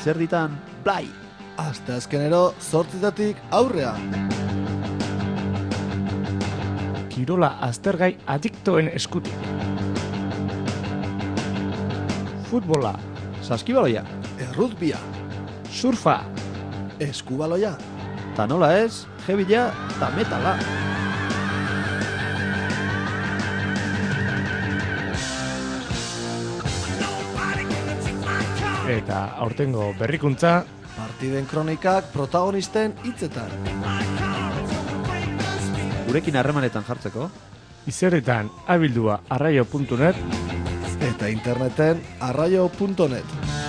Izerditan Blai. Asteazkenero 8:00 aurrea. Kirola aztergai adiktoen eskutik. Futbola, Saskibaloia, Errutbia, surfa, Eskubaloia, ta nola ez, jebila eta metala. eta aurtengo berrikuntza, partiden kronikak protagonisten hitzetan. Gurekin harremanetan jartzeko, Izerditan abildua arraio.net Eta interneten arraio.net.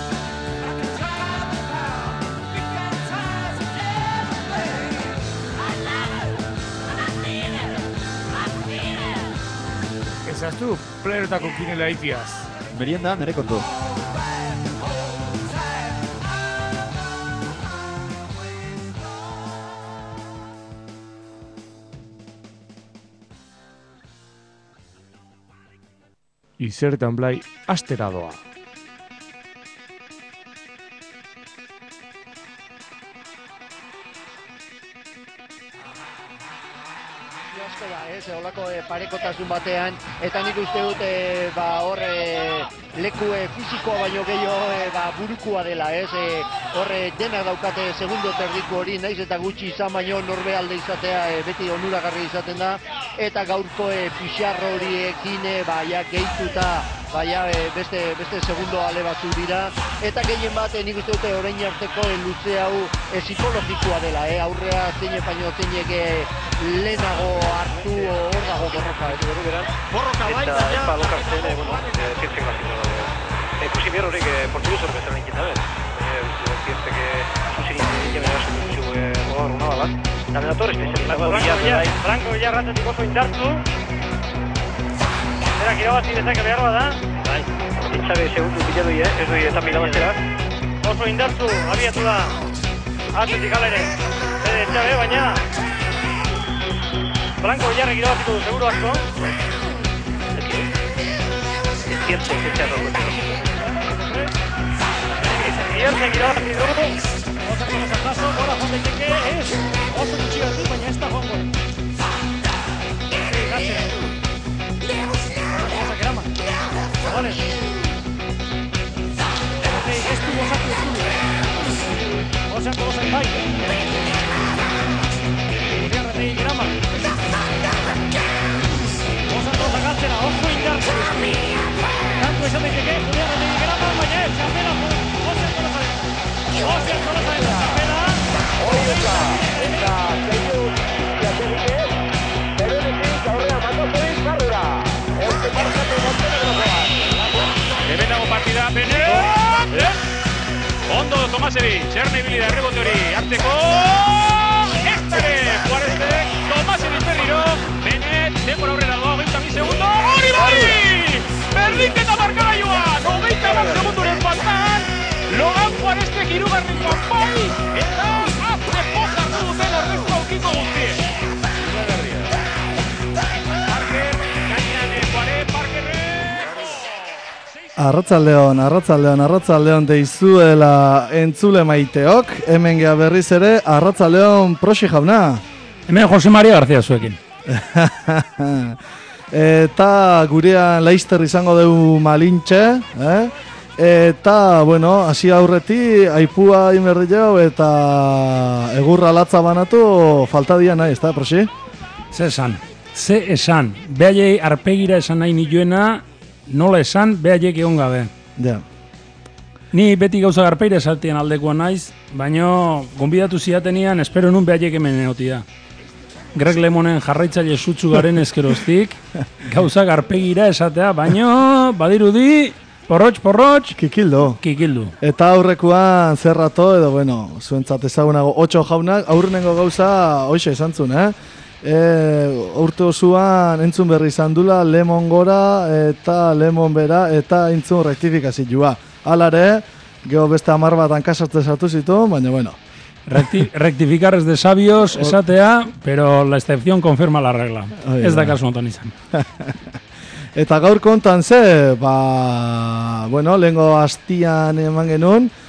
ezaztu playerotako kinela itiaz. merienda nere kontu. Izerditan Blai astera doa. Asko da, olako parekotasun batean, eta nik uste dut hor leku fisikoa baino gehiago burukua dela, hor dena daukate segundo terdiku hori, naiz eta gutxi izan baino norbealde izatea beti onuragarri izaten da, eta gaurko pixarro horiekin gehituta beste segundo ale batzu dira, eta gehien bat nik uste dute orain arteko luze hau psikologikoa dela, aurrea zeinek baino zeinek lehenago hartu hor dago borroka. Borroka bai, eta lokartzen, zirtzen gazito. Ikusi behar horrek portuguz horrek bezala inkita bez. Zirtzen zuzin ikena su jugador una bala. También Torres Franco Villarratetik oso indartu. Berak irabazi dezake behar bada. Bai, itxabe segundu bilatu ez doi eta milabazera. Oso indartu, abiatu da. Atletik alere. Itxabe, baina Franco Villarrek irabaziko du, seguro asko. Zirtzen irabazi du. Osako zazazo, gora joan daiteke, oso gutxi bat du, baina ez da joango. Gatzera. Osak erama. Zagones. Ez du osatu ez du. Osako osak bai. Villarretik erama. Osako osak gatzera, oso indartu. Tanto esan daiteke, Villarretik erama, baina ez, txapela osako osak. Osako osak txapela. Eta zeitu ziaterik berenetik aurrea matozu izkarrera. Euste markatu Montenegrokoa. Hemen dago partida, Benet! Ondo Tomasevic, Txernibili da errebote hori, hartzeko! Eztare, Juarezek, Tomasevic berriro, Benet, denbora aurrera doa, 20 segundo, hori bai! Berdinketa markagailua, 90 segunduren faltan, Logan Juarezek hirugarren bai, eta azte pozar duten errestu aukiko guztien. Arratzaldeon deizuela entzule maiteok, hemen gea berriz ere, arratzaldeon prosi jauna. Hemen Jose Maria García zuekin. Eta gurean Leicester izango dugu Malintxe, eta, bueno, hasi aurreti, aipua inberdillo eta egurra latza banatu falta dia nahi, ez da, prosi? Ze esan, behaiei arpegira esan nahi nioena, nola esan, behaiek egon gabe. Ja. Ni beti gauza garpeira esaltien aldekoa naiz, baino gonbidatu ziatenian espero nun behaiek hemen egotia. Greg Lemonen jarraitzaile sutsu garen ezkeroztik, gauza garpegira esatea, baino badirudi, porrotx, kikildu. Eta aurrekoan zerrato, edo, bueno, zuentzat ezagunago, 8 jaunak, aurrenengo gauza, hoxe esan zuen, urte osoan entzun berri izan dula, Lemon gora eta Lemon bera eta entzun rektifikazioa. Alare, geho beste 10 bat hankasartzen sartu zitu, baina bueno. Rectificar es de sabios, esatea, pero la excepción confirma la regla. Ez da kasu honetan izan. Eta gaur kontan ze, bueno, lehengo hastian eman genuen,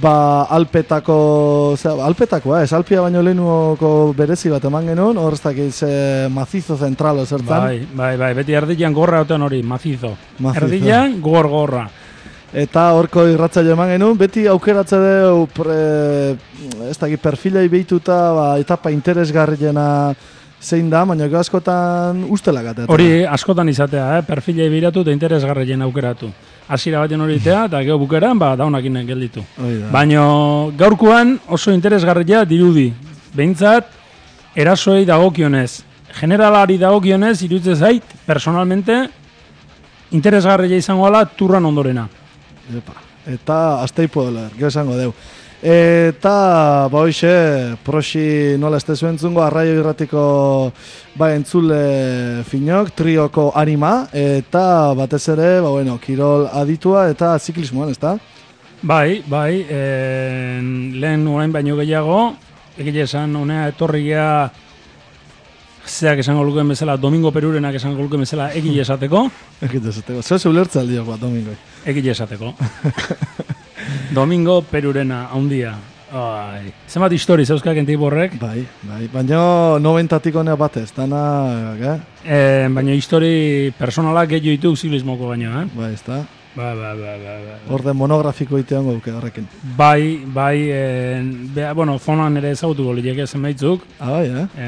Alpetakoa, Alpia baino lehenuko berezi bat eman genuen, hor ez dakiz macizo zentralo zertan. Bai, beti erdilean gorra oten hori, macizo. Erdilean gorra. Eta horko irratzaile eman genuen, beti aukeratze deu, ez dakit perfilei behituta, etapa interesgarriena zein da, baina askotan ustela gateatzen. Hori askotan izatea, perfilei behiratu eta interesgarriena aukeratu. Hasiera baten hori itea, eta geho bukeran, daunakin gelditu. Baina gaurkoan oso interesgarria dirudi. Behintzat, erasoei dagokionez. Generalari dagokionez, iruditzen zait, personalmente, interesgarria izango ala turran ondorena. Eta azteipo dela, gero esango deu. Eta, hoxe, proxi nola ez tezu entzungo, Arraio Irratiko entzule finok, trioko anima, eta batez ere, kirol aditua eta ziklismoan, ez da? Bai, lehen orain baino gehiago, egile esan, honea etorria, zeak esango lukeen bezala, Domingo Perurenak esango lukeen bezala, egile esateko. Egile esateko, zeu ulertza aldiak bat, Domingo. Egile esateko. Domingo Perurena, haundia. Zenbat histori zeuzkak enti borrek? Bai, baina 90-tik honea batez, dana... Baina histori personalak gehiago ditu ziklismoko baino, Bai, ez da. Bai. Orde monografiko iteango duke horrekin. Bai, fonan ere ezagutuko lieke zenbaitzuk. Bai,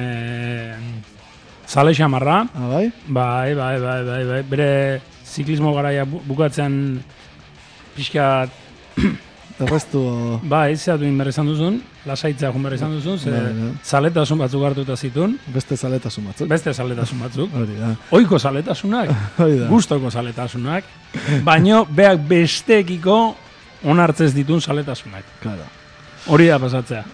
Zale xamarra. Bai? Bai. Bere ziklismo garaia bukatzean pixka... Errestu... Bai, zehatu inber izan duzun, lasaitzea jun behar izan duzun, zaletasun batzuk hartuta zitun. Beste zaletasun batzuk. Hori da. Oiko zaletasunak, gustoko zaletasunak, baino beak besteekiko onartzez ditun zaletasunak. Claro. Hori da pasatzea.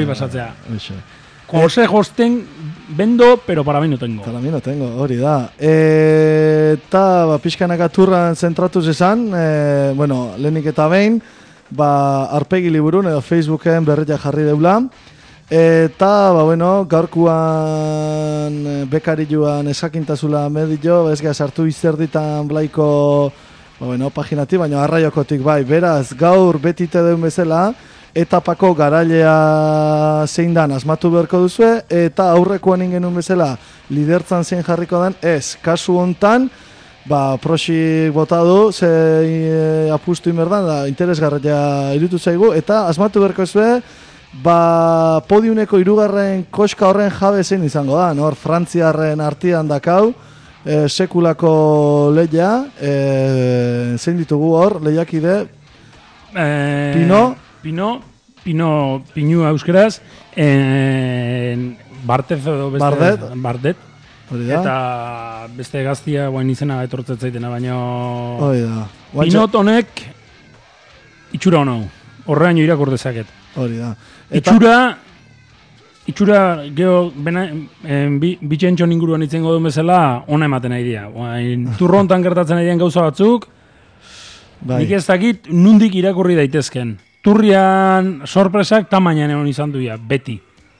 Consejos vendo, pero para mí no tengo. Para mí no tengo, hori da. Eta pixkanaka turran zentratuz esan, lehenik eta behin, arpegi liburun edo Facebooken berriak jarri deula. Eta, gaurkuan bekari joan esakintazula medio, bezga sartu izerditan blaiko, paginati, baina arraiokotik bai. Beraz, gaur betite deun bezala, etapako garailea zein dan asmatu beharko duzue, eta aurrekoan ingenun bezala lidertzan zein jarriko den, ez, kasu hontan, prosik bota du, ze apustu inberdan, da interesgarria irutu zaigu, eta asmatu beharko zue, podiuneko 3. koska horren jabe zein izango da, hor frantziarren artian dakau, sekulako lehia, zein ditugu hor, lehiakide, Pinu euskeraz, Bardet, eta beste gaztia guain izena etortzet zaitena, baina Pinot honek itxura honau, horreaino irakur dezaket. Itxura geho bitxentxon inguruan itzengo duen bezala ona ematen nahi dira. Turrontan gertatzen nahi dian gauza batzuk, nik ez dakit nundik irakurri daitezken. Turrian sorpresak tamainan egon izan duia, beti.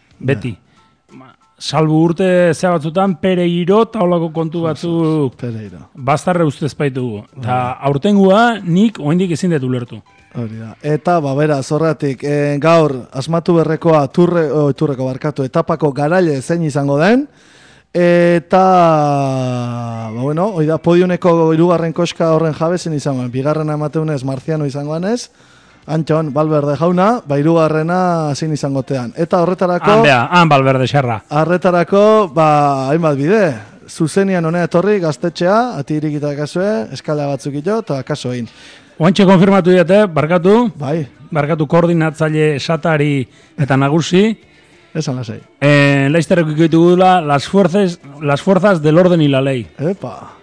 Salbu urte zea batzutan, Pereiro eta holako kontu batzuk bastarre ustez baitugu. Eta aurtengua nik oendik ezin detu lertu. Eta, beraz, horretik, gaur asmatu berrekoa turreko barkatu etapako garaile zein izango den, eta, oida, podiuneko 3. koska horren jabezen izango den, bigarrena emateunez Marziano izango denez, Antxon, Valverde jauna, 3. zein izangotean. Eta horretarako... Valverde xerra. Horretarako, hainbat bide. Zuzenian honea etorri, gaztetxea, ati irikita kasue, eskala batzuk ito, eta kaso egin. Oantxe konfirmatu diate, barkatu. Bai. Barkatu koordinatzaile esatari eta nagusi. Esan lasei. Laizterreko ikoitu gudula, las fuerzas del orden y la ley. Epa.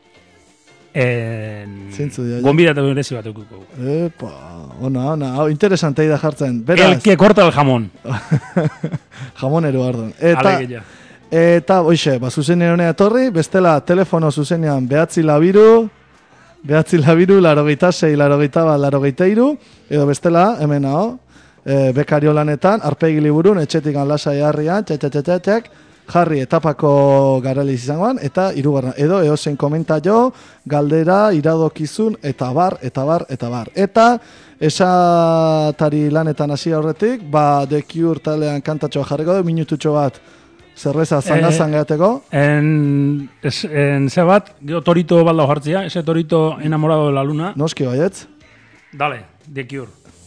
Gonbidatu berezi bat eukuko. Epa, ona, interesantei da jartzen. El que corta el jamón. Jamonero ardon. Eta, oixe, zuzenean honea etorri, bestela telefono zuzenean 942, 86, 83, edo bestela, hemen hau, bekario lanetan, arpegi liburun, etxetik lasai harrian, txek, jarri etapako garaliz izangoan, eta hirugarren, edo eozen komentaio, galdera, iradokizun, eta bar. Eta esatari lanetan hasi aurretik, The Cure talean kantatxoa jarriko du, minututxo bat, zerbeza zangazan gehateko. En ze bat, geho torito balda jartzia, ese torito enamorado de la luna. Noski baietz. Dale, The Cure.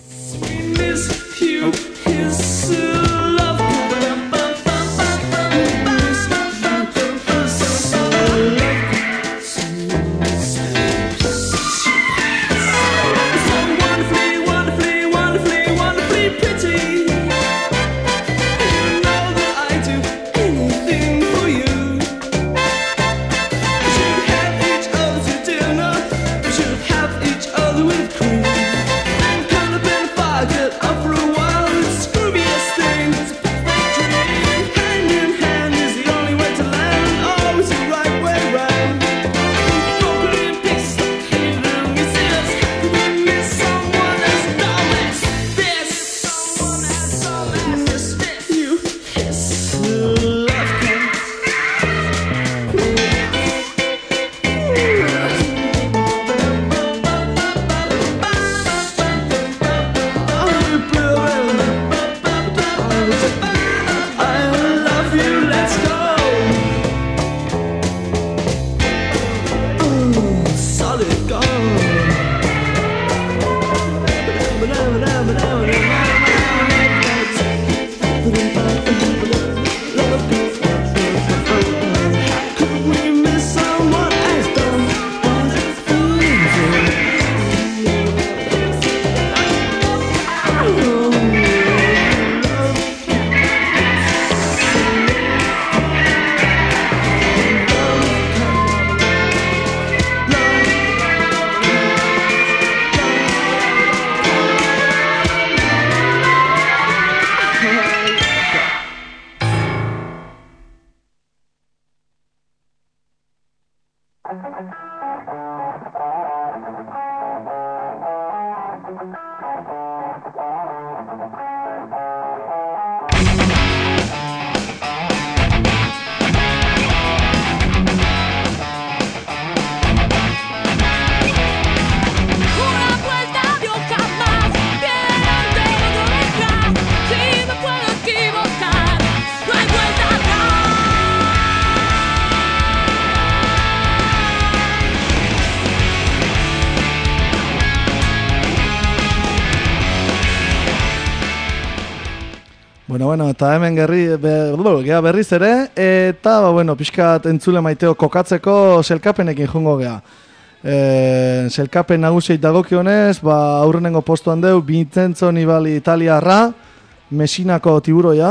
Bueno, eta hemen gea berriz ere, eta, pixkat entzule maiteo kokatzeko selkapenekin jungo gea. Selkapen nagusieit dagokionez, aurrenengo postuan deu, Vincenzo Nibali italiarra, Messinako tiburoia,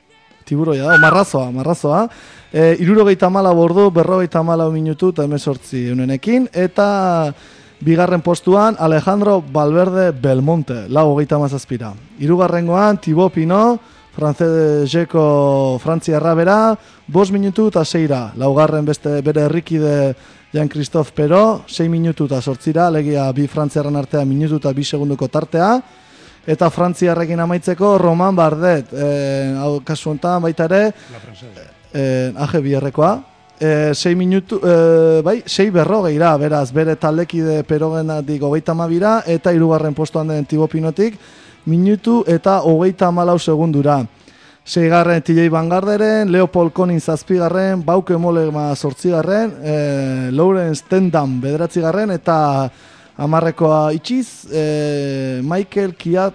marrazoa. 64 bordu, 54 minutu eta 18 unenekin, eta bigarren postuan Alejandro Valverde Belmonte, 37. Hirugarrengoan Thibaut Pinot, franceseko frantziarra bera, 5 minutu eta 6, laugarren beste bere herrikide Jean-Christophe Perrault, 6 minutu eta 8, legia bi frantziarren artea minutu eta 2 segunduko tartea, eta frantziarrekin amaitzeko Romain Bardet, kasu honetan baita ere, AG2-errekoa, 6 minutu, 6 berrogeira, beraz, bere taldekide Perraultetik 32, eta hirugarren postuan den Thibaut Pinotik, minutu eta 34 segundura. 6garren TJ Van Garderen, Leopold Konin 7garren, Bauke Mollema 8garren, Lawrence Tendam 9garren, eta 10rekoa itxiz, Michael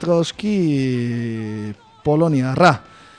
Kwiatkowski Poloniarra.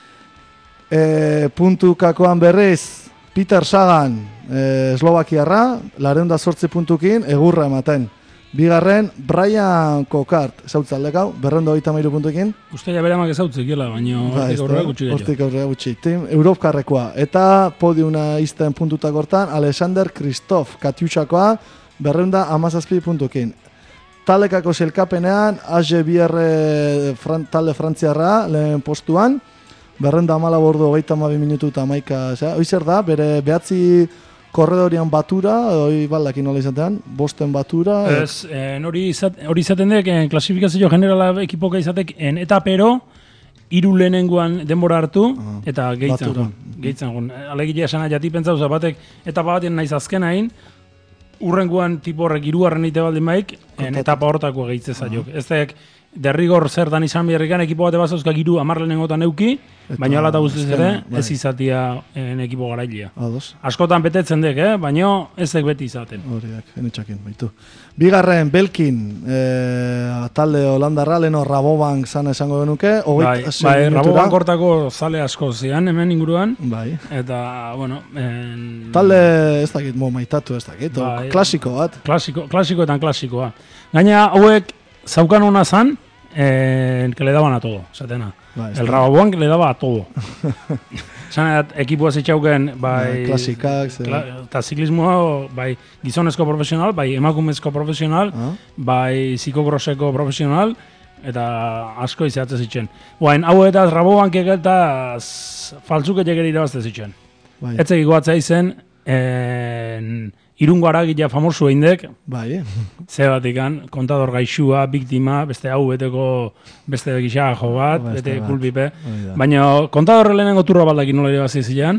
Puntukakoan berriz, Peter Sagan Eslovakiarra, 208 puntukin, egurra ematen. Bigarren, Brian Kokart, zautzaldekau, 233 puntukin. Uste ja beramak ezautzik, baina hortik aurrera gutxi. Tim Europkarrekoa. Eta podiuna izten puntutak hortan, Alexander Kristoff, Katiusakoa, 217 puntukin. Talekako selkapenean, AG2 talde frantziarra, lehen postuan, 214 bordu, 22 minutu eta 11. Hoizer da, bere behatzi korredorian batura, hori baldakin nola izatean, bosten batura. Hori izaten dek, klasifikazio generala ekipoka izatek, etapero, hiru lehenengoan denbora hartu, eta gehitzen batura. gun. Alegile esana jati pentsauza batek, etapa baten naiz azken hain, urrengoan tipo horrek hirugarren ite baldin baik, etapa hortako gehitzen zaiok. Ez dek, derrigor zertan izan biherrikan, ekipo bate bazauzkak 10 lehenengotan euki, baina ala eta guztiz ere, ez izatia ekipo garailea. Askotan betetzen dek, baina ezek beti izaten. Horiak, enetxakin, baitu. Bigarren, Belkin, talde holandarra, leno Rabobank zan esango genuke. Bai, Rabobank hortako zale asko zian, hemen inguruan. Bai. Eta, bueno... Talde, ez dakit, maitatu ez dakit, klasiko bat. Klasikoetan klasikoa. Gaina, hauek, zaukan hona zan, que le daban a todo, zatena. El Rabobank le daba a todo. Zan, ekipua zitxauken, bai... Klasikak, eta ziklismoa, bai, gizonezko profesional, bai, emakumezko profesional, bai, zikokroseko profesional, eta asko izatzen zitzen. Baina, hau eta Rabobankek eta faltzuketek ere irabazte zitzen. Etzek iguatzea izen, Irungo aragila famosu eindek, ze batikan, kontador gaixua, biktima, beste hau beteko beste gixaga jo bat, bete kulpipe. Baina kontadorre lehenengo turra baldakin nola irabazi zilean.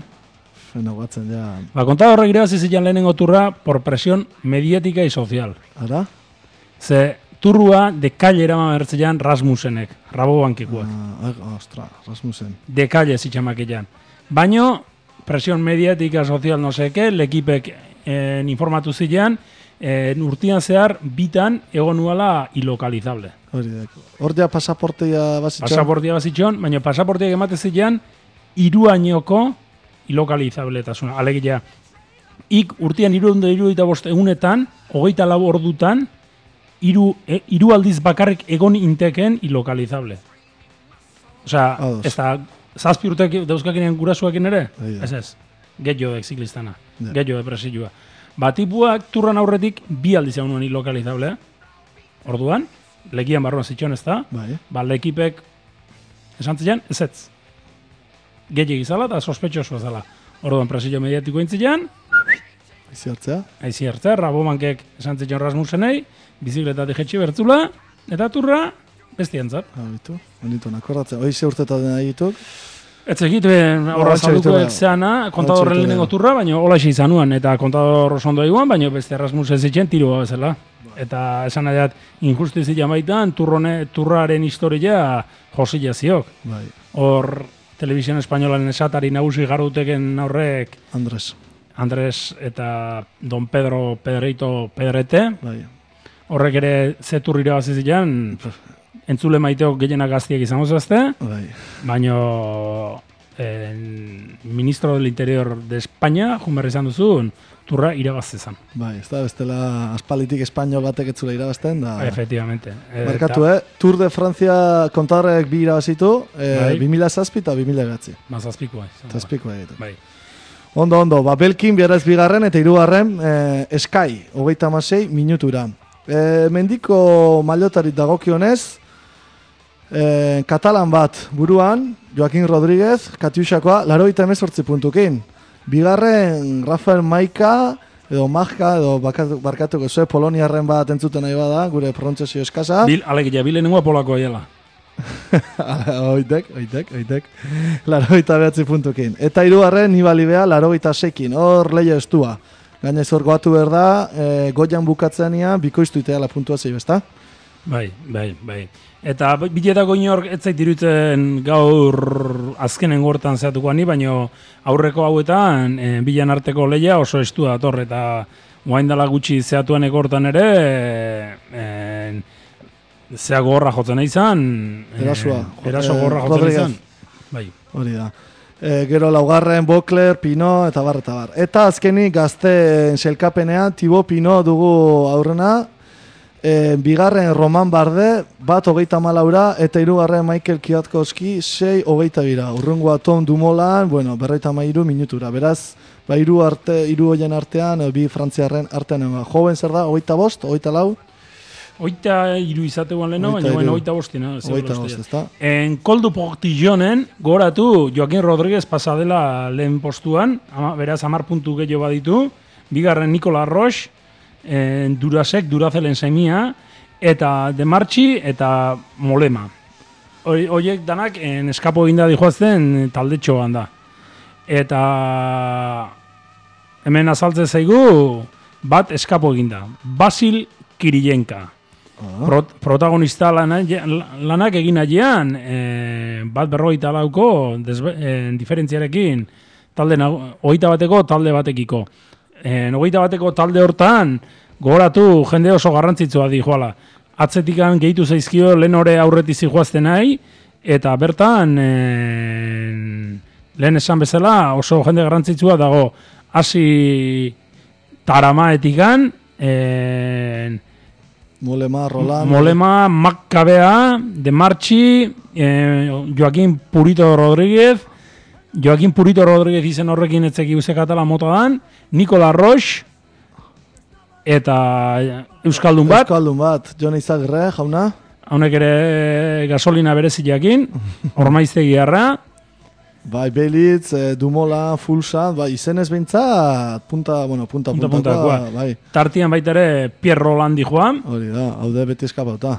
Kontadorre irabazi zilean lehenengo turra por presión mediática y social. Ara? Ze turrua de calle eraman bertzean Rasmussenek, Rabobankikuak. Ostra, Rasmussen. De calle zitxamakilean. Baina presión mediática, social, no seke, lekipek informatu zilean, urtian zehar bitan egon nuala ilokalizable. Hor ja pasaportea bazitxon? Pasaportea bazitxon, baina pasaporteak emate zilean 3 añoko ilokalizabletasuna. Alegia, urtian 365 egunetan, 24 ordutan, 3 aldiz bakarrik egon inteken ilokalizable. Osea, ez da, 7 urtek dauzkakenean gurasuakin ere? Ez. Getxo dek ziklistana, getxo depresioa. Batipuak turran aurretik 2 aldiz egon nuen ilokalizable. Orduan, lekian barruan zitxon ez da, lekipek esan zilean, ez. Getxo egizala eta sospetxosu zala. Orduan, presio mediatiko intzilean, Aizi hartzea, Rabobankek esan zitzen Rasmussenei, bizikleta dijetxi bertzula, eta turra bestientzat. Bonito, nakordatzen. Hoize urtetan dena dituk? Ez egit, horra saldukoek zeana, kontadorren lehenengo turra, baina hola isi izanuan, eta kontador oso ondo eguan, baina beste Rasmussen zitzen tiroa bezala. Eta esan nahiat, injustizia baitan, turraren historia josila ziok. Hor, Televisión Españolaren esatari nagusi garuteken aurrek Andres eta Don Pedro Pedreito Pedrete. Horrek ere zetur irabazi zilean, entzule maiteok gehienak gaztiek izango zazte, baina ministro del Interior de España, junberri izan duzun, turra irabazte zan. Ez da, bestela aspalitik espainol batek etzula irabazten, da... Efectivamente. Markatu, Tour de Francia kontadorrek 2 irabazitu, 2007 eta 2009. Zazpikoa. Zazpikoa egiten. Ondo, Belkin biarrez bigarren eta 3. Sky, 36 minutura. Mendiko mailotari dagokionez, Katalan bat buruan, Joaquin Rodríguez, Katiusakoa, 88 puntukin. Bigarren, Rafael Maika, edo Majka, edo barkatuko zuen, Poloniarren bat entzuten nahi bada, gure pronuntzio eskasa. Alegia, bilenengoa polakoa jela. Oitek. 89 puntukin. Eta 3. Nibali Bea, 86kin. Hor lehio estua. Gainez hor goatu behar da, goian bukatzeania, bikoiztu iteala puntuazio, ezta? Bai. Eta biletako inork ez zait iruditzen gaur azkenen gortan zehatuko ani, baina aurreko hauetan bilan arteko lehia oso estua dator, eta guain dela gutxi zehatuan egortan ere zeago gorra jotzen izan. Eraso gorra jotzen izan. Bai. Hori da. Gero laugarren Bokler, Pino, eta bar. Eta azkenik gazte selkapenean Thibaut Pino dugu aurrena. Bigarren Roman Barde, 1:34, eta 3. Michael Kwiatkowski, 6:22. Urrungoa Tom Dumoulin, 53 minutura. Beraz, 3 hoien artean, 2 frantziarren artean. Joven zer da, 25, 24? 23 izateguan leheno, baina 25. 25, ez da? En Koldu Portillonen, goratu Joaquin Rodríguez pasadela lehen postuan, beraz 10 puntu gehiago baditu. Bigarren Nicolas Roche, Duracek, Duracelen semia, eta Demarchi eta Molema. horiek danak eskapo eginda dihoazten taldetxoan da. Eta hemen azaltzen zaigu bat eskapo eginda. Basil Kirilenka. Protagonista lanak egin agian, bat 54ko diferentziarekin, hogeita bateko talde batekiko. Hogeita bateko talde hortan, gogoratu jende oso garrantzitsua di joala. Atzetikan gehitu zaizkio lehen hore aurretiz zijoazten nahi, eta bertan, lehen esan bezala, oso jende garrantzitsua dago, hasi Taramaetikan, Molema, Roland... Molema, Maccabea, De Marchi, Joaquín Purito Rodríguez izen horrekin etzeki uzekatala motodan, Nicola Roche, eta Euskaldun bat, Jon Izagirre, jauna. Haunek ere gasolina bereziakin, Ormaiztegiarra. Bai, Belitz, Dumola, Fulsa, bai, izenez behintzat, punta-puntakoa, bai. Tartian baita ere Pierre Roland joan. Hori da, haude beti eskapauta.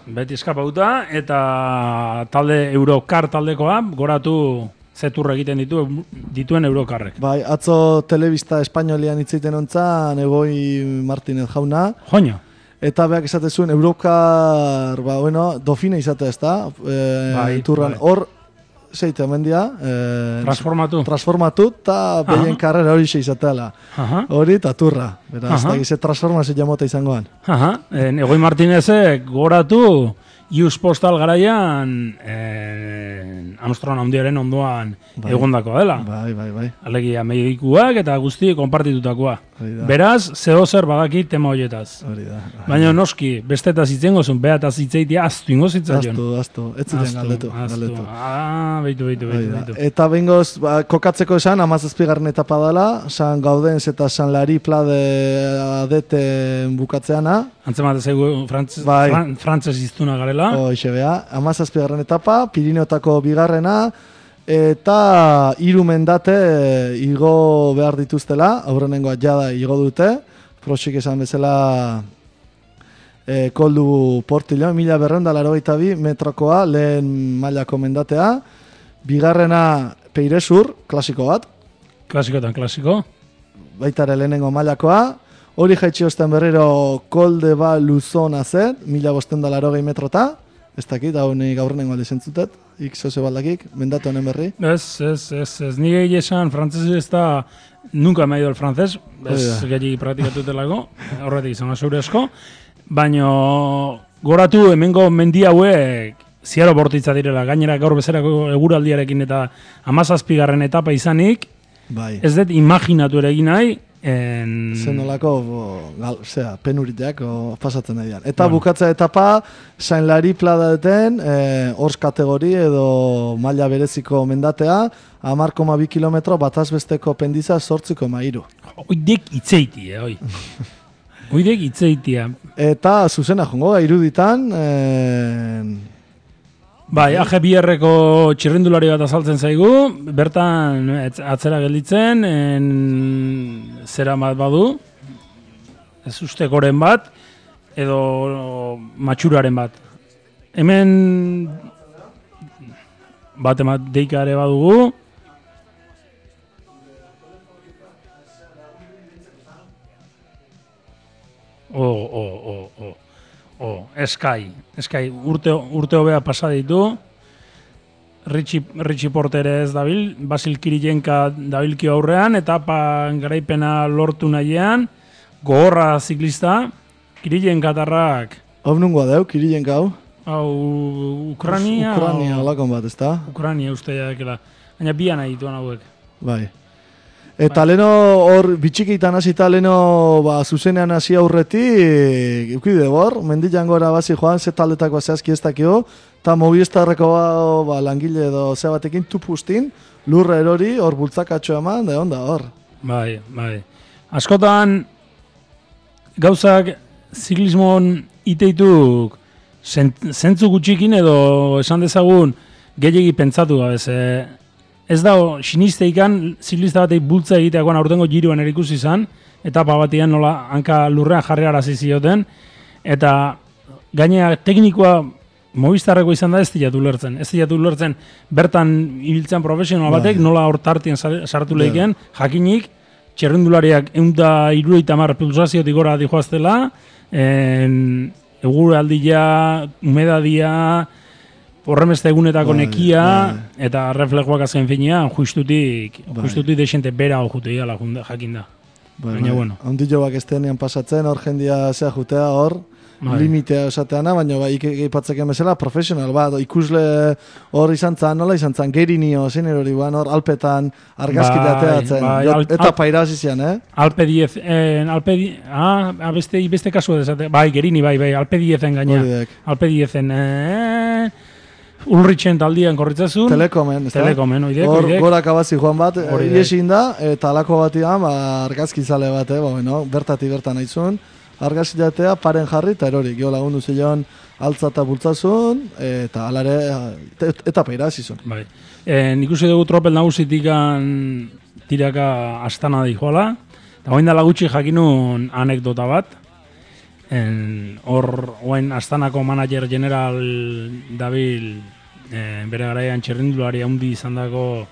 Eta talde Eurokar taldekoa, goratu zeturra egiten dituen Eurokarrek. Bai, atzo telebista espainolian hitzeiten ontzan, Egoi Martinez jauna. Joño. Eta beak esate zuen, Eurokar, dofine izatea ez da, turran hor, zeite mendia, transformatu eta behien karrera hori izateala. Hori eta turra. Beraz, da gize transformazio jamota izangoan. Egoi Martinezek goratu Ius Postal garaian Amstron handiaren ondoan egondakoa dela. Bai. Alegia medikuak eta guzti konpartitutakoa. Beraz, zer badaki tema horietaz. Baina noski, bestetaz itzengo zuen, behataz itzeitia aztu ingo zitzaion. Aztu, ez ziren galdetu. Beitu. Eta bengoz, kokatzeko esan, 17. etapa dela, San Gaudens eta San Lari Plade adeten bukatzeana. Antzemate zaigu frantzes iztuna garela. Hoxe bea, 17. etapa, Pirineotako bigarrena, eta 3 mendate igo behar dituztela, aurrenengoa jada igo dute, prosik esan bezala koldu Portillo, 1282 metrokoa, lehen mailako mendatea, bigarrena Peiresur, klasiko bat. Klasiko. Baitare lehenengo mailakoa, hori jaitsi osten berriro Koldeba Luzona zen, 1580 metrota, ez dakit, hau nik aurrenengo alde zentzutet, X-ose baldakik, mendate honen berri. Ez, nire esan frantzesi ez da, nunca me ha ido el francés, ez gehiagik praktikatutelako, horretik izan azure asko, baina goratu hemengo mendi hauek ziaro bortitza direla, gainera gaur bezerako eguraldiarekin eta 17. etapa izanik, ez dut imaginatu ere egin nahi, zenolako penuriteak pasatzen nahi. Eta bukatza etapa Sain Lari Pladeten hors kategori edo maila bereziko mendatea 10,2 kilometro batazbesteko pendiza 8,3. Oidek itzeitia, Oidek itzeitia. Eta zuzena jongo da iruditan Bai, AG2-erreko txirrindulari bat azaltzen zaigu, bertan atzera gelditzen, zera bat badu, ez ustekoren bat, edo matxuraren bat. Hemen bat emat deika ere badugu. Eskai, urte hobea pasa ditu, Richie Porter ez dabil, Basil Kirilenka dabilki aurrean, etapa garaipena lortu nahian, gogorra ziklista, Kirilenka tarrak. Hau nungoa deu, Kirilenka hau? Hau, Ukrania alakon bat, ez da? Ukrania uste jadekela, baina bian nahi dituan hauek. Bai. Eta leno hor bitxikitan hasita leno zuzenean hasi aurretik ukide hor, mendian gora basi joan ze taldetako zehazki ez dakio, eta Movistarreko langile edo ze batekin tupustin, lurra erori, hor bultzakatxo eman, da onda hor. Bai. Askotan gauzak ziklismon iteituk zentzu gutxikin edo esan dezagun gehiagi pentsatu gabez, ez da, sinisteikan ziklista batei bultza egiteakoan aurtengo giroan erikusi izan, etapa batian nola hanka lurrean jarri arazi zioten, eta gainea teknikoa Movistarreko izan da ez diatu lertzen bertan ibiltzen profesional batek nola hortartien sartu lehikeen, jakinik, txerrendulariak 170 pulsaziotik gora dihoaztela, eguraldia, humedadia, horremeste egunetako nekia, eta reflejoak azken finean, justutik desente bera jute igala jakinda. Baina, bueno. Ondillo bak estenean pasatzen, hor jendia zea jutea, hor, limitea esateana, baina ipatzeken bezala profesional bat, ikusle hor izan zan, nola izan zan, Gerinio, zein erori, hor alpetan argazkita teatzen, eta pairazi zian, Alpe 10, beste kasua desate, Gerini, Alpe 10-en gaina, Alpe 10-en, Ulritzen taldian korritzazun. Telekomen, oidek. Hor gorak abazi joan bat, iesin da, eta alako batian, argazkizale bat, bertatik bertan aizun, argazkilatea paren jarri, eta erorik, jo lagundu zion altza eta bultzazun, eta alare, eta peirazizun. Nik uste dugu tropel nagusitikan tiraka astana di joala, eta hoin dala gutxi jakinun anekdota bat, hor oain astanako manager general dabil bere garaian txerrindulari handi izan dago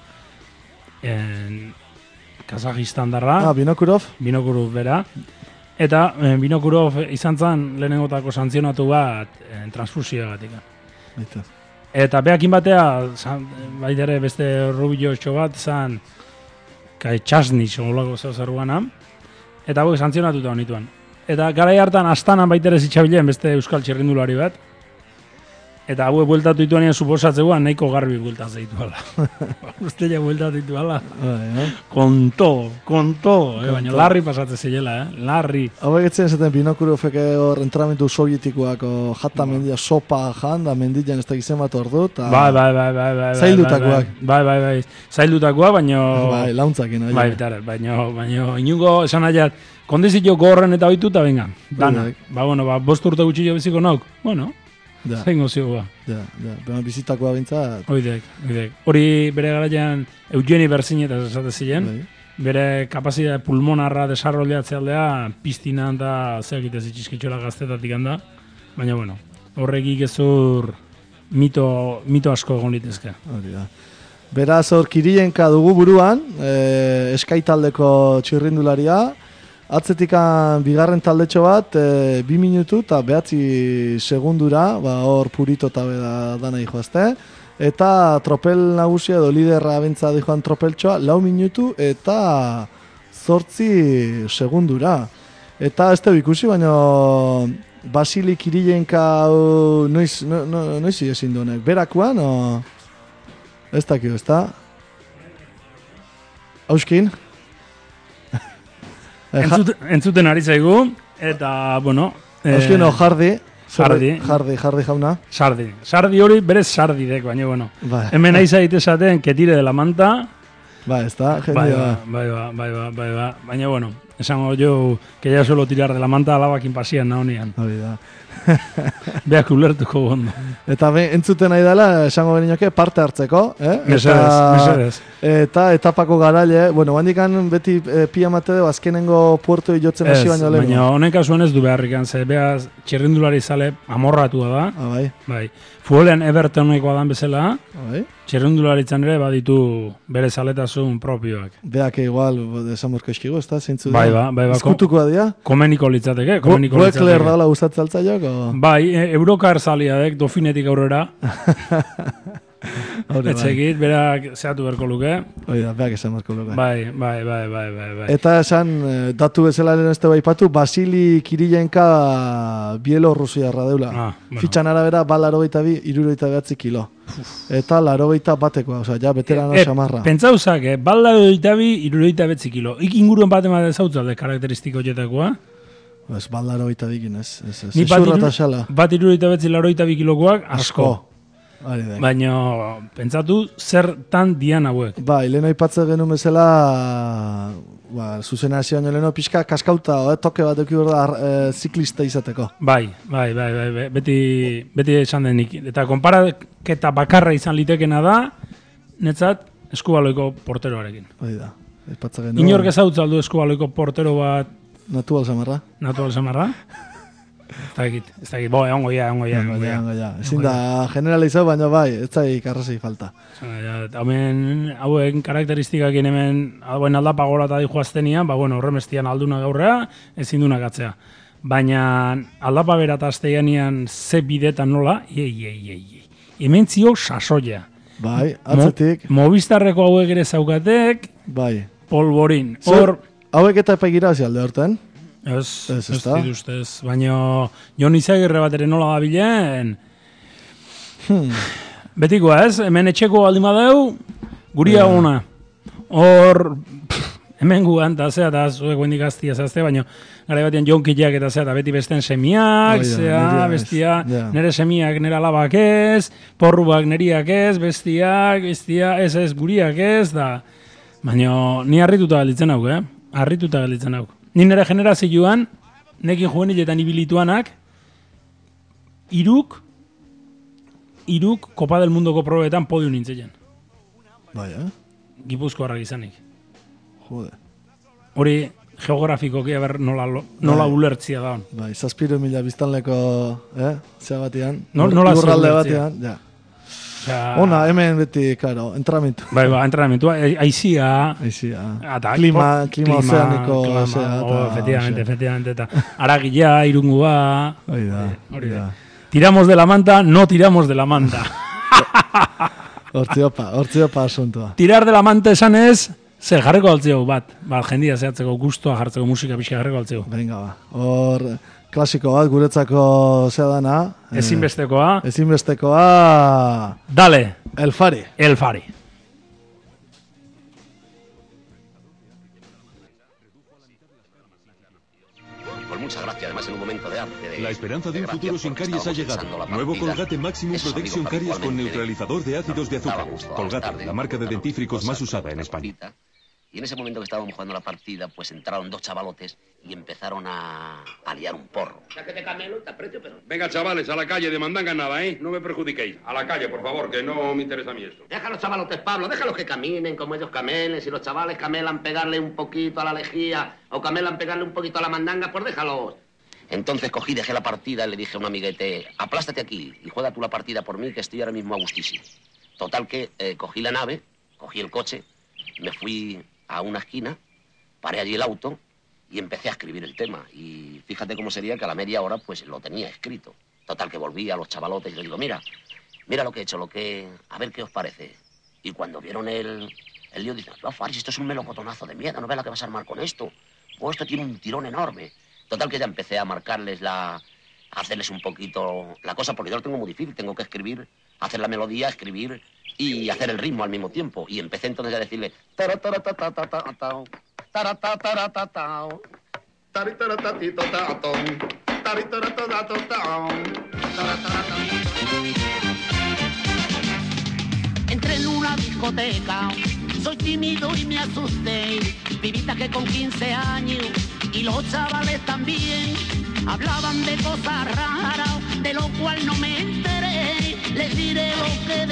Kazajistan darra. Binokurov bera. Eta Binokurov izan zen lehenengotako santzionatu bat transfusioagatik. Eta behakin batea, baitere beste rubio bat zan Kaitxasnitz olako zerruana, eta hauek santzionatuta honituan. Eta garai hartan astanan baitere zitxabilen beste euskal txerrindulari bat. Eta hauek bueltatu dituanean suposatzeguan nahiko garbi bueltaz dituala. Ustela bueltatu dituala. Konto. Baina larri pasatze zilela, larri. Hauek etzen zaten Binokuroveke hor entramentu sovietikoak jata mendia sopa jan, da mendian ez da gizen bat ordu. Bai. Zaildutakoak. Bai. Zaildutakoak, baina... Bai, launtzakin. Baina inungo esan aiat, kondizio gorren eta oitu eta venga. Dana. Bost urte gutxi jo biziko nauk. Bueno... Zain gozioa. Bizitakoa bintzat. Oidek. Hori bere garaian Eugeni Berzinetas esate ziren. Bere kapazitatea pulmonarra desarrollatzea aldea piztinan da zeakitez itxizkitxola gaztetatik handa. Baina, bueno, horregik ezur mito asko egon litezke. Beraz, hor Kirienka dugu buruan, eskaitaldeko txirrindularia. Atzetikan bigarren taldetxo bat, 2 minutu eta 9 segundura, hor purito eta dana dihoazte. Eta tropel nagusia edo liderra bentsa dihoan tropeltxoa, 4 minutu eta 8 segundura. Eta ez tebu ikusi, baina Basili Kirilenka noiz ezin duenek. Berakuan, ez dakio, ez da? Auskin? Entzuten ari zaigu, eta, bueno... Euskino, jardi jauna. Sardi hori, berez sardidek, baina, bueno. Hemen aiza esaten, que tire de la manta. Ez da, jendia. Bai. Baina, bueno, esango jo, que ya suelo tirar de la manta alabakin pasian nahonean. Hori da. Beak ulertuko gondo. Eta entzuten nahi dela, esango beninoke, parte hartzeko. Mesedez. Eta etapako garaile, bueno, handikan beti pia mate dugu, azkenengo puerto jotzen hasi baino lehen. Baina honen kasuan ez du beharrikan, ze beaz txerrindulari zale amorratua da. Bai. Fuolean Evertonekoa dan bezala, txerrindularitzan ere baditu bere zaletasun propioak. Beak igual, desamorko eskigo, ez da, zeintzu da? Bai. Eskutukoa dira? Komeniko litzateke. Goekler daula gustatzen altzaiok? Bai, Eurokar zaliadek, dofinetik aurrera. Etxekit, berak zehatu berko luke. Oida, beak esan berko luke. Bai. Eta esan, datu bezala lehen ez te baipatu, Basili Kirilenka Bielorrusiarra deula. Fitxan arabera, bal 62 kilo. Eta 81 osea, ja, veterano xamarra. Pentsauzak, bal 62 kilo. Ik inguruen bat emate zautzalde karakteristiko jetakoa. Ez, bal 82 ekin, ez. Ni bat 62 kilokoak asko. Baina, pentsatu, zertan dian hauek. Bai, leheno ipatze genuen bezala, zuzena hasi baino leheno pixka kaskauta, toke bat eki da ziklista izateko. Bai, beti esan denik. Eta konparaketa bakarra izan litekena da, netzat, eskubaloiko porteroarekin. Bai da, ipatze genuen. Inork ezautza aldu eskubaloiko portero bat... Natural Samarra. Ez dakit, egongo ja. Ezin da generalizau, baina bai, ez zaik arrazei falta. Hauen karakteristikakien hemen, hauen aldapa gora eta dihoaztenian, horremestian alduna gaurrea, ezin dunak atzea. Baina aldapa bera eta azteianian ze bidetan nola, hemen zio sasoia. Bai, atzetik. Movistarreko hauek ere zaukatek, bai. polvorin. Hauek eta epegira alde horten? Ez dituztez, baina Jon Izagirre bat ere nola gabilen. Betikoa ez, hemen etxeko baldin badeu, guria ona. Hor, hemen guan, eta zea, eta zuek guendik aztia zazte, baina gara batean jonkiak eta zea, eta beti besten semiak, zea, bestia, nere semiak, nere alabak ez, porruak neriak ez, bestiak, ez, guriak ez, da, baina ni harrituta galitzen hau, harrituta galitzen hau. Ni nire generazioan, nekin juveniletan ibilituanak, iruk Kopa del Mundoko probetan podium nintzen. Bai, Gipuzkoarrak izanik. Jode. Hori geografikoki nola ulertzia da. Bai, 7.000 biztanleko, zea batean. Nola ulertzia. Ja. Ona, hemen beti, karo, entrenamentu. Bai, entrenamentu. Aizia. Klima ozeaniko. Efectivamente. Eta Aragia, Irungua. Hori da. Tiramos de la manta, no tiramos de la manta. Hortziopa asuntua. Tirar de la manta esan ez, zer jarreko altzeo bat. Jendia zehatzeko, guztua jartzeko, musika pixka jarreko altzeo. Venga, ba. Hor, klasiko bat, guretzako zea dana. Ezinbestekoa. Dale. El Fari. Mucha gracia, además en un momento de arte. La esperanza de un futuro sin caries ha llegado. Nuevo Colgate Maximum Protection Caries con neutralizador de ácidos de azúcar. Colgate, la marca de dentífricos más usada en España. Y en ese momento que estábamos jugando la partida, pues entraron dos chavalotes y empezaron a liar un porro. Ya que te camelo, te aprecio, pero... Venga, chavales, a la calle, de mandanga nada, No me perjudiquéis. A la calle, por favor, que no me interesa a mí esto. Deja a los chavalotes, Pablo, déjalos que caminen como ellos camelen. Si los chavales camelan pegarle un poquito a la lejía o camelan pegarle un poquito a la mandanga, pues déjalos. Entonces cogí, dejé la partida y le dije a un amiguete, aplástate aquí y juega tú la partida por mí, que estoy ahora mismo a gustísimo. Total que cogí la nave, cogí el coche, me fui a una esquina, paré allí el auto y empecé a escribir el tema. Y fíjate cómo sería que a la media hora pues lo tenía escrito. Total que volví a los chavalotes y les digo, mira lo que he hecho, a ver qué os parece. Y cuando vieron el lío, dicen, no, Faris, esto es un melocotonazo de mierda, no ves la que vas a armar con esto. Pues esto tiene un tirón enorme. Total que ya empecé a marcarles a hacerles un poquito la cosa, porque yo lo tengo muy difícil, tengo que escribir, hacer la melodía, escribir y hacer el ritmo al mismo tiempo. Y empecé entonces a decirle... Entré en una discoteca, soy tímido y me asusté. Pibita que con 15 años y los chavales también hablaban de cosas raras, de lo cual no me enteré. Les diré lo que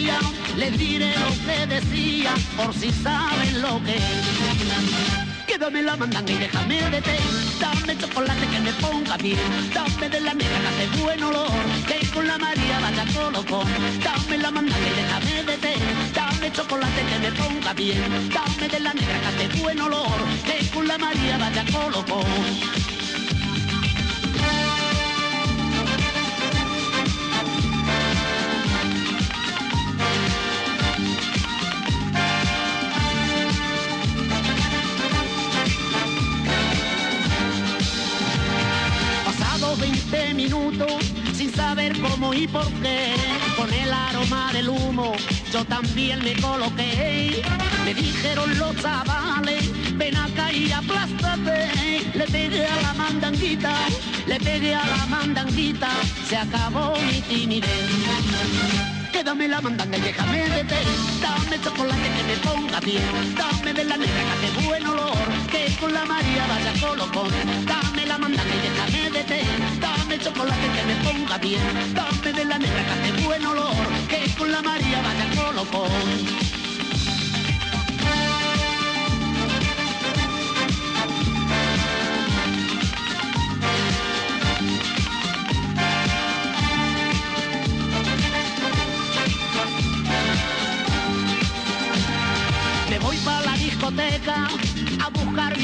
decía, por si saben lo que es. Quédame la mandanga y déjame de té. Dame chocolate que me ponga bien. Dame de la negra que hace buen olor, que con la María vaya colocón. Dame la mandanga y déjame de té. Dame chocolate que me ponga bien. Dame de la negra que hace buen olor, que con la María vaya colocón. Pasado 20 minutos sin saber cómo y por qué, con el aroma del humo yo también me coloqué. Me dijeron los chavales, ven acá y aplástate. Le pegué a la mandanguita, se acabó mi timidez. Quédame la mandanga y déjame de té. Dame chocolate que me ponga bien. Dame de la negra que hace buen olor, que con la María vaya colocón. Dame la mandanga y déjame de té. Dame chocolate que me ponga bien. Dame de la negra que hace buen olor, que con la María vaya colocón.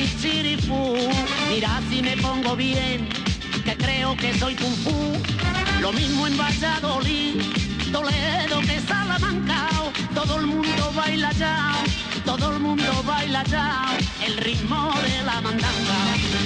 chirifú. Mira si me pongo bien, que creo que soy kung fu. Lo mismo en Valladolid, Toledo que Salamanca. Todo el mundo baila ya, todo el mundo baila ya el ritmo de la mandanga.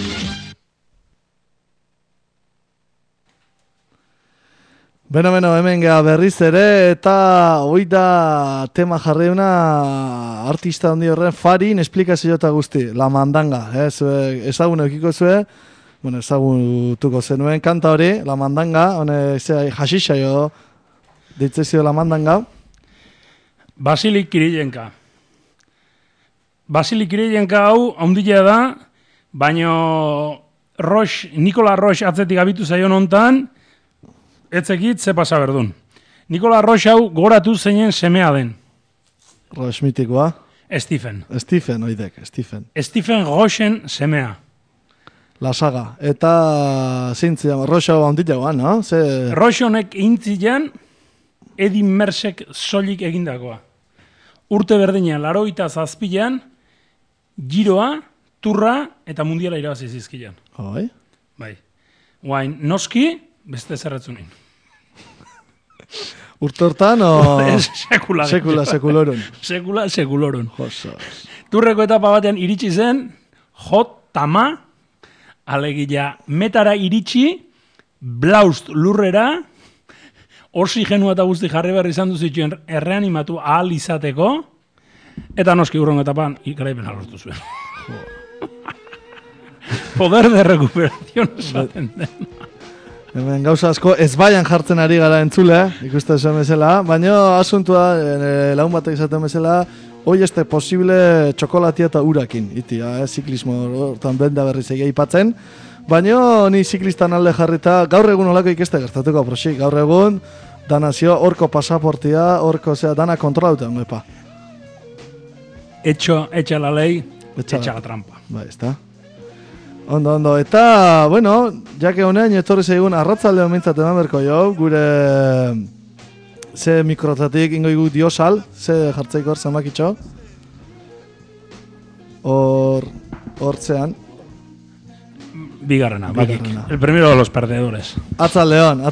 Beno, hemen geha berriz ere, eta hoi da tema jarreuna artista handi horren Farin esplikazio eta guzti, La Mandanga, ezagun eukiko zue, bueno, ezagutuko zenuen kanta hori, La Mandanga, jasixa jo, ditzezio La Mandanga. Basilik Kirilenka. Basilik Kirilenka hau, haundila da, baino Nikola Roche atzetik abitu zaion hontan, etzekit ze pasa berdun. Nikola Roche hau goratu zeinen semea den. Roche mitikoa? Stephen, oidek, Stephen. Stephen Rochen semea. La saga. Eta zintzia, Roche hau handiagoan, no? Roche honek intzilean Edin Mersek soilik egindakoa. Urte berdinean, 87an, giroa, turra eta mundiala irabazi zizkian. Bai. Guain, noski, beste zerretzunin. Urte hortan, o... Sekuloron. Sekuloron. Turreko etapa batean iritsi zen, tama, alegia metara iritsi, blaust lurrera, oxigenua eta guzti jarri berri izan duzituen erreanimatu ahal izateko, eta noski urron etapan ikaraipena lortu zuen. Poder de recuperación esaten den. Hemen gauza asko ez baian jartzen ari gara entzule, ikusten zuen bezala, baina asuntua lagun batek izaten bezala, hoi este posible txokolatia eta urakin, ziklismo hortan benda berriz egia ipatzen, baina ni ziklistan alde jarrita, gaur egun olako ikeste gertatuko prosik, gaur egun, danazio, horko pasaportia, horko dana kontrolauta, ongepa. Etxa la ley, etxa la trampa. Bai, ezta. Ondo, eta, bueno, jake honean, etorri zeigun, arratzalde homintzat eman berko jo, gure ze mikrotatik ingoigu diosal, ze jartzeiko hor zamakitxo. Hortzean. Bigarrena, bakik. El primero de los perdedores. Atzaldeon.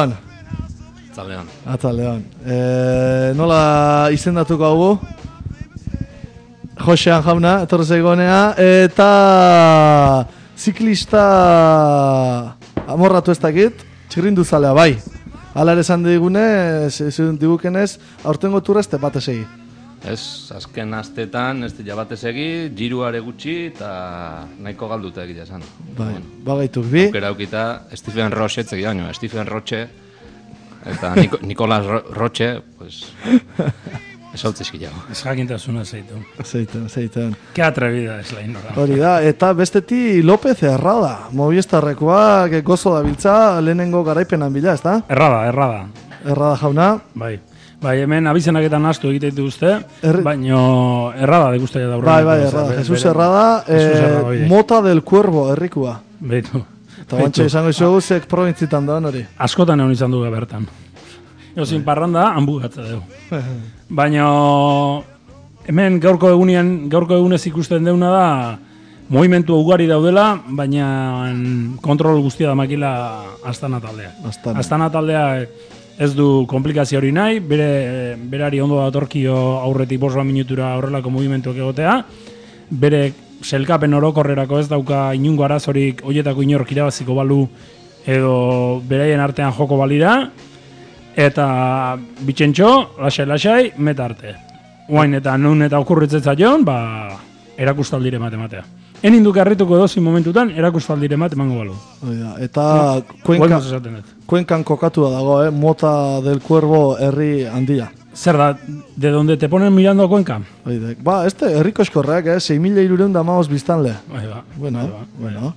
Nola izendatuko hau? Josean jauna, etorri zeigonea, eta... Ziklista amorratu ez dakit, txirrindu zalea, bai. Hala ere esan digukenez, aurtengo turra ez te bate segi. Ez, azken astetan, ez dira bate segi, giruare gutxi eta nahiko galduta egitea esan. Bai, bagaituk bi. Aukera aukita, Stephen Roche etzegi baino, Stephen Roche eta Nicolas Roche, pues... Esaltzizkiago. Ez jakintasuna zeitun. Zeitun. Ke atrevida ez lain nora. Hori da, eta besteti López Errada. Movistarrekoa, gozo da biltza, lehenengo garaipenan bila, ez da? Errada. Errada jauna. Bai, hemen abizenak eta nastu egiteitu uste, baino Errada de guztia da urren. Bai, Errada. Jesus Errada, Mota del Cuervo, herrikoa. Beitu. Eta bantxe izango izugu zek provintzitan da hori. Askotan egon izan dugu bertan. Jozin parranda, hanbugatza dugu. Baina hemen gaurko egunez ikusten deuna da movimentu ugari daudela, baina kontrol guztia da makila Astana taldea. Astana taldea ez du komplikazio hori nahi, berari ondo datorkio aurretik 5 minutura horrelako movimentuak egotea, bere selkapen orokorrerako ez dauka inungo arazorik hoietako inork irabaziko balu edo beraien artean joko balira, eta bitxentxo, lasai, meta arte. Oain eta nun eta okurritzeza joan, erakustaldire matematea. Eninduk harrituko dozin momentutan, erakustaldire matemango balu. Eta Kuenkan kokatu dago, Mota del Cuervo herri handia. Zer da, de donde te ponen mirando a Cuenca? Herriko eskorrak, 6.315 biztanle. Bueno.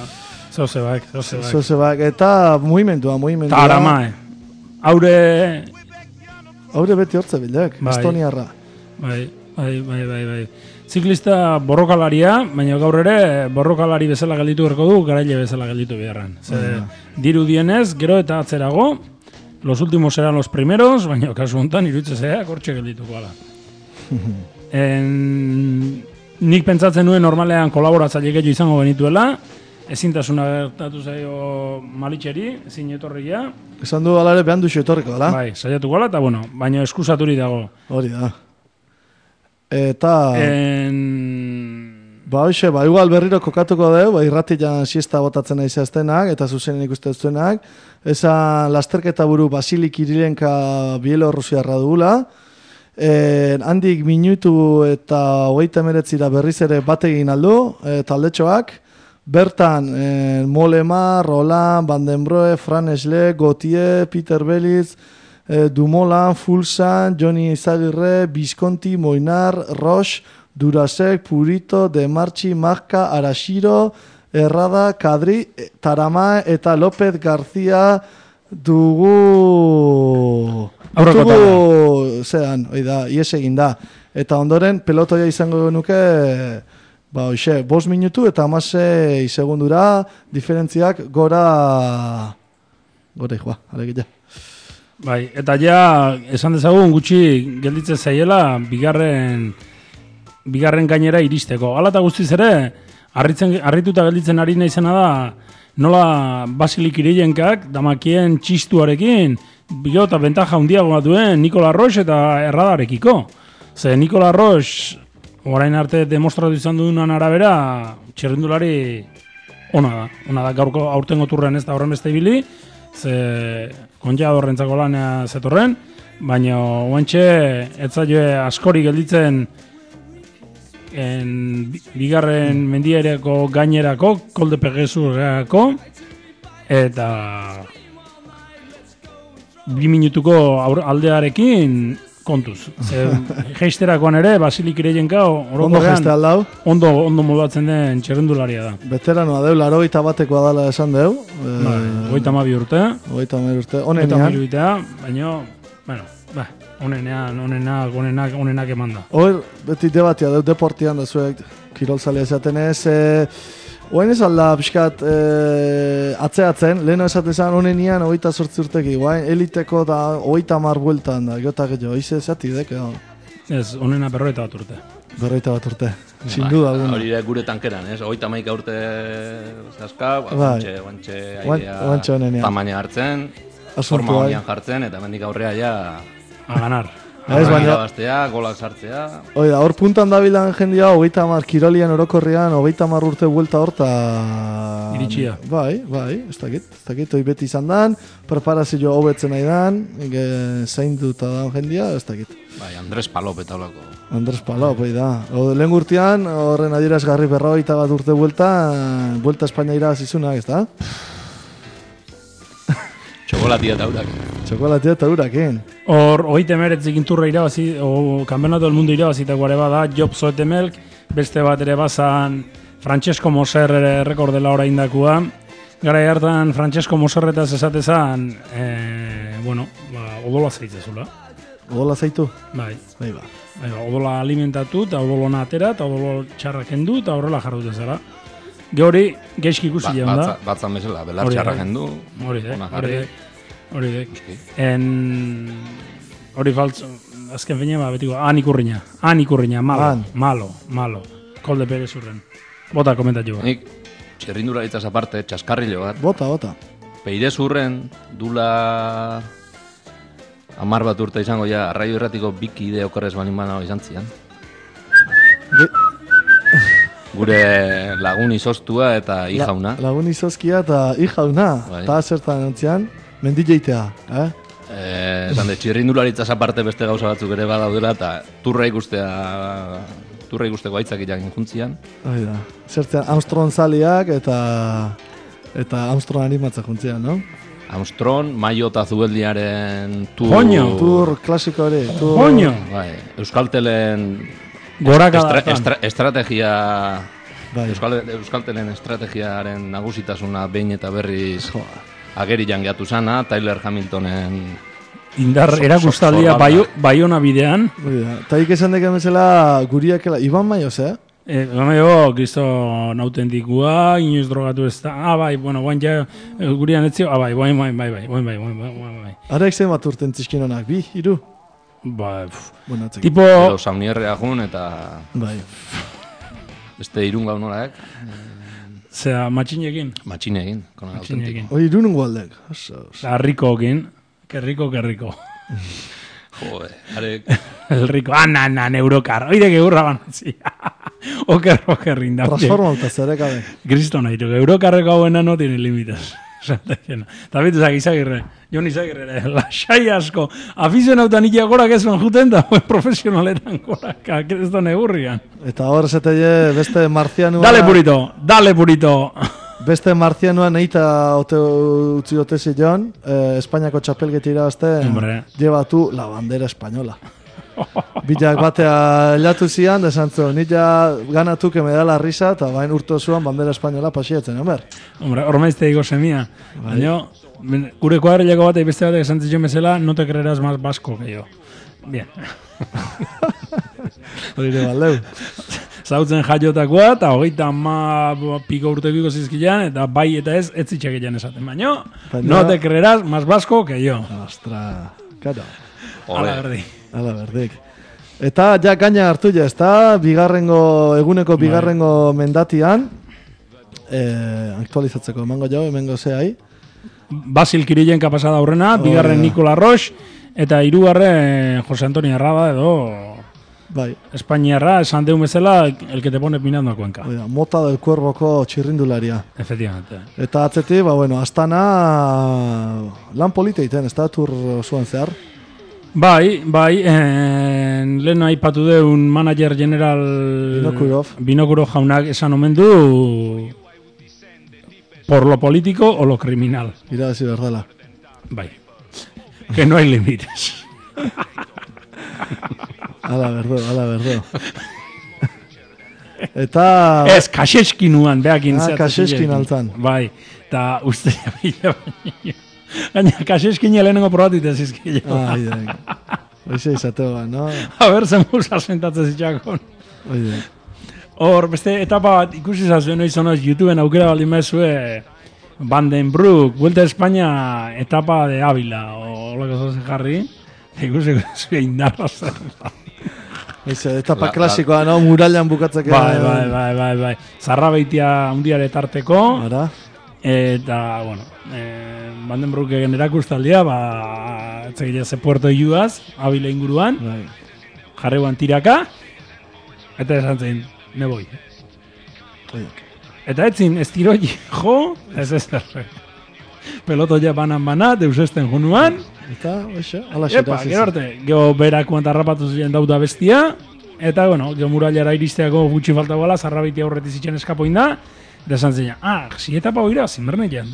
Zozebak, eta mugimentua. Ta aramae. Haure beti hortze bildek, estoniarra. Bai. Ziklista borrokalaria, baina gaur ere borrokalari bezala gelditu berko du, garaile bezala gelditu beharran. Diru dienez, gero eta atzerago, los últimos eran los primeros, baina kasu hontan iruditzea kortxe geldituko ala. nik pentsatzen nuen normalean kolaboratzaile gehiago izango genituela, ezintasuna gertatu zaio Malitxeri, ezin etorria. Esan du alare behan duxo etorriko, dela? Bai, saiatuko gala, eta bueno, baina eskusaturi dago. Hori da. Eta... hoxe, igual berriro kokatuko dugu, irratian siesta botatzen nahi zehaztenak, eta zuzenen ikustezuenak. Esan lasterketa buru Vasili Kirilenka Bielorrusiarra dugula. Handik minutu eta 29 berriz ere bategin aldu, taldetxoak. Bertan, Mollema, Roland, Van den Broe, Fran Esle, Gautier, Peter Belitz, Dumoulin, Fulsan, Johnny Izagirre, Visconti, Moinar, Roche, Durasek, Purito, Demarchi, Marca, Arashiro, Errada, Kadri, Tarama eta López García dugu... zean, ies egin da. Eta ondoren, pelotoia izango genuke... hoxe, 5 minutu eta 16 segundura, diferentziak gora joa, alegia. Bai, eta ja, esan dezagun gutxi gelditzen zaiela, bigarren gainera iristeko. Hala eta guztiz ere, harrituta gelditzen ari naizena da, nola Vasili Kirilenkak, damakien txistuarekin, bigeo eta bentaja handiagoa duen Nikola Roche eta Erradarekiko. Ze Nikola Roche... orain arte demostratu izan duenan arabera, txerrindulari ona da, gaurko aurtengo turrean ez da horren beste ibili, ze kontxa horrentzako lanea zetorren, baina oantxe ez zaioe askori gelditzen bigarren mendiereko gainerako, kolde pegezurreako, eta 2 minutuko aldearekin kontuz. Geisterakoan ere, Vasili Kirilenka ondo moldatzen den txerrendularia da. Veteranoa deu, 81-koa dala esan deu. 32 urte. 32 urte. Onenak eman da. Hor, beti debatia deu, deportian da zuek, kirolzalea esaten ez, oain ez alda, pixkat, atzeatzen, leheno esatezan onenian 28 urteki, oain eliteko da 30 bueltan da, gota gehiago, ize zati dek, Ez, onena 41 urte. 41 urte, sin duda alguna. Hori gure tankeran, ez? 31 urte zaska, guantxe tamaina hartzen, forma honian jartzen, eta mendik aurrea ja... A ganar. Golak sartzea. Oida, hor puntan dabilan jendia 30 kirolian orokorrian 30 urte buelta horta... Iritsia. Bai, ez dakit, hoi beti izan dan, preparazio hobetzen nahi dan, zainduta da jendia, ez dakit. Bai, Andres Palop eta olako. Andres Palop, da. Lehen urtean, horren adierazgarri 41 urte buelta Espainia irabazizunak, ez da? Txokolatia eta urak. Hor, 39 inturra irabazi, o Campeonato del Mundo irabazitako ere bada, Job Zoetemelk, beste bat ere bazan Francesco Moser ere rekordela orain dakua. Garai hartan Francesco Moserretaz esatezan, odola zaitzezula. Odola zaitu? Bai. Odola alimentatu, eta odolona atera, eta odolo txarra kendu, eta horrela jarrute zara. Gehori, geizki ikusi jaun da. Batzan bezala, belar txarra jendu. Hori dek. Hori faltz, azken feina, betiko, ikurriña, malo. Kolde perezurren. Bota komentatu. Nik, txerrindularitzaz aparte, txaskarrilo bat. Bota. Peirezurren, dula 10 bat urte izango ja, arraio erratiko biki ide okorrez balin bana izan zian. Gure lagun izostua eta ijauna. Lagun izoskia eta ijauna. Eta zertan ontzian, mendilleitea. Esan de, txirrindularitzaz aparte beste gauza batzuk ere badaudela eta turra ikusteko aitzak ikan juntzian. Zertzen, Armstrong zaliak eta Armstrong animatzak juntzian, no? Armstrong, Maio eta Zubeldiaren tur klasiko hori. Euskaltelen... estrategia... Euskaltelen estrategiaren nagusitasuna behin eta berriz agerian gehiatu zana, Tyler Hamiltonen... Indar erakustaldia Baiona bidean. Eta esan deken bezala guriakela, Iban Maioz, Iban Maio, kristo nautentikua, inoiz drogatu ez da. Guain ja gurian etzio, bai. Arek zen bat urten txizkinonak, 2, 3? Tipo... Edo saunierrea jun eta... Bai. Beste Irungo nolaek. Zea, matxinekin. Matxinekin. Irungo aldek. Rikokin. Kerriko. Jode, are... El rico. Neurokar. Oide geurra banatzi. Oker indau. Transformauta zerekabe. Kristo nahi, eurokarreko hauena no tiene límites. Eta bituzak Izagirre. Jon Izagirre, lasai asko. Afizionautan ikia gorak ez ban juten da, profesionaletan gorak. Ez da negurrian. Eta hor zeteye beste marzianua... Dale purito. Beste marzianuan eita utzi dotezi joan, Espainiako txapelgeti irabazte, llebatu la bandera española. Bilak batea helatu zian, esan zu, nila ganatu que me da la risa, eta bain urto zuan bandera española pasietzen, homer. Hombre, ormaizte digo semia. Baina, gure kuadrileko bat beste batek esan zitzen bezala, no te creerás más vasco que yo. Bien. Horire baldeu. Zautzen jaiotakoa, eta hogeita piko urtekiko zizkilean, eta bai eta ez zitxekilean esaten. Baina, no te creerás más vasco que yo. Ostra, claro. Ala berdik. Eta ja gaina hartu ja, ezta eguneko bigarrengo mendatian, aktualizatzeko emango jau, emengo zehai. Basil Kirilenka pasada aurrena, bigarren Nikola Roche, eta hirugarren Jose Antonio Arraba edo... Bai. Espainiarra, esan deun bezala, el que te pone pinando a Cuenca. Mota del Cuervoko txirrindularia. Efectivamente. Eta atzeti, astana lan polita iten, ez da, tur zuen zehar? Bai, lehen aipatu deun manager general Vinokurov jaunak esan omen du por lo político o lo criminal. Irabazi berdala. Bai. Que no hay límites. Ala berdo. Eta... Ez, Kaseskin behakin zeatzen. Kaseskin altzan. Bai, eta uste bila baina. Gaina, Kaseskin lehenengo probatite zizkile. Oize izateo, no? A ber, zen musa sentatzen zitxakon. Hor, beste etapa bat ikusi zazuen oizonoz YouTubeen aukera baldin bezue Vandenbroek, Vuelta a España, etapa de Ávila, o lako zozen jarri. Ikusi zuen indarra zen. Etapa klasikoa, no? Murallan bukatzake. Bai. Zarrabeitia undiare tarteko. Eta, bueno, Vandenbroeken erakustaldia, etzegila ze Puerto Iuaz, Ávila inguruan. Jarreuan tiraka. Eta esan zein, me boi. Eta etzin, ez tiroi, jo, ez erre. Peloto ja banan, deusesten jonuan. Eta, ala xera. Gero arte, geho berakuan tarrapatu ziren dauda bestia. Eta, bueno, geho murallara iristeako gutxi falta gola, zarrabeitia horretiz itxen eskapoin da. Eta esan zein, si etapa oira, zinberne jan.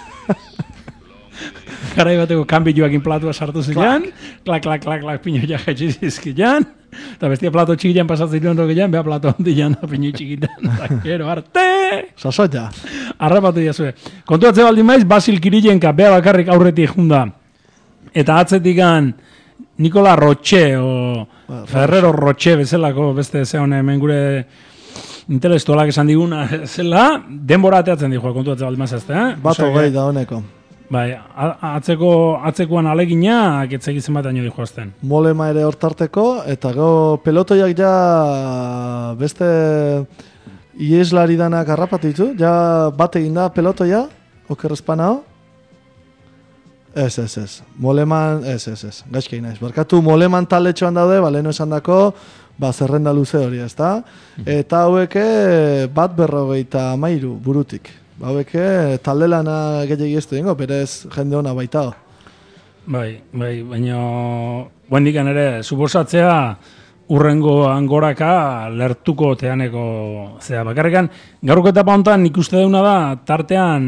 Garai bateko kanbioakin platua sartu zilean, klak, pino ja jaitsi zizkilean, eta bestia plato txikilean pasatzen zilean rokean, beha plato ondilean da pino txikitan, eta gero arte! Sasoia! Arrapatu jazue. Kontuatze baldin maiz, Basil Kirilenka beha bakarrik aurretik junda, eta atzetikan Nikola Roche, o Ferrero Roche bezalako, beste ze honen hemen gure intelektualak esan diguna zela, denbora ateatzen dijoa, kontuatze baldin maiz ezte, Bato gai da honeko. Bai, atzekoan alegina, etzegitzen bat aino dihoazten. Molema ere hortarteko, eta go pelotoiak ja beste ieslari danak harrapatu ditu, ja bat egin da pelotoia, okerrezpanao. Ez. Moleman, ez. Gaizkei naiz. Barkatu, Moleman taletxoan daude, leheno esan dako, zerrenda luze hori, ezta? Eta haueke bat 53 burutik. Haueke talde lana gehiagi ez du dingo, berez jende hona baitao. Bai, baina buendikan ere, suposatzea urrengo angoraka lertuko teaneko zea. Bakarrikan, gaurko etapa honetan ikuste deuna da, tartean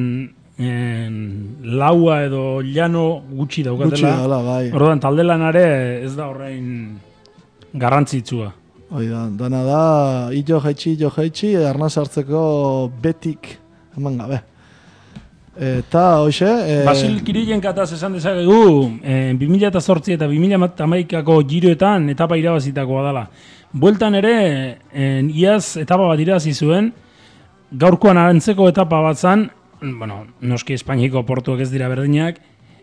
laua edo llano gutxi daukatela. Gutxi daula, bai. Orduan, talde lanare ez da horrein garrantzitsua. Oida, dana da, illo jaitsi, arnaz hartzeko betik eman gabe. Eta, hoxe... Basil Kirilenka kataz esan dezakegu, 2008 eta 2011ko giroetan etapa irabazitakoa dela. Bueltan ere, iaz etapa bat irabazi zuen, gaurkoan arantzeko etapa bat zan, bueno, noski Espainiko portuak ez dira berdinak,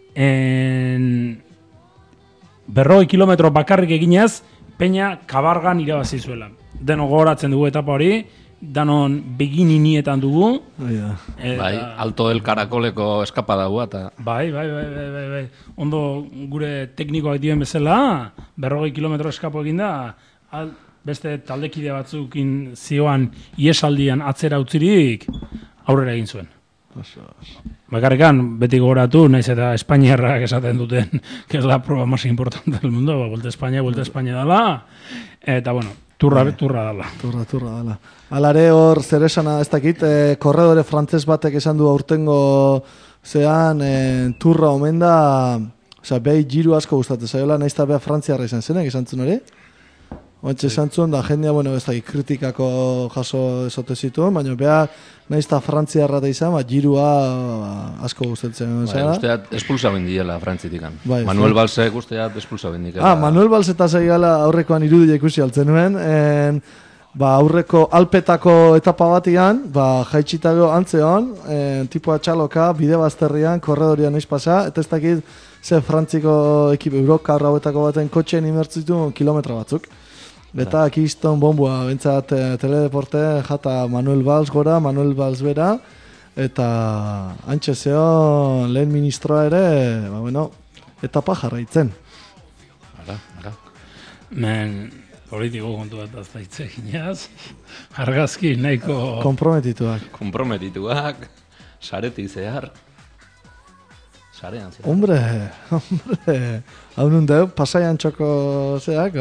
40 kilometro bakarrik eginez, Peña Kabargan irabazi zuela. Deno gogoratzen dugu etapa hori, danon begininietan dugu. Bai, Alto del Caracoleko eskapadagua eta... Bai. Ondo gure teknikoak dien bezala, 40 kilometro eskapo egin da, beste taldekide batzukin zioan iesaldian atzera utzirik aurrera egin zuen. Bakarrikan, beti gogoratu, naiz eta Espainiarrak esaten duten, que es la prueba más importante del mundo, Vuelta a España dala, eta bueno, turra dala. Turra dala. Alare hor zer esana ez dakit, korredore frantzes batek esan du aurtengo zean turra omen da, osea, behi giru asko gustatzen zaiola, naiz eta beha frantziarra izan zenek, esan zuen hori? Oantxe esan zuen, da jendea, bueno, ez dakit, kritikako jaso esote zituen, baina beha naiz eta frantziarra da izan, girua asko gustatzen. Usteat espulsa bendiela frantzitikan. Manuel Balsek usteat espulsa bendikela. Manuel Bals eta zegala aurrekoan irudia ikusi altzen nuen, aurreko Alpetako etapa batian, jaitsitago antzeon, tipua txaloka, bide bazterrian, korredorian naiz pasa, eta ez dakit ze frantziko ekipe, Eurokar hauetako baten kotxeen imertzitu kilometro batzuk. Eta kiston bombua, bentsat teledeporte jata Manuel Valls gora, Manuel Valls bera, eta antxe zeo lehen ministroa ere, etapa jarraitzen. Ara. Men, politiko kontu bat aztaitze ginaz, argazki nahiko... Komprometituak, sareti zehar, sarean zehar. Hombre, hau nun deu, pasaian txoko zeak,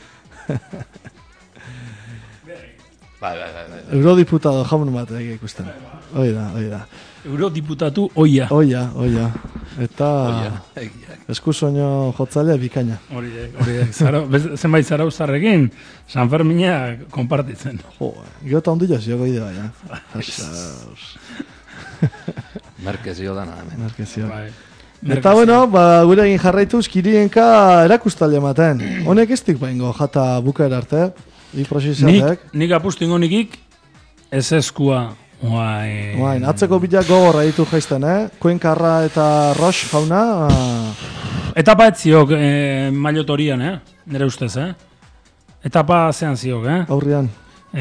Bai. Eurodiputado jaun bat ikusten. Hoi da. Eurodiputatu oia. Eta eskusoño jotzailea bikaina. Hori. Zenbait zarauzarrekin, San Fermina konpartitzen. Gota ondila zio goide baina. Merkezio dana. Eta gure egin jarraituz kirienka erakustaldi ematen. Honek ez dik baingo jata bukaera arte. Nik apustu ingonikik ez eskua. Atzeko bilak gogorra ditu jaizten, Kuenkarra eta Roche jauna. Etapa ez ziok mailotorian, nire ustez, Etapa zean ziok, Aurrian.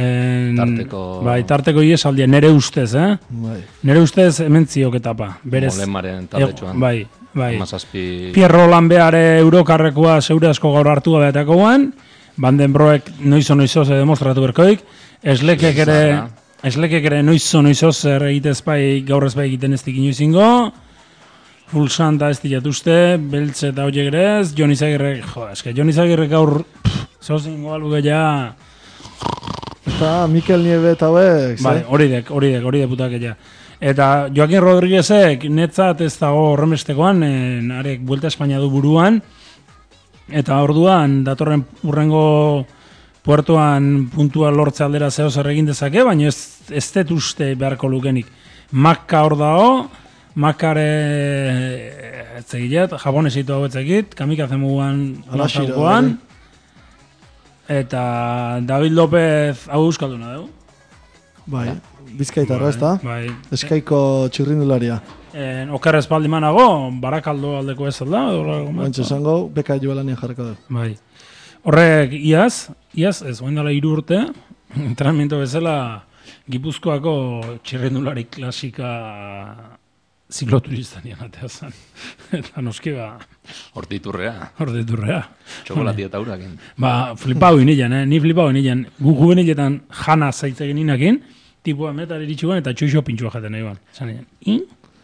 Tarteko iesaldia, nire ustez, Nire ustez hemen ziok etapa. Molemaren taldetxoan. Bai. Pierro Lambeare Eurokarrekoa zeure asko gaur hartu gabeatako guan, Vandenbroek noizo ze demostratu berkoik, Eslekek ere noizo zer egitez bai gaur ez bai egiten ez dikin izingo, Fulsanta ez diatuzte, Beltze eta hoiek ere ez, Jon Izagirre gaur zozingo albuge ja... Eta Mikel Nieve eta hauek, bai, hori putak ja. Eta Joaquin Rodríguezek netzat ez dago horremestekoan, arek Vuelta a España du buruan, eta orduan datorren urrengo puertoan puntua lortze aldera zeo zer egin dezake, baina ez dut uste beharko lukenik. Makka hor dago, Makkare etzegilet, japonesito hau etzegit, kamikaze muguan lataukoan, eta David López hau euskalduna dugu. Bai, Bizkaitarra ez da? Bai. Eskaiko txirrindularia. Oker espaldi manago, Barakaldo aldeko ez da? Bantxe zango, beka joalania jarreko da. Bai. Horrek, iaz, ez oen dala 3 urte, entrenamiento bezala Gipuzkoako txirrindulari klasika zikloturistan atea zen. Eta noski Hortiturrea. Txokolatia eta urakin. Flipau inilean, ni flipau inilean. Gu juveniletan jana zaitze geninakin, tipua metar iritsuan eta txuixo pintxua jaten nahi ban. Zanean,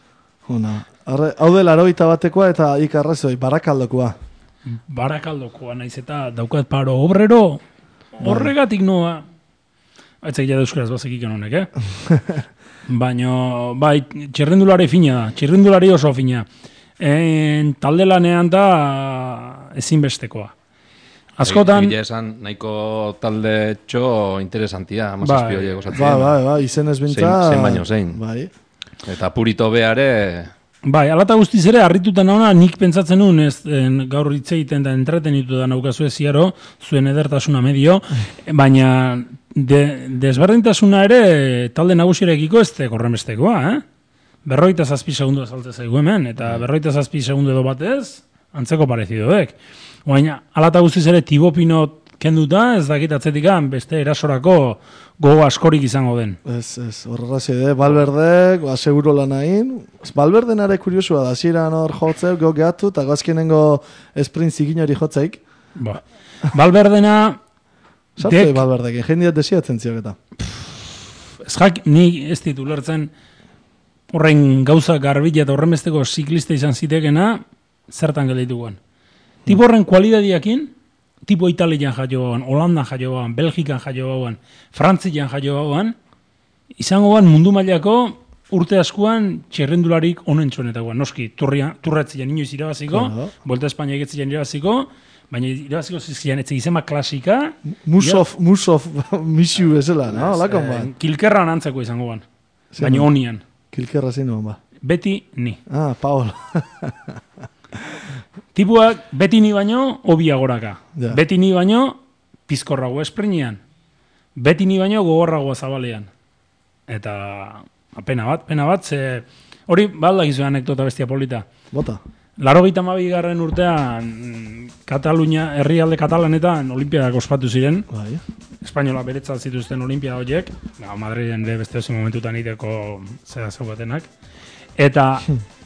hau dela 81 batekoa eta ikarrazoi, Barakaldokoa. Barakaldokoa naiz eta daukat paro obrero, horregatik noa. Aitzak ja euskaraz bazekik honek, Baina, bai, txirrindulari fina da, txirrindulari oso fina. Talde lanean da ezinbestekoa. Askotan... Bila esan nahiko talde txo interesantia, amazazpio horiek osatzen. Bai, izen ez bintza... Zein baino zein. Bai. Eta purito beare... Bai, alata guztiz ere, harritutan nauna, nik pentsatzen nuen, gaur hitz egiten da entretenitu da naukazu ziaro, zuen edertasuna medio, baina desberdintasuna ere talde nagusirekiko ez korremestekoa, 57 segundu azaltze zaigu hemen, eta 57 segundu edo batez, antzeko parezidoek. Baina, alata guztiz ere, Thibaut Pinot kenduta, ez dakit atzetikan, beste erasorako gogo askorik izango den. Ez, horregazio, Valverdek, seguro lan hain. Valverden are kuriosua da, ziren hor jotzeu, geatu, eta gazkenengo sprint zikin hori jotzeik. Ba. Valverdena... Sartzei Valverdek, jendiat desiatzen ziok eta. Ni ez ditu lertzen horren gauza garbila eta horren besteko ziklista izan zitekena, zertan geldituguan. Tipo horren kualidadiakin, tipo Italian jaio bauan, Holandan jaio bauan, Belgikan jaio bauan, Frantzian jaio bauan, izango bauan mundu mailako urte askuan txerrendularik onen txonetagoan. Noski, turratzian inoiz irabaziko, Vuelta a España egetzian irabaziko, baina irabaziko zizian etxe izema klasika. Musov, misiu bezala, no? Lakon ba. Kilkerran antzeko izango ban, baina honian. Kilkerra zinu ba. Beti ni. Paul. Tipuak beti ni baino obiagoraka. Beti ni baino pizkorrago esprinian. Beti ni baino gogorragoa zabalean. Eta pena bat, ze hori baldak izue anekdota bestia polita. Bota. 82. urtean Katalunia, herrialde katalanetan olimpiadak ospatu ziren. Bai. Espainola beretzat zituzten olimpia horiek, Madriden ere beste oso momentutan iteko zera zeugatenak. Eta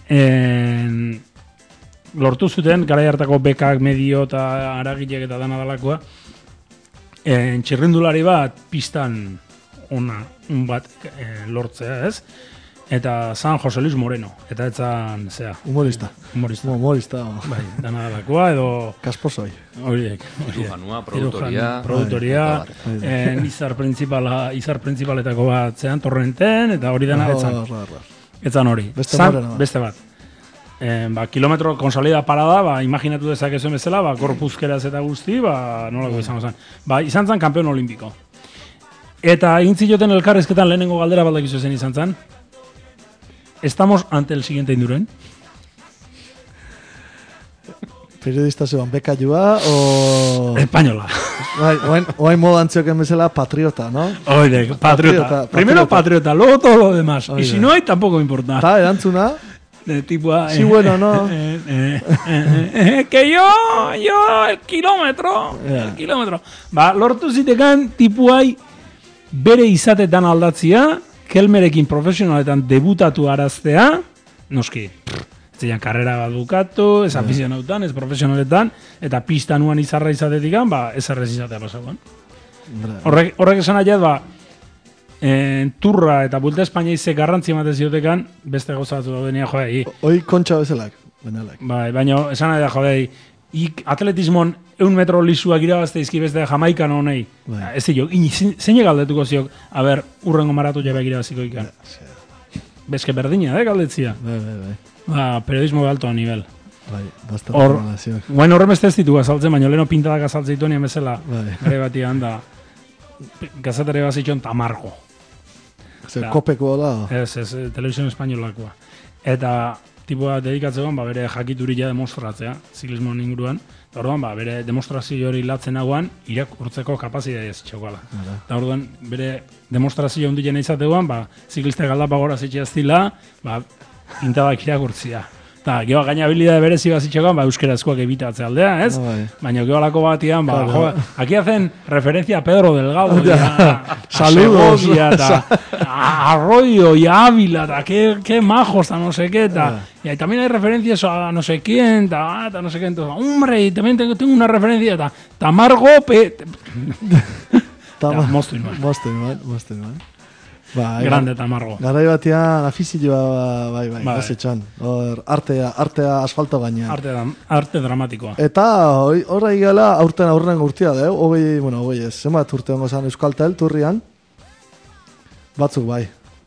lortu zuten, garai hartako bekak, medio eta aragilek eta dana dalakoa, txirrindulari bat pistan bat lortzea, ez? Eta San Jose Luis Moreno, eta etzan, zea... Humorista. Bai, dana dalakoa, edo... Kasposoi. Horiek. Irujanua, produktoria. Izar principaletako bat zean, Torrenten, eta hori dena etzan. Etzan hori. Beste bat. Kilometro konsolida parada, imaginatu dezakezuen bezala, korpuzkeraz eta guzti, nolako izango zen. Izan zen kampeon olimpiko. Eta intzioten elkarrezketan lehenengo galdera baldakizu zen izan zen. ¿Estamos ante el siguiente Indurain? Periodista zeban bekailua o... Española. Oain moda antzioken bezala patriota, ¿no? Oide, patriota. Primero patriota, luego todo lo demás. Y si no hay, tampoco importa. Ta, erantzuna? Tipo, sí, bueno, ¿no? Que yo, el kilómetro. El kilómetro. Lortu zitekan, tipuai, bere izatetan aldatzia, Kelmerekin profesionaletan debutatu araztea, noski, ez zian karrera bat bukatu, ez afizionautan, ez profesionaletan, eta pista nuan izarra izatetikan, ez errez izatea pasagoan. Horrek esan ahiat, turra eta Vuelta a España izek garrantzi ematez ziotekan, beste gozatu da benia jodei. Hoi kontxa bezalak, benelak. Baina esan ahiat jodei, atletismon 100 metro lisuak irabazte izki beste Jamaikan honei. Ez dio, zein galdetuko ziok, urrengo maratu jabeak irabaziko ikan. Bezke berdina, galdetzia. Periodismo de alto nivel. Bueno, horrem ez ditu azaltzen, baina leheno pintadak azaltzen ditu nien bezala. Gare batian da, gazetare bazitxon Tamargo. Kopeko da? Ez, Televisión Espainolakoa. Eta tipua dedikatzean, bere jakituria demostratzea, ziklismoan inguruan. Eta orduan, bere demostrazio hori latzen hauan, irakurtzeko kapazitatea zitxokala. Eta orduan, bere demostrazio ondien izateguan, ziklista galdapa gora zitxeaztila, pintadak irakurtzia. Eta geho gaina habilidade berezi bat zitxokan, euskerazkoak ebitatze aldea, ez? Baina geho alako batian, aquí hacen referencia a Pedro Delgado, a Segovia, a Arroyo, y a Ávila, qué majos, no sé qué, y también hay referencias a no sé quién, no sé qué, entonces, hombre, y también tengo una referencia, Tamargo, Mosten, grande Tamargo. Garai batean afizioa gazetxan. Artea asfalto gainean. Arte dramatikoa. Eta horra igala aurren urtia da, hogei ez. Zenbat urte hongo zan Euskaltel, turrian? Batzuk bai.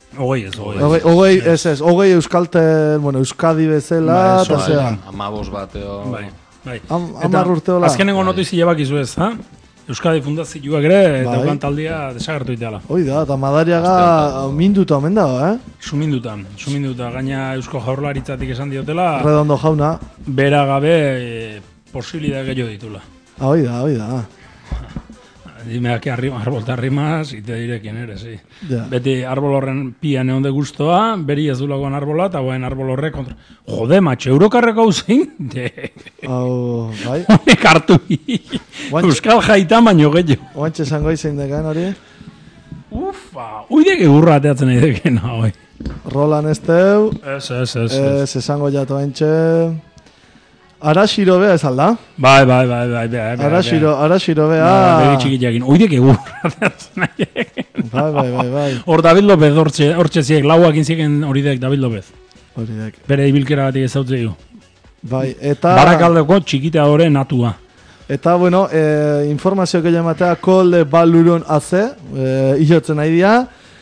Hogei Euskaltel, Euskadi bezala. Amabos bateo. Amar urte hola. Azkenengo notizia bakizu ez, ha? Euskadi fundazioak ere, daukan taldia desagertu itala. Hoi da, eta Madariaga minduta omen dago, Suminduta. Gaina Eusko Jaurlaritzatik esan diotela. Redondo jauna. Bera gabe posibilidad gehiago ditula. Hoi da. dime a qué árbol te arrimas y te diré quién eres, sí. Ja. Beti arbol horren pia neon de gustoa, beri ez dulagoan arbola, eta guen arbol horrek kontra... Jode, macho, eurokarreko zein? Hau, bai. Honek hartu Euskal jaitan baino gehiago. Oantxe esango izein dekan hori? Ufa, uidek egurra ateatzen nahi dekena, hoi. Roland ez teu. Ez. Esango jatu haintxe. Araxiro bea ez alda? Bai. Araxiro bea. Begi txikiakin, uidek egurra ateatzen nahi dekena. Bai. Hor David López hortxe ziek, lauakin zieken hori dek David López. Hori dek. Bere ibilkera batik ezautze du. Bai, eta... Barakaldeko txikita hori natua. Eta, bueno, informazio gehiago ematea, kolde baluron aze, ilotzen nahi dia,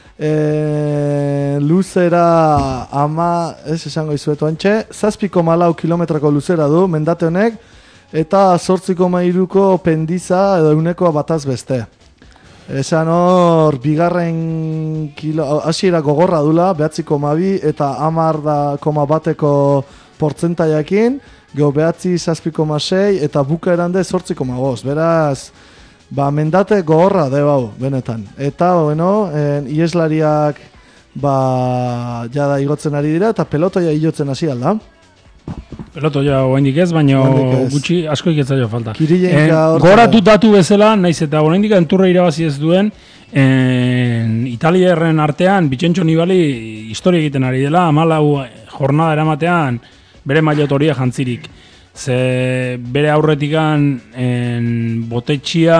luzera ez esango izuetu antxe, 7,4 kilometrako luzera du, mendate honek, eta 8,3ko pendiza edo eguneko bataz beste. Esan hor, bigarren hasiera gogorra dula, 9,2 eta 10,1ko portzentaiakin, geho 9,6 eta buka erande 8,5. Beraz, mendate gogorra debau, benetan. Eta, bueno, ieslariak jada igotzen ari dira, eta pelotoia igotzen hasi alda. Pelotoia oraindik ez, baina gutxi asko iketzaio falta. Kirillenka goratu datu bezala, naiz eta oraindik enturra irabazi ez duen, Italiarren artean, Vicentxo Nibali historia egiten ari dela, 14 jornada eramatean, bere mailotoria jantzirik. Ze bere aurretikan Botetxia,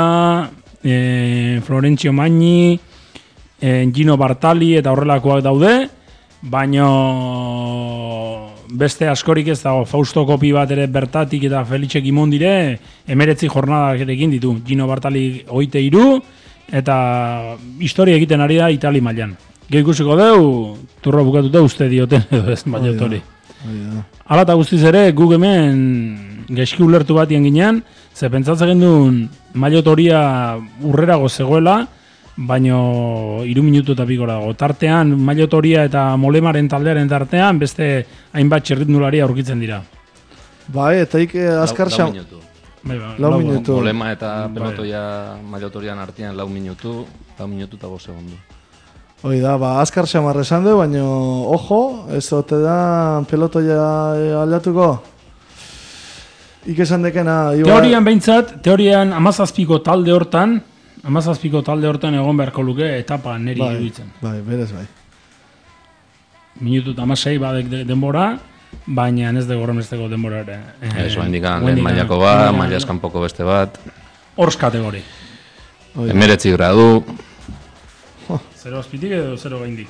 Florentzio Magni, Gino Bartali eta horrelakoak daude, baino beste askorik ez dago. Fausto Kopi bat ere bertatik eta Felice Gimondire 19 jornadak egin ditu. Gino Bartali 23 eta historia egiten ari da Itali mailan. Gero ikusiko deu, turro bukatuta uste dioten edo ez mailotori. Hala eta guztiz ere, guk hemen gaizki ulertu batien ginean, ze pentsatzen gendun mailotoria urrerago zegoela, baino 3 minutu eta bigora dago. Tartean, mailotoria eta molemaren taldearen tartean, beste hainbat txerritnulari aurkitzen dira. Bai, eta azkar lau minutu. Lau minutu. Molema eta pelotoia mailotorian artean 4 minutu eta 5 segundu. Hoi da, azkar xamar esan du, baina, ojo, ez ote da pelotoia aldatuko? Ikesan dekena... Teorian behintzat, teorian 17ko talde hortan egon beharko luke etapa neri iruditzen. Bai, berez bai. Minutu eta 16 badek denbora, baina ez dugu horremesteko denbora ere. Eso indikan, lehen mailako bat, mailaz kanpoko beste bat. Horz kategori. 19 gradu. 0 azpitik edo 0 gaindik?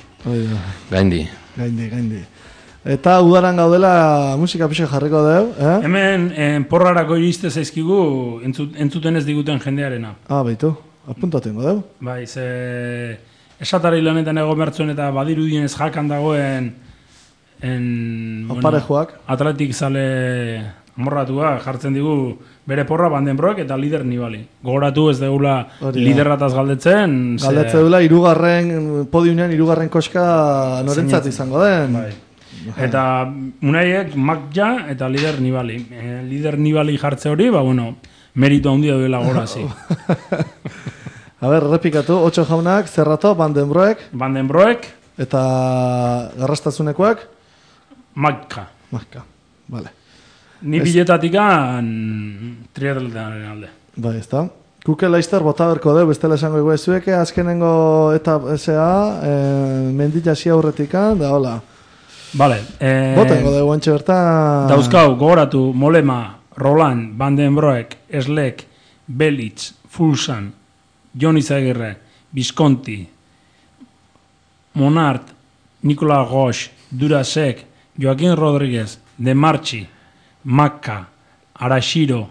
Gaindi. Eta udaran gaudela musika pixe jarriko deu, Hemen porrarako iriste zaizkigu entzuten ez diguten jendearena. Baitu, apuntatengo deu. Bai, ze esatari lanetan egon bertzuen eta badirudien ez jakan dagoen Aparejoak. Atletik zale amorratua jartzen digu bere porra Vandenbroek eta lider Nibali. Gogoratu ez degula liderrataz galdetzen. Galdetze dula podiunean irugarren koska norentzat izango den. Bai. Eta unaiek Magja eta lider Nibali. Lider Nibali jartze hori, meritu handia duela gora zi. A ber, repikatu, 8 jaunak, Zerrato, Vandenbroek. Eta garrastazunekoak? Magja, vale. Ni biletatikan triatletaren alde. Bai, ez da. Kuke Laizter bota berko deu, bestela esango ego ezueke, azkenengo eta menditasi aurretikan, da hola. Vale. Botengo deu antxe bertan... Dauzkau, gogoratu, Molema, Roland, Vandenbroek, Eslek, Belitz, Fulsan, Jon Izagirre, Visconti, Monart, Nikola Gosch, Durasek, Joaquín Rodríguez, De Marchi, Macca, Araxiro,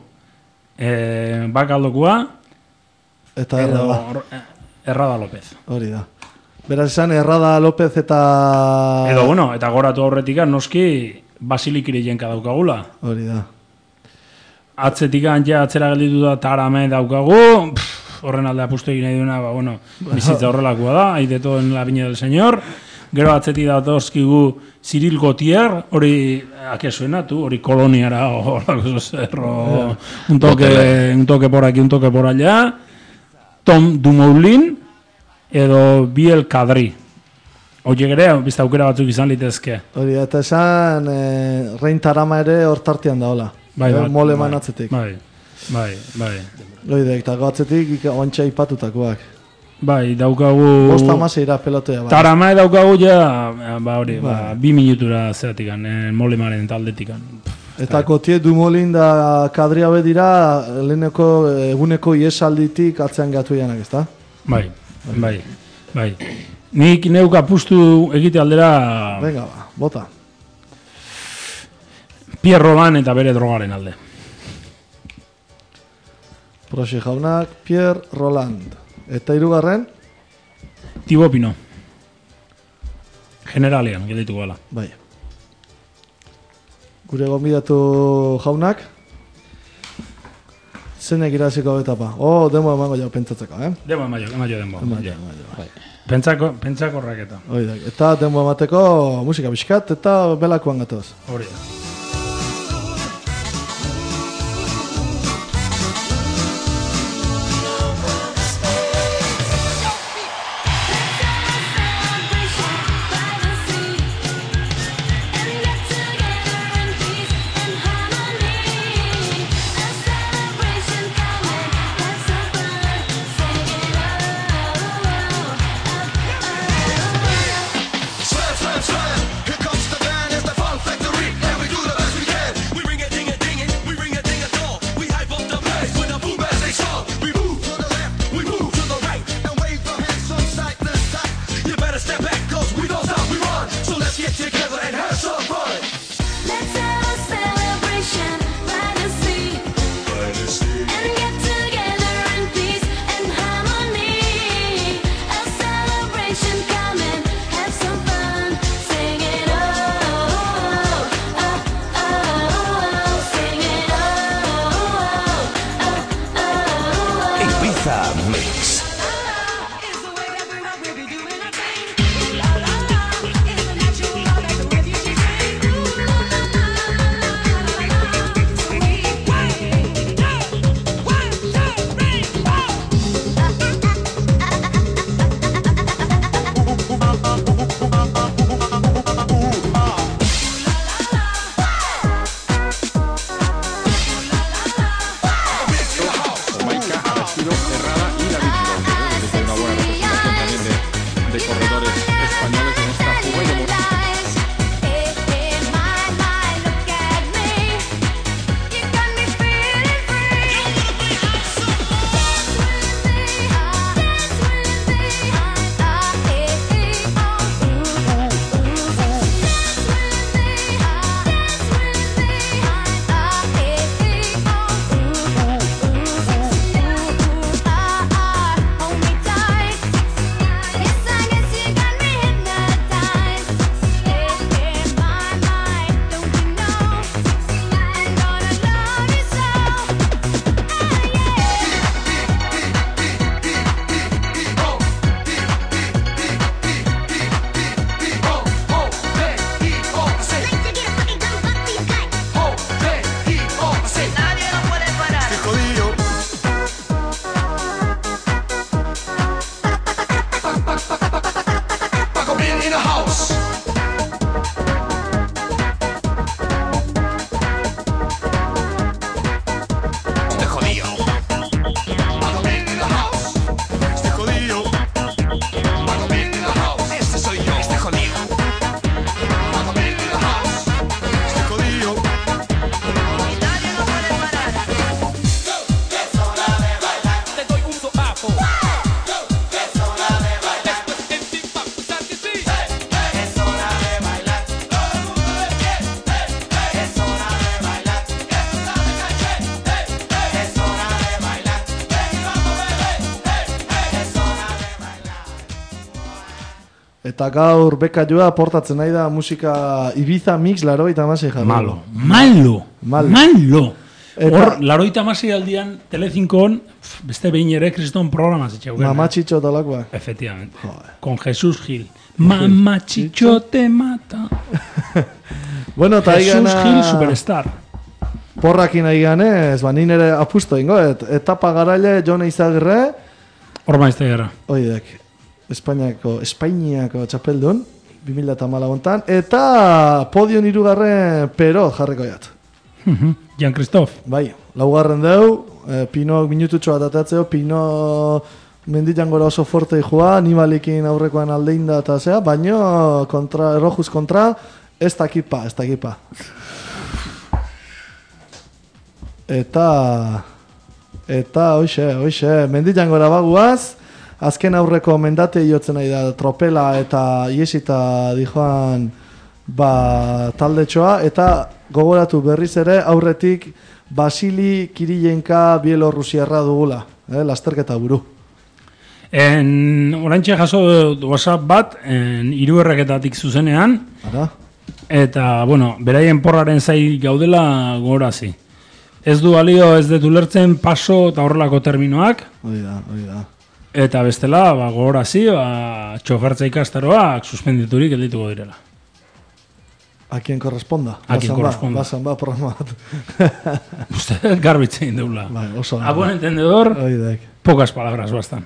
Bakaldokua eta Errada López. Hori da. Beraz esan Errada López eta... Edo, eta goratu aurretik noski Basilikiri jenka daukagula. Hori da. Atzetik ja atzera gelditu da Tarame daukagu, horren alde apustu egin nahi duena, bizitza horrelakoa da, hay de todo en la viña del señor. Gero atzetik datozkigu Cyril Gautier, hori akesuenatu, hori koloniara, un toque por aquí, un toque por allá. Tom Dumoulin edo Biel Kadri. Oiek ere, bizta aukera batzuk izan litezke. Hori, eta esan Rein Tarama ere hortartian daola. Bai, mole manatzetik. Bai. Hori, eta goatzetik oantxa ipatutakoak. Bai, daukagu... 5-6 pelotea. Bai. Tarama daukagu ja, 2 minutura zeatikan, molemaren taldetikan. Eta Kotie Dumoulin da Kadri haue dira eguneko iesalditik atzean gatu janak, ezta? Bai. Nik neuk apustu egite aldera... Venga, bota. Pierre Roland eta bere drogaren alde. Proxi jaunak, Pierre Roland. Eta hirugarren? Thibaut Pinot. Generalean, gelditu gala. Bai. Gure gonbidatu jaunak? Zenek iraziko etapa. Demo emango jau pentsatzeko, Demo emango. Pentsako raketa. Eta demo emateko musika biskat eta belakoan gatoz. Hori da. Eta gaur beka joa portatzen nahi da musika Ibiza Mix 86 jarri. Malo. Hor, 86 aldian Telecincoon beste behin ere kriston programa zetxau. Mamatxitxo talakoa. Efectivamente. Con Jesús Gil. Mamatxitxo te mata. Bueno, ta Jesús Gil Superstar. Porrakin nahi ganez, nire apusto ingo, etapa garaile Jon Eizagirre, Ormaizte gara. Oidek, Espainiako txapeldun, 2014 eta podion 3. Pero jarriko jat. Jean-Christophe. Bai, 4. deu, Pino minututxo bat atatzeo, Pino menditan gora oso forte joa, Nibalikin aurrekoan aldein da eta zea, baino errojuz kontra, ez dakipa. Eta hoxe, menditan gora baguaz, azken aurreko mendate jotzen nahi da tropela eta iesita dijoan taldetxoa, eta gogoratu berriz ere aurretik Basili Kirilenka Bielorrusiarra dugula, lasterketa buru. Oraintxe jaso WhatsApp bat, 3 erreketatik zuzenean, eta, beraien porraren zai gaudela gogorazi. Ez du balio ez dut ulertzen paso eta horrelako terminoak. Hoi da. Eta bestela, gogorazi, txofertza ikastaroak suspenditurik geldituko direla. A quien corresponda. Basan ba programa bat. Usted garbitzen deula. A buen entendedor, pocas palabras bastan.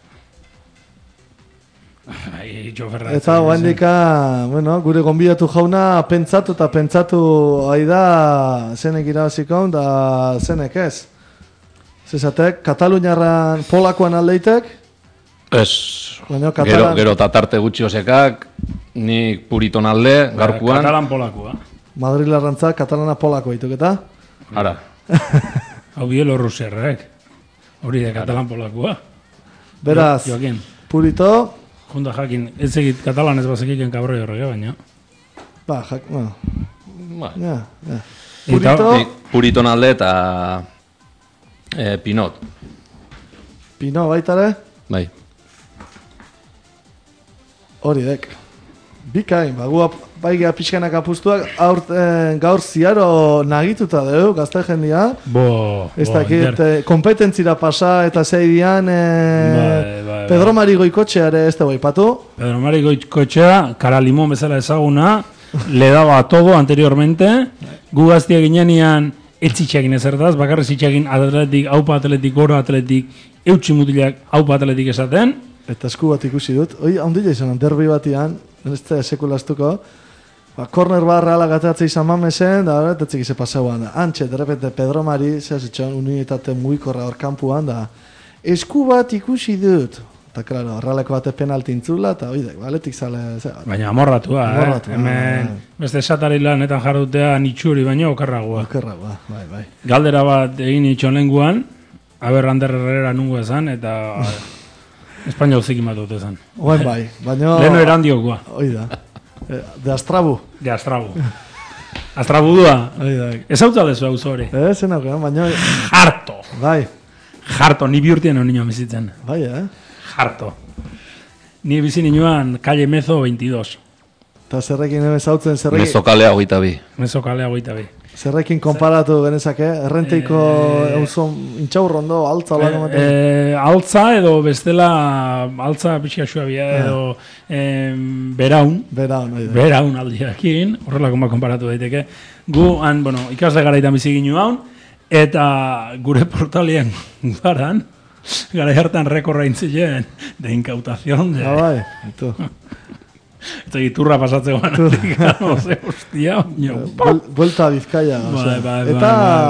Eta oandika, gure gonbidatu jauna pentsatu aida zenek irabaziko da zenek ez. Zezatek, Kataluniarran polakoan aldeitek? Ez, gero tatarte gutxi osekak, nik puriton alde, garkuan. Katalan polakua. Madrilarrantza, katalana polako dituk eta? Ara. Hau Bielorrusiarrek. Hori da katalan polakua. Beraz, purito... Junda jakin, ez egit katalan ez bazekiken kabroi horrega, baina. Puriton alde eta Pinot. Pinot baitare? Bai. Hori dek. Bikain, bagua baigea pixkanak apustuak, gaur ziaro nagituta dugu, gazte jendia. Ez dakit, kompetentzira pasa eta zeidian Pedro Mari Goikotxeare ez da baipatu. Pedro Mari Goikotxea, Kara Limon bezala ezaguna, le daba todo anteriormente, gu gaztia ginean etzitxekin ezertaz, bakarri zitxekin atletik, aupa atletik, gora atletik, eutxi mutilak aupa atletik esaten. Eta esku bat ikusi dut, ondila izan, derbi batian, ez da sekulaztuko, korner barra alagatatze izan mamezen, da horretetzik ize pasauan, antxe, derrepente Pedro Mari, zehazitxon, unitate muikorra hor kampuan, da esku bat ikusi dut, eta klaro, horreleko bate penalti intzula, eta oidek, baletik zale... Baina amorratua, hemen beste esatari lanetan jardutea nitxuri, baina okarragoa. Bai. Galdera bat egin itxon lenguan, aber Ander Herrera nungo ezan, eta Espainiol zikin bat dut ezan. Oen bai, baina... Leno erandiokoa. Oida. De Astrabu. Astrabudua. Ez hau talezu hau zori. Zenau, baina... Jarto. Bai. Jarto, ni bihurtien hon nioan bizitzen. Bai, Jarto. Ni bizi nioan Calle Mezo 22. Eta zerrekin ezautzen, zerrekin... Mezokalea 22. Mezokalea 22. Zerrekin konparatu genezake, errenteiko intxaurrondo, altza lago mate? Altza edo bestela, altza pixka suabia edo beraun. Beraun aldiakin, horrelako ma konparatu daiteke. Gu, ikasle garaitan bizi ginu haun, eta gure portalien garan, gara hartan rekorra intzilen, de incautación. Bai, eto. Eta iturra pasatzeko ganatik, hostia, Vuelta a Bizkaia. Eta...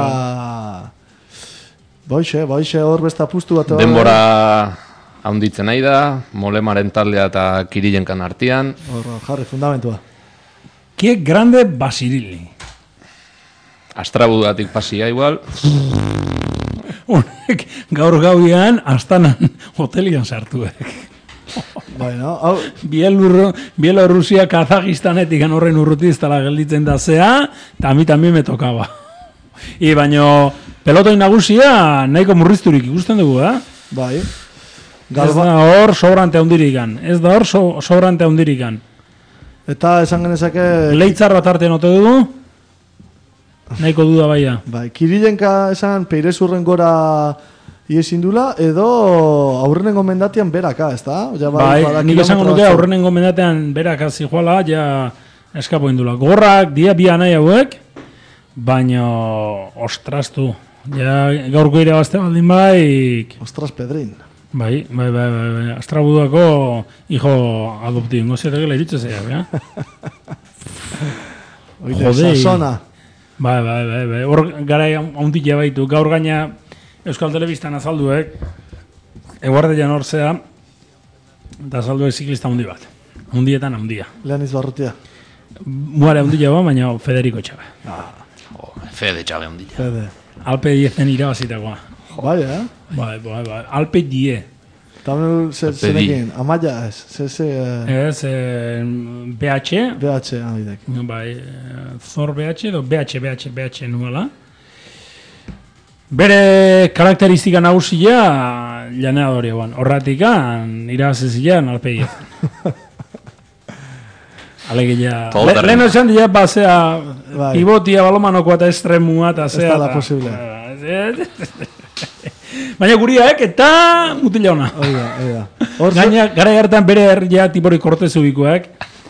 Boixe, hor besta pustu bat. Denbora haunditzen nahi da, Molemaren taldea eta Kirilenkan artean. Jarri, fundamentua. Kie grande Basirili. Astrabudatik pasia igual. Honek gaur gauian astanan hotelian sartuek. Bueno, Bielorrusia, Kazakistanetik horren urrutiztala gelditzen da zea, eta a mi también me tocaba. Baina pelotoi nagusia nahiko murrizturik ikusten dugu, Bai. Ez da hor sobrante handirikan. Eta esan genezake... Leitzar bat arte note dugu? Nahiko duda baia. Bai, Kirilenka esan Peirezurren gora... Iesindula, edo aurrenengo mendatian beraka, ez da? Bai, nik esango nuke aurrenengo mendatean beraka zijoala, ja eskapo indula. Gorrak, dia bi anai hauek, baina ostrastu. Ja gaurko irabazte baldin baik... Ostras, Pedrin. Bai. Astrabuduako hijo adoptivo. Ingo zerregela iritze zeia, Jodei. Sasona. Bai. Hor gara haundik baitu. Gaur gaina Euskal Telebistan azalduek, eguardean hor zea, eta azalduek ziklista handi bat. Hundietan handia. Leaniz Barrutia. Muare handia ba, baina Federico Txabe. Fede Txabe handia. Fede. Alpe 10 irabazitakoa. Bai, Bai. Alpe 10. Tamen zenekin, Amaia ez. Ez, BH. BH, amidek. Bai, Zor BH edo BH nuela. Bere karakteristika nagusia laneadorioan. Horratikan irabazizian Alpe 10. Alegia. Lehen esan dira, zea, pivotia, balomanokoa eta estremua, eta zea. Ez da la posible. Baina guriak eta mutila ona. Oida. Gaina, gara hartan bere herria Tibori Kortezubikoak.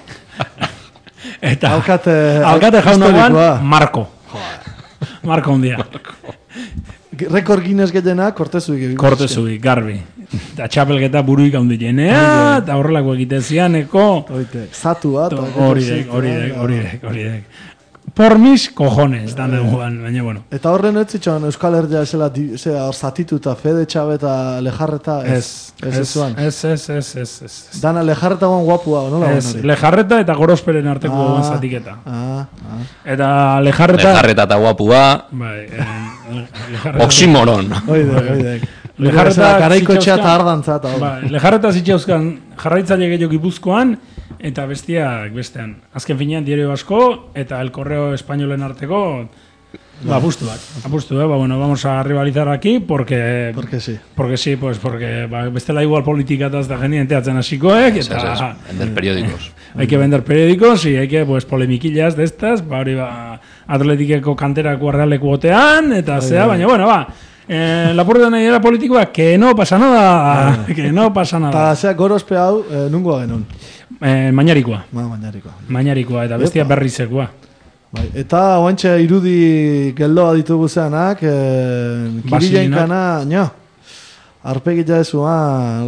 Eta alkate jaunagoan, Marko. Marko ondia. Rekord Guinness gehiena Kortezubik. Kortezubik, garbi. Eta txapelketa buruik handi jenea, eta horrelako egitezianeko. Zatu bat. Horidek. Por mis cojones, dan eguan, baina bueno. Eta horren ez zitxan Euskal Herria esela zatituta Fede Txabe eta Lejarreta ez. Ez. Dana Lejarreta guan guapua, nola? Ez, Lejarreta eta Gorosperen arteko guan zatiketa. Eta Lejarreta eta guapua. Bai, Oximoron. Oidek. Lejarreta garaikotxea eta ardantza. Lejarreta zitxauzkan jarraitzaile gehiago Gipuzkoan, eta bestiak bestean. Azken finean diario asko eta el correo españolen arteko apustuak. Bueno, vamos a rivalizar aquí porque sí. Porque sí, pues porque bestela igual politikataz da geniente atzen hasikoek eta vender periódicos. Hay que vender periódicos y hay que pues polemiquillas de estas, hori Atletikeko kanterako Arrealeku botean eta zea, baina bueno, la puerta de la política que no pasa nada, que no pasa nada. Ta zea Gorospe hau nungoa genuen. Mañarikoa. Mañarikoa eta bestia berrizekoa. Bai, eta oantxe irudi geldoa ditugu zeanak, Kirilainkana, arpegila ezuan,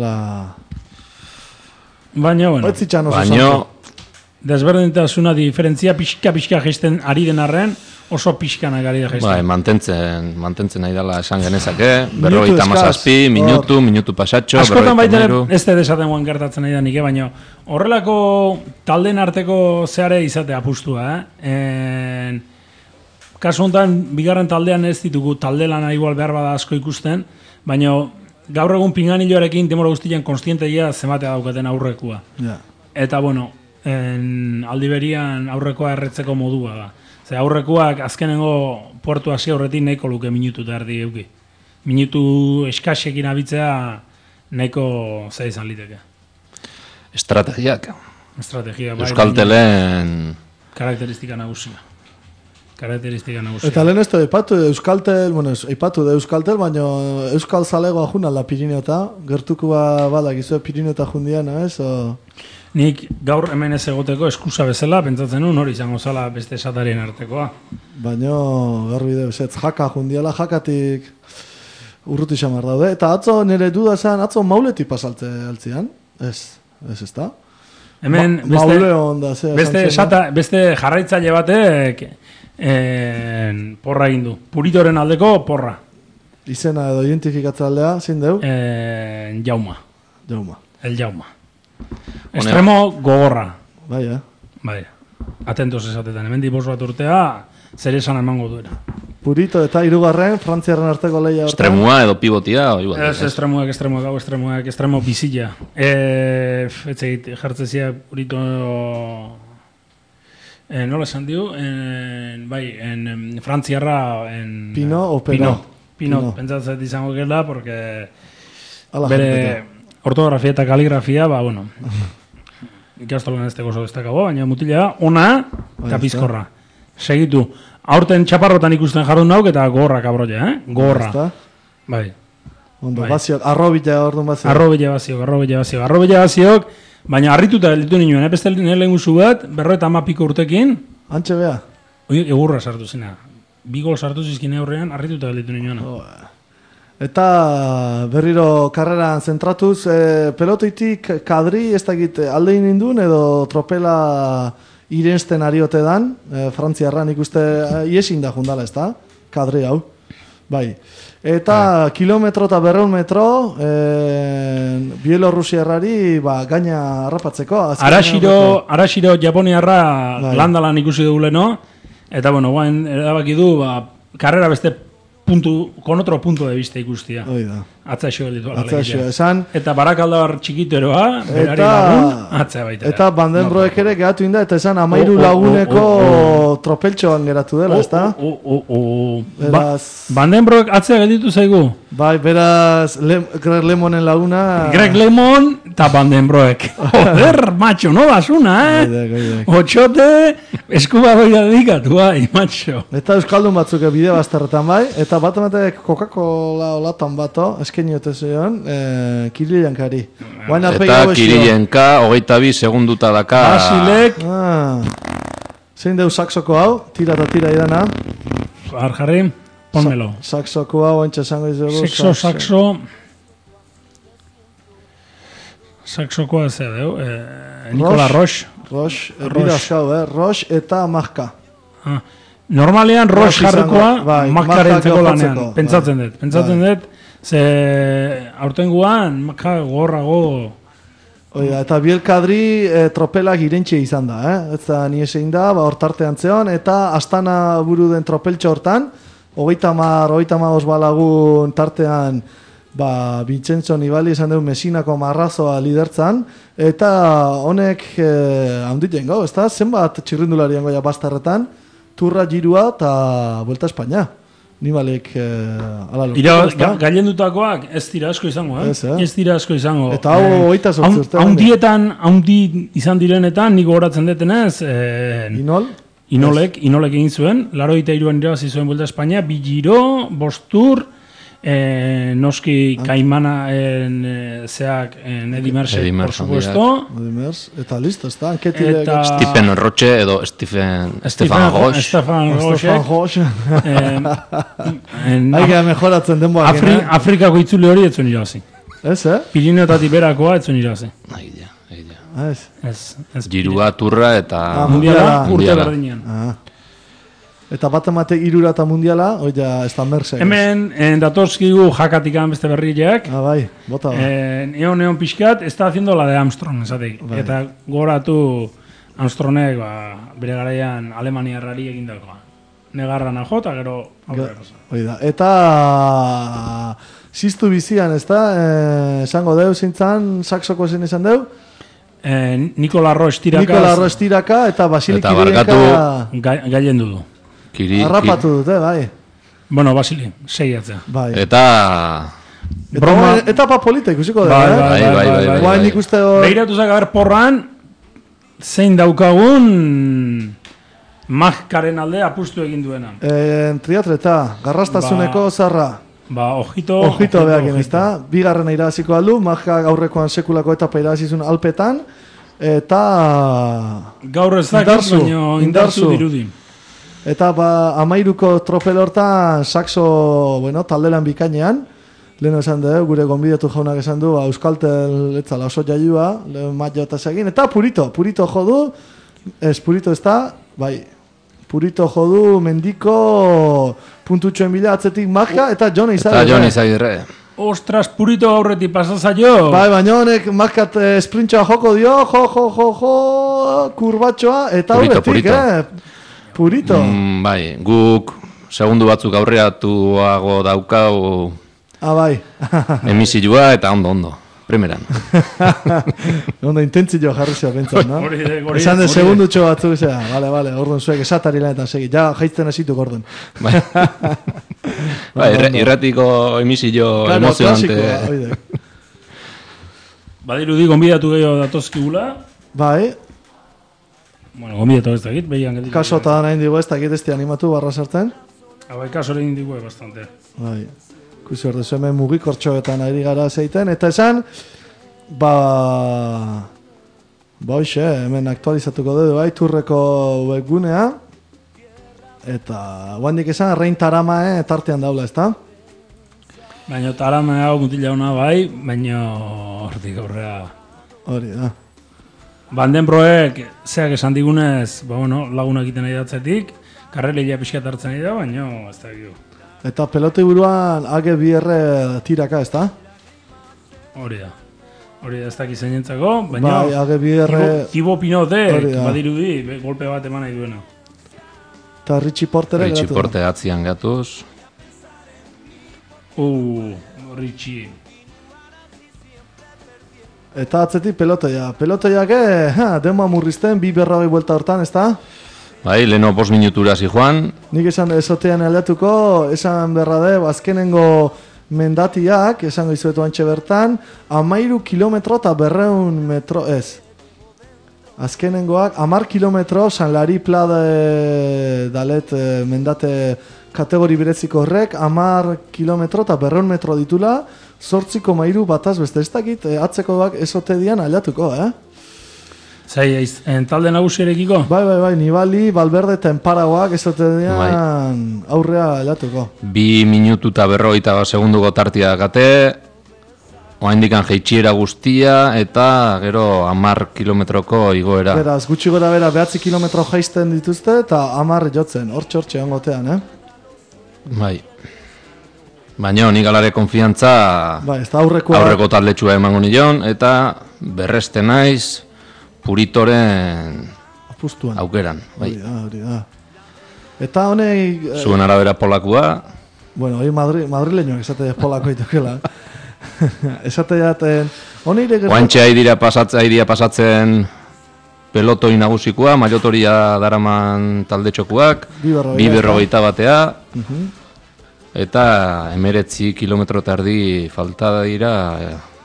Baina, bueno. Baina, desberdintasuna diferentzia pixka geisten ari den arren, oso pixkanak ari da geisten. Bai, mantentzen nahi dela esan genezake, 57 minutu pasatxo, askotan baita ez da desaten guan gertatzen nahi da nike, baina horrelako talden arteko zeare izate apustua, Kasu honetan, bigarren taldean ez ditugu talde lana igual behar bada asko ikusten, baina gaur egun pinganilloarekin demora guztian konstienteia zematea daukaten aurrekoa. Eta, bueno, aldi berian aurrekoa erretzeko modua da. Ze aurrekoak azkenengo puertu hasi aurretik nahiko luke minutu eta erdi euki. Minutu eskasekin abitzea nahiko zei izan liteke. Estrategiak. Euskaltelen karakteristika nagusia. Eta lehen ez da Euskaltel, eipatu da Euskaltel, baina Euskal Zalegoa juna la Pirineota, gertuko bada gizu Pirineota jundiana, ez? Nik gaur hemen ez egoteko eskusa bezala, pentsatzen nuen hori izango zala beste esatarien artekoa. Baina, garbi deus, jaka jundiala, jakatik urruti xamar daude. Eta atzo nire duda zen, atzo mauletik pasalte altzian, ez da? Hemen beste jarraitzaile batek porra egin du. Puritoren aldeko porra. Izena edo identifikatzaldea, zein deu? Jauma. El Jauma. Extremo gogorra. Bai. Atentos esatetan. Hemen dibos bat urtea, zer esan emango duena. Purito eta hirugarren, Frantziarren arteko lehia. Extremua edo pivotia? Ez, extremo bizilla. Etzegit, jartzezia Purito... nola esan diu? Frantziarra... Pino o Peno? Pino, pentsatzet izango gela, porque... Bere... Ortografia eta kaligrafia, bueno, ikastolan ez tegozo destakabo, baina mutila, ona eta pizkorra. Segitu, aurten txaparrotan ikusten jardun nauk eta gorra kabroia, gorra. Bai. Ondo, baziok, arrobila orduan baziok. Arrobila baziok, baina harrituta gelditu nioen, beste lehen guzu bat, 50 piko urtekin. Antxe bea? Egurra sartu zena. 2 gol sartu zizkin aurrean, harrituta gelditu nioen. Eta berriro karreran zentratuz, pelotoitik kadri ez dakit aldein nindun edo tropela irensten ariote dan, frantziarran ikuste iesin da jundala, ez da? Kadri hau, bai. Eta kilometro eta 200 metro Bielorrusiarrari gaina harrapatzeko. Arashiro Japoniarra landalan ikusi duguleno, eta bueno, guain erabaki du, karrera beste con otro punto de vista ikustia. Oida. Atzaixo gelditu. Atzaixo, esan. Eta Barakaldabar txikiteroa, berari lagun, atzea baita. Eta Vandenbroek ere geratu inda, eta esan 13 laguneko tropeltxoan geratu dela, ez da? Vandenbroek atzea gelditu zaigu? Bai, beraz, Greg Lemonen laguna... Greg Lemon eta Vandenbroek. Joder, macho, no basuna, Otxote, eskuba doia dedikatu, bai, macho. Eta euskaldun batzuk bide bazterretan, bai, eta bat ematek Coca-Cola olatan bato, eskeniote zion, Kirilenkari. Eta Kirilenka, 22 segunduta daka... Basilek... Zein deu saxoko hau, tira eta tira idana. Jarri, ponmelo. Saxoko hau, entxe esango izugu. Saxokoa ez deu. Nikola Roche. Roche eta Marka. Normalean Roche jarrikoa, Markaren zeko lanean. Pentsatzen dut. Ze aurtenguan, Marka gorrago... Oida, eta Bielkadri tropelak irentxe izan da, Ez da niesein da, hortartean zeon, eta Astana buru den tropeltxo hortan, 30 balagun tartean, Vincenzo Nibali izan dugu Mesinako marrazoa lidertzan, eta honek handiten gau, ez da? Zenbat txirrindularien goia bastarretan, turra girua eta Vuelta Espainia. Nibalek ala lortu. Gailendutakoak ez dira asko izango, Ez dira asko izango. Eta hau 28 urte. Haundi izan direnetan, niko horatzen detenez, Inolek egin zuen, 83an irabazi zuen Vuelta Espainia, 2 Giro, 5 Tour, noski Caimana zeak Eddy Merckx, por supuesto. Eddy Merckx, eta listo, ez da? Stephen Roche edo Stefan Roche. Stefan Roche. Haigea mejoratzen denboa. Afrikako itzule hori etzuen irabazi. Ez, Pirineotatik berakoa etzuen irabazi. Ez. Girua, turra eta... Mundiala, urte berdinean. Eta bat emate 3 eta mundiala, oida, ez da Merckx. Hemen, datozkigu jakatikan beste berrileak. Bai, bota. Neon pixkat, ez da haciendo la de Armstrong, esatik. Eta goratu Armstrongek, bere garaian Alemaniarrari egindakoa. Negarrana jota, gero... Oida, eta... Ziztu bizian, ez da? Esango deu zintzan, saxoko zen esan deu? Nikola Roche tiraka eta Basili Kirilenka gaien du. Harrapatu dute, bai. Bueno, Basili, 6 atzea. Bai. Eta polita ikusiko da, Bai. Guain ikuste... Behiratu zak porran, zein daukagun Markaren alde apustu egin duena. Triatleta, garrastazuneko zarra. Ojito behakin, ez da? Bigarrena irabaziko aldu, Marka aurrekoan sekulako etapa irabazizun Alpetan, eta... Gaur ez dakit, baina indarzu dirudi. Eta 13ko tropel hortan, saxo, taldelan bikainean, lehen esan dugu, gure gonbidatu jaunak esan du, Euskaltel etzala oso jaiua, lehen maio eta segin, eta Purito jodu, Purito ez da, bai, Purito jodu, mendiko, puntutxoen bila atzetik Marka, eta Jon Izagirre. Ostras, Purito aurretik pasazaio. Bai, baina honek Markat sprintxoa joko dio, kurbatxoa, eta aurretik, Purito. Bai, guk segundu batzuk aurreatuago daukau bai. Emisioa eta ondo. Primeran. Ondo intentzio jarri zio bentzat, no? Esan de segundutxo batzuk, vale, orduan zuek esatari lanetan segi, ja jaizten hasitu orduan. Irratiko emisio emozionante. Badirudi gonbidatu gehiago datozkigula. Bai. Bueno, gonbidatu ez dakit, behian gelditu. Kaso eta nahi digu ez dakit ez animatu barra sartzen. Bai, kaso egin digu bastante. Bai. Ikusi hor dezu hemen mugikortxoetan ari gara zeiten, eta esan, hoxe, hemen aktualizatuko dugu, turreko webgunea, eta guandik esan, Rein Tarama tartean daula, ez da? Baina tarame hau mutila hona bai, baina hortik aurrea. Hori da. Banden proek, zeak esan digunez, lagunak egiten nahi datzetik, karreleia pixkat hartzen nahi da, baina ez da egu. Eta pelotei buruan AG2R tiraka, ez da? Hori da. Hori da ez dakit zeinentzako, baina bai, AG2R... Tibo Pinotek badirudi golpe bat eman nahi duena. Eta Richie Portere Richie Porte atzian gatuz. Richie. Eta atzetik pelotoia. Pelotoiak, denboa murrizten, 2:40 buelta hortan, ez da? Bai, leheno 5 minutura zijoan. Nik esan esotean aldatuko, esan berra de, azkenengo mendatiak, esango izuetu antxe bertan, 13 kilometro eta 200 metro, ez. Azkenengoak, 10 kilometro, San Lari Plade dalet mendate kategori bereziko horrek, 10 kilometro eta 200 metro ditula, 8,3 bataz beste ez dakit, atzekoak esote dian aldatuko, Zai, talde nagusiarekiko? Bai, Nibali, Valverde eta Enparagoak esote dian aurrea aldatuko. 2 minutu eta 50 segunduko tartia dakate, oaindikan jeitxiera guztia, eta gero 10 kilometroko igoera. Beraz, gutxi gora bera 9 kilometro jaisten dituzte, eta 10 jotzen, hortxe ongotean, Bai. Baina nik alare konfiantza aurreko taldetxua emango nion, eta berreste naiz Puritoren aukeran. Bai. Hori da. Eta honei... Zuen arabera polakua. Bueno, hori madrileñoak esate polako itukela. Esate jaten... Oantxe aidia pasatzen pelotoi nagusikoa, maiotoria daraman taldetxokuak, 2:40 batea, eta 19 kilometro tardi falta dira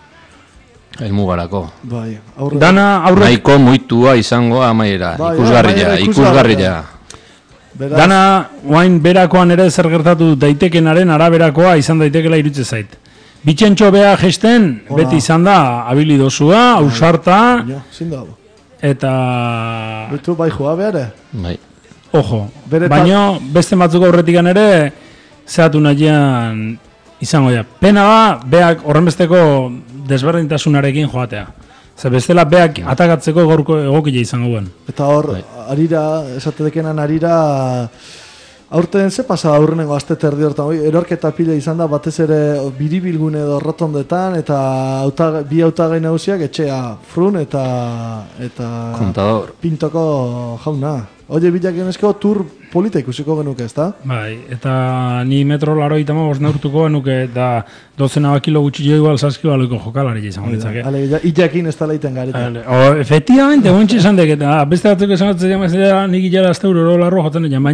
elmugarako. Bai, nahiko muitua izango amaiera, ikusgarria. Dana, oain berakoan ere zer gertatu daitekenaren araberakoa izan daitekela irutze zait. Bitxentxo beha gesten, beti izan da, habilidosua, ausarta, eta... Bitu bai joa behare? Bai. Ojo, baina beste batzuk aurretikan ere, zehatu nahian izango da. Pena ba, beak horrenbesteko desberdintasunarekin joatea. Zer bestela beak atakatzeko gaurko egokile izango guen. Eta hor, arira, esate dekenan arira... Aurten ze pasa aurrenengo aste terdi hortan, erorketa pila izan da, batez ere biribilgune edo rotondetan, eta bi hautagai nagusiak etxea Frun eta Contador Pintoko jauna. Oie bilak genezko tur polita ikusiko genuke, ez da? Bai, eta ni metro 85 neurtuko genuke, eta 12 kilo gutxi jo igual saskibaloiko jokalari izango ditzake. Ale, ilakin ez da leiten gareta. Efectivamente, gontxe izan dek, eta beste batzuk esan batzuk jamazera nik ilara azte euro larro jotzen egin,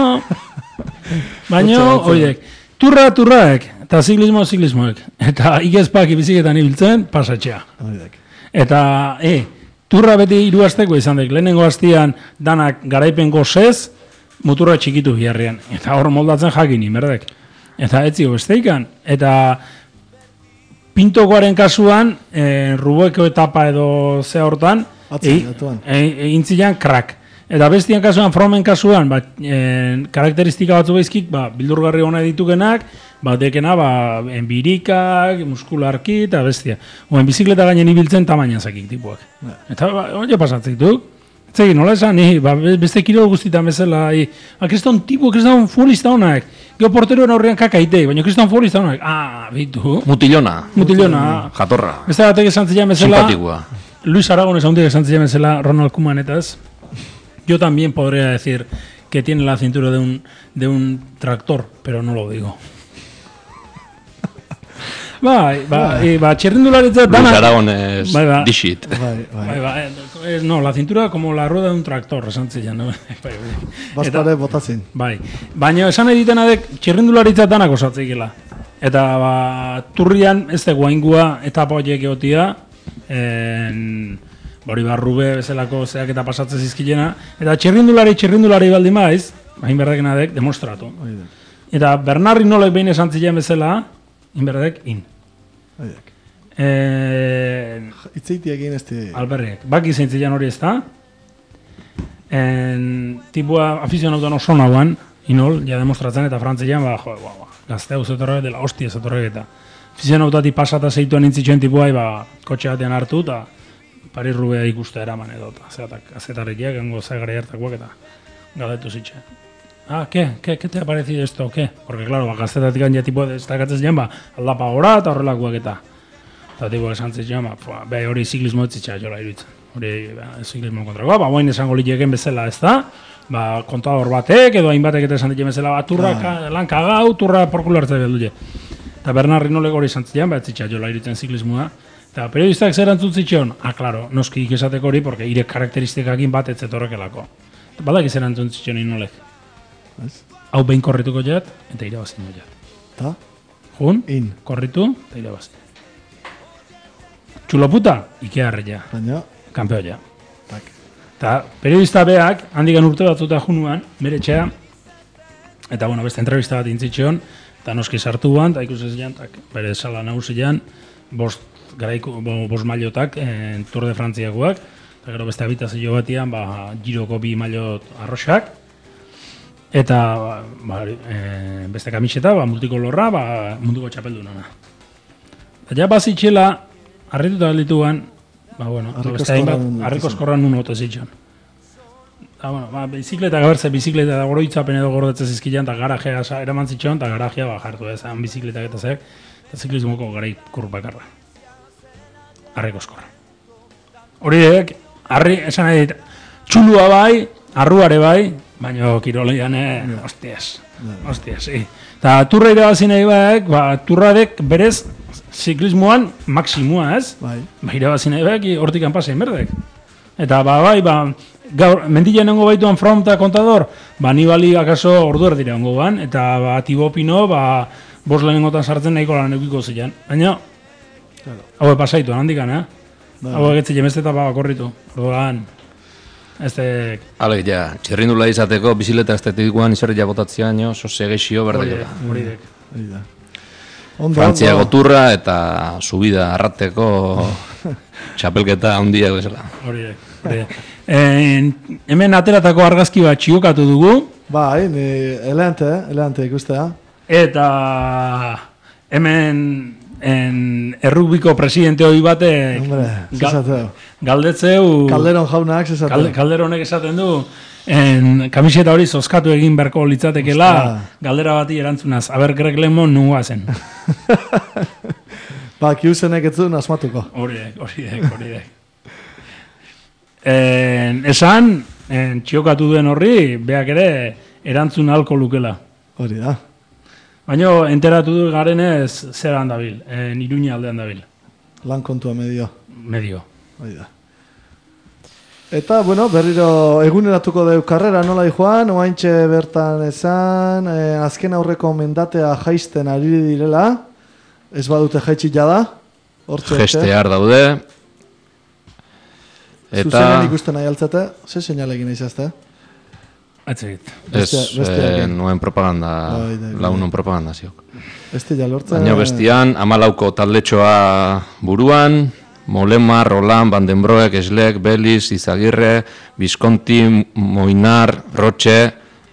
baina, oidek, turraek, eta ziklismoek, eta igezpak ibiziketan ibiltzen, pasatxea. Eta, turra beti 3 asteko izan dek, lehenengo hastian danak garaipenko zez, muturra txikitu biharrian, eta hor moldatzen jakin inberdek. Eta etzio besteikan, eta Pintokoaren kasuan, Rubueko etapa edo ze hortan, egin zilean krak. Eta bestian kasuan, Fromen kasuan, karakteristika batzu behizkik, bildurgarri hona ditukenak, dekena, enbirikak, muskularki, eta bestia. Oen bizikleta gainen ibiltzen tamainazakik tipuak. Eta, oie pasatzen dituk. Zegin, nola esan, beste kiro guztitan bezala, kriston tipu, kriston futbolista honak, geoporteroen aurrean kakaitei, baina kriston futbolista honak, bitu. Mutilona. Jatorra. Beste batek esan zilean bezala, Luis Aragon esan esan zilean bezala, Ronald Koemanetaz. Yo también podría decir que tiene la cintura de un tractor, pero no lo digo. Txirrindularitza... Luis Aragon es dixit. No, la cintura como la rueda de un tractor, esan zilean. Bastare botazin. Baina esan editen adek, txirrindularitza danak osatzikela. Eta turrian ez dugu haingua etapa horiek egotia, Bori Rube bezalako zeak eta pasatzen zizkilena. Eta txirrindulari baldin maiz, hainberdeken adek, demostratu. Eta Bernarri nolek behin esan zilean bezala, hainberdek, Itzeitiak egin ez Alberriek. Baki zein zilean hori ez da. Tipua afizionautan oso nagoan, Inol, ja demostratzen eta frantzian, gaztea zetorrek dela hostia zetorrek eta fizien autatik pasata zeituan intzitxoen tipuai, kotxe batean hartu eta Paris-Roubaix ikuste eraman edo, azetarrikiak, gango zaigara hartakoak eta galdetu zitxe. ¿Qué te ha parecido esto? ¿Qué? Porque claro, gaztetatik ya tipo destakatzen zian, aldapa gora eta horrelakoak eta tipo esan zitzen, hori ziklismo etzitxa jola iruditzen. Hori ziklismo kontrakoa, guain esango liteken bezala, ez da? Kontador batek edo hainbatek eta esan ditzen bezala, turra lan kagau, turra porkulo hartza behar eta Bernard Rinolek hori esan zitzen, etzitxa jola iruditzen ziklismoa. Eta periodistak zer antzut zitxeon? Claro, noski ikesateko hori, porque ire karakteristikakin bat etzetorrekelako. Badak zer antzut zitxeon Rinolek. Hau behin korrituko jat, eta irabazin jat. Ta? Jun, korritu, eta irabazin. Txuloputa, Ikea arreia. Baina? Kampeo ja. Eta periodista beak, handikan urte batzuta junuan, bere txea, eta beste entrevista bat intzitxeon, eta noski sartu guan, eta ikusez jan, bere sala nagusian, bost mailotak, Tour de Frantziakoak, eta gero beste habitazio batian, giroko 2 mailot arroxak, eta beste kamiseta, multikolorra, munduko txapeldunana. Eta ja bazitxela, harrituta galdituan, harrikozkorran nun ote zitxon. Bizikleta gabertze, bizikleta goroitzapen edo gordetzez izkilan, eta garajea eraman zitxon, eta garajea jartu ezan bizikletak eta zek, eta ziklismoko garai kurbakarra. Harrikozkorra. Hori dek, esan nahi dit, txulua bai, arruare bai, baina kiroleian, hostias, Eta turra irabazi nahi baek, turradek berez ziklismoan maksimua, ez? Irabazi nahi baek, hortik anpasein berdek. Eta gaur, mendilean nengo baituan From eta Kontador, Nibali akaso ordu erdira nengo ban, eta Thibaut Pinot, 5 lehenengotan sartzen nahiko lan eukiko zilean. Baina, hau pasaituan handikan, hau egetzile meste eta korritu. Orduan, Alek, ja, txerrindula izateko bizileta estetikoan izerria botatzean, sose geixio berdela. Horidek. Frantziago turra eta subida arrateko txapelketa handia bezala. Horidek. Hemen ateratako argazki bat txiokatu dugu. Eleante ikustea. Eta hemen errukbiko presidente hori bate galdetzeu Calderon jaunak esaten. Calderonek esaten du kamiseta hori zozkatu egin beharko litzatekela galdera bati erantzunaz. Aber Greg LeMond nungoa zen. Kiusenek ez duen asmatuko. Horidek. Esan, txiokatu duen horri, beak ere erantzun alko lukela. Hori da. Baina enteratu du garenez zer handabil, Iruña aldean dabil. Lan kontua medio. Hori da. Eta, berriro eguneratuko deu karrera nola joan, oaintxe bertan esan, azken aurreko mendatea jaisten ari direla, ez badute jaitxik jada. Jestear daude. Zuzenean ikusten nahi altzate, ze seinale egin izazte? Atzegit. Nuen propaganda, launon propaganda ziok. Baina bestian, 14 taldetxoa buruan, Molema, Roland, Van den Broek, Eslek, Belis, Izagirre, Visconti, Moinar, Roche,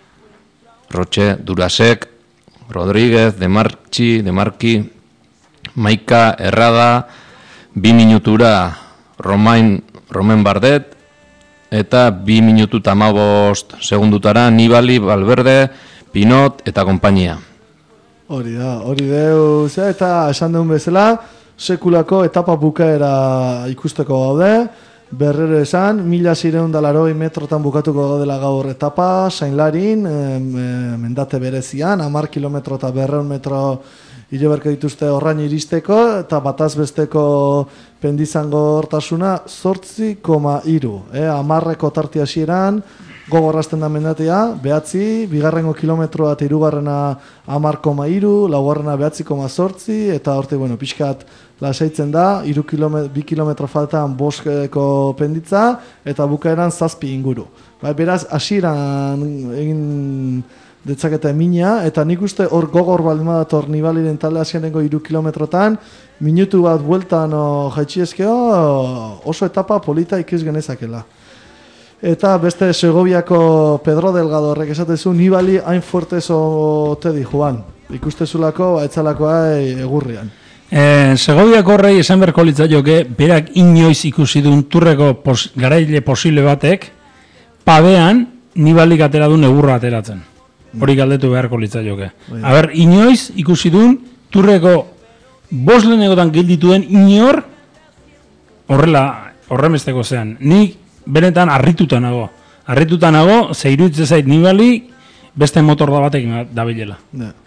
Durasek, Rodríguez, Demarki, Maika, Errada, 2 minutura Romain Bardet, eta 2 minutu eta 15 segundutara Nibali, Valverde, Pinot eta kompainia. Hori deu, eta esan deun bezala, sekulako etapa bukaera ikusteko gaude, berrero esan, 1680 metrotan bukatuko gaudela gaur etapa, Sainlarin, mendate berezian, 10 kilometro eta 200 metro hileberko dituzte horrain iristeko, eta bataz besteko pendizango hortasuna 8,3. 10eko tarti hasieran, gogorrazten da mendatea, 9, bigarrengo kilometroa eta 3garrena 10,3, laugarrena 9,8, eta horti, pixkat lasaitzen da, 2 kilometro faltan 5ko penditza, eta bukaeran 7 inguru. Beraz, hasieran egin detzaketa emina, eta nik uste hor gogor baldin badator Nibaliren talde azkenengo 3 kilometrotan, minutu bat bueltan jaitxiezkeo, oso etapa polita ikiz genezakela. Eta beste Segoviako Pedro Delgado horrek esatezu, Nibali hain fuertes ote di Juan. Ikustezulako, etzalakoa egurrian. Segoviako horrei esan berko litzaioke, berak inoiz ikusi duen turreko garaile posible batek, pabean Nibalik atera duen egurra ateratzen. Hori galdetu beharko litzaioke. Aber, inoiz ikusi duen turreko bost lehenegotan gildituen inor horremesteko zean. Nik benetan harrituta nago. Harrituta nago, zeiruitze zait Nibali beste motor da batek dabilela.